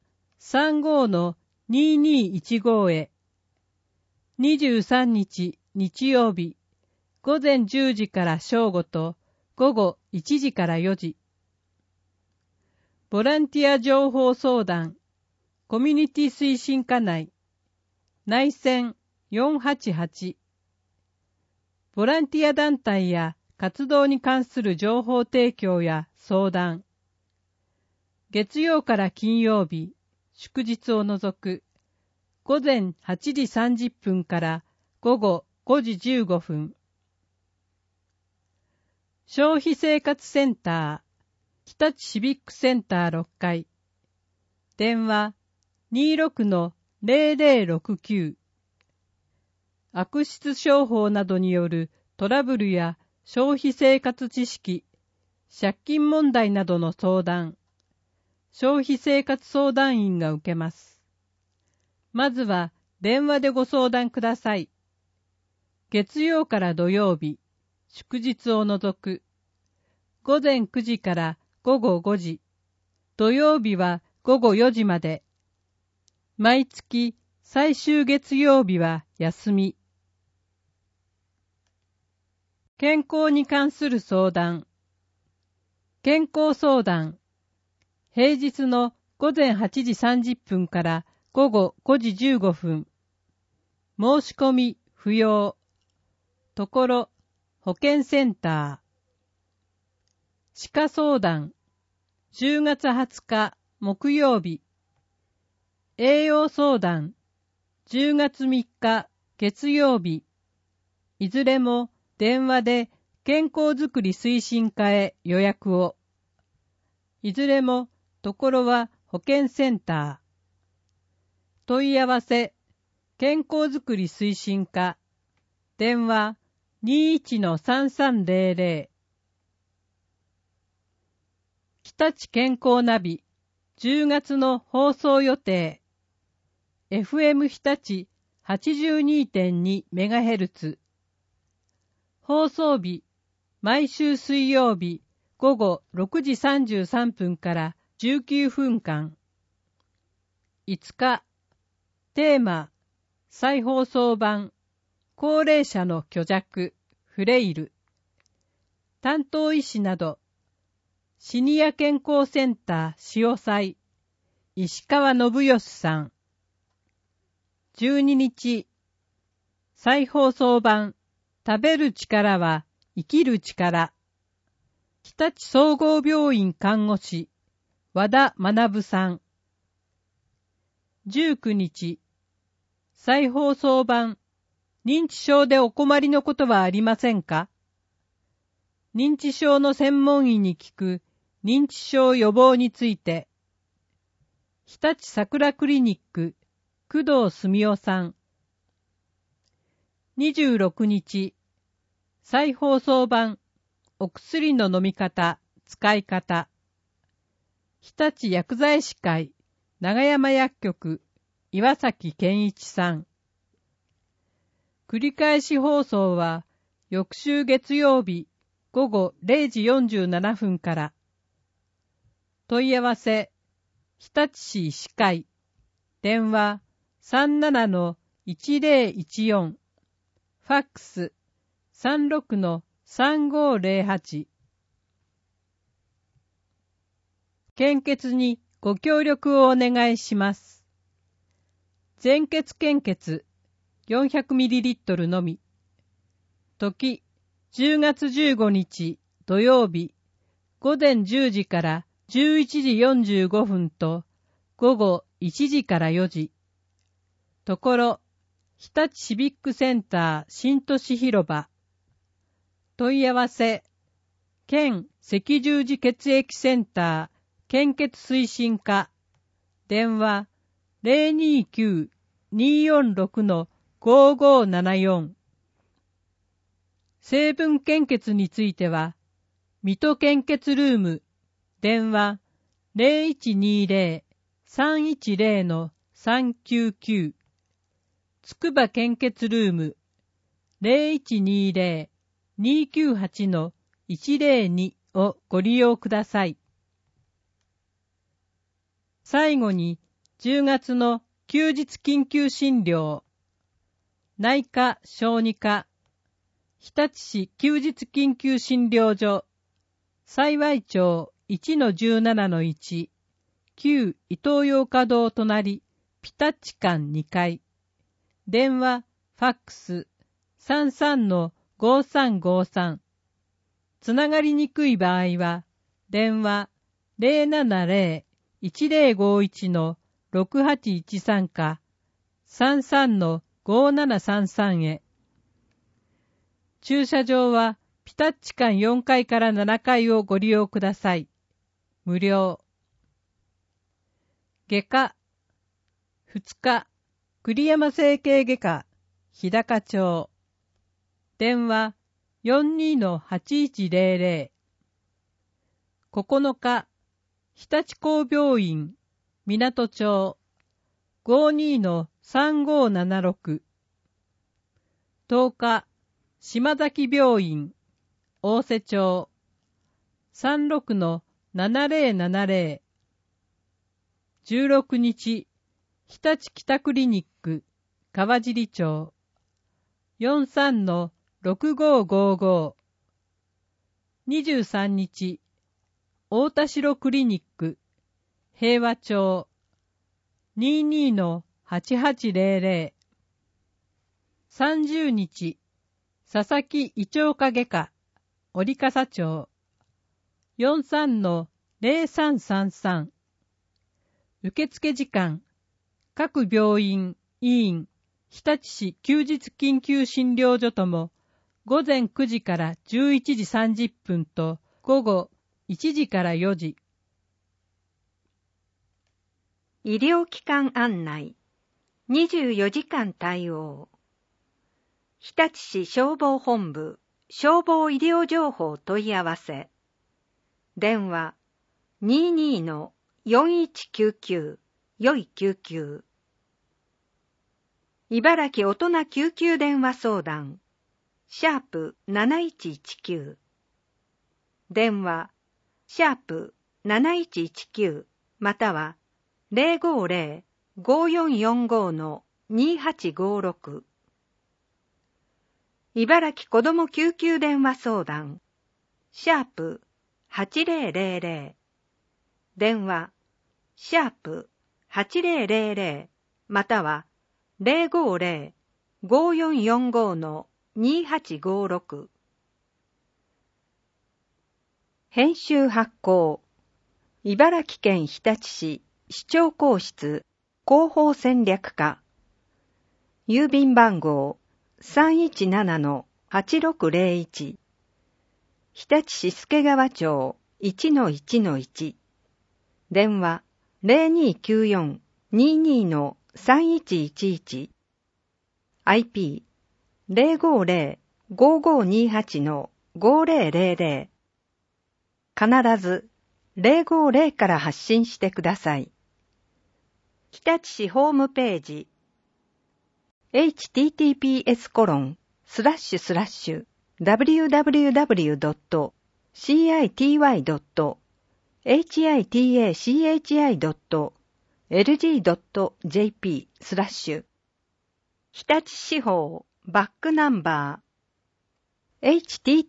35-2215 へ。23日日曜日、午前10時から正午と午後1時から4時。ボランティア情報相談、コミュニティ推進課内、内線488。ボランティア団体や活動に関する情報提供や相談。月曜から金曜日、祝日を除く、午前8時30分から午後5時15分。消費生活センター、日立シビックセンター6階、電話 26-0069。悪質商法などによるトラブルや消費生活知識、借金問題などの相談、消費生活相談員が受けます。まずは電話でご相談ください。月曜から土曜日、祝日を除く、午前9時から午後5時、土曜日は午後4時まで、毎月最終月曜日は休み。健康に関する相談。健康相談。平日の午前8時30分から午後5時15分。申し込み不要。ところ、保健センター。歯科相談。10月20日木曜日。栄養相談。10月3日月曜日。いずれも電話で健康づくり推進課へ予約を。いずれもところは保健センター。問い合わせ、健康づくり推進課。電話 21-3300。日立健康ナビ、10月の放送予定。FM 日立 82.2MHz。放送日、毎週水曜日午後6時33分から19分間。5日、テーマ、再放送版、高齢者の虚弱、フレイル。 担当医師など、シニア健康センター潮祭、石川信義さん。12日、再放送版、食べる力は生きる力。日立総合病院看護師、和田学さん。19日、再放送版、認知症でお困りのことはありませんか？認知症の専門医に聞く認知症予防について、日立桜クリニック、工藤澄夫さん。26日、再放送版、お薬の飲み方、使い方。日立薬剤師会、長山薬局、岩崎健一さん。繰り返し放送は、翌週月曜日、午後0時47分から。問い合わせ、日立市医師会、電話 37-1014、ファックス 36-3508。献血にご協力をお願いします。全血献血 400ml のみ。時、10月15日土曜日、午前10時から11時45分と、午後1時から4時。ところ、日立シビックセンター新都市広場。問い合わせ、県赤十字血液センター献血推進課。電話、029-246-5574。成分献血については、水戸献血ルーム、電話 0120-310-399。つくば献血ルーム 0120-298-102 をご利用ください。最後に、10月の休日緊急診療。内科・小児科、日立市休日緊急診療所、幸町 1-17-1、旧伊東洋華堂隣、ピタッチ館2階。電話、ファックス、33-5353。つながりにくい場合は、電話、070-1051-6813か、33-5733へ。駐車場は、ピタッチ館4階から7階をご利用ください。無料。外科。2日、栗山整形外科、日高町。電話、42-8100。9日、日立工病院、港町。52-3576。10日、島崎病院、大瀬町。36-7070。16日、日立北クリニック、川尻町。43-6555。23日、大田代クリニック、平和町。22-8800。30日、佐々木胃腸科外科、折笠町。43-0333。受付時間、各病院、医院、日立市休日緊急診療所とも、午前9時から11時30分と、午後1時から4時。 医療機関案内、24時間対応。日立市消防本部、消防医療情報問い合わせ。電話、22-4199-99。茨城大人救急電話相談、#7119。電話、#7119 または、050-5445-2856。茨城子ども救急電話相談、 #8000、電話#8000または050-5445-2856。編集発行、茨城県日立市市長公室広報戦略課、郵便番号 317-8601、日立市助川町 1-1-1、電話0294-22-3111、IP 050-5528-5000、必ず050から発信してください。日立市ホームページ https://www.city.hitachi.lg.jp/ 日立市法バックナンバー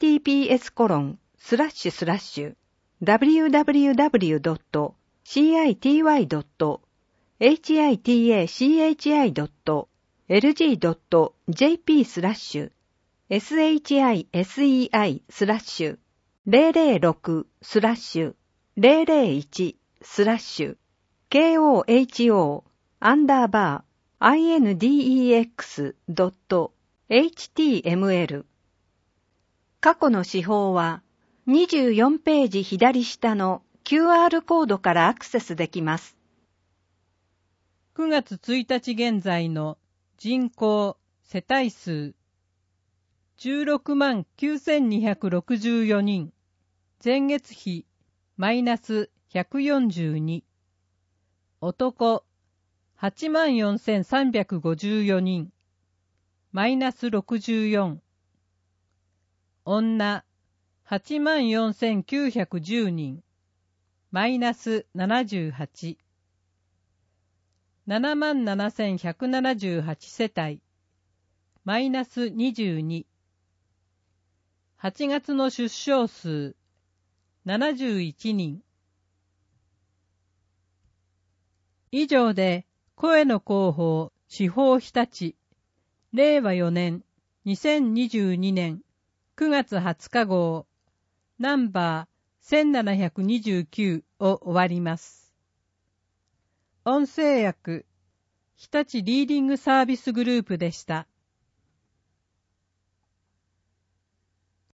https://www.city.hitachi.lg.jp/009/001/011/000-koho-index.html 過去の司法は24ページ左下の QR コードからアクセスできます。 9月1日現在の人口世帯数 169,264 人、前月比マイナス142、男 84,354 人、マイナス64、女 84,910 人、マイナス78、77,178 世帯、マイナス22、8月の出生数71人。以上で声の広報司法日立令和4年2022年9月20日号ナンバー1729を終わります。音声訳日立リーディングサービスグループでした。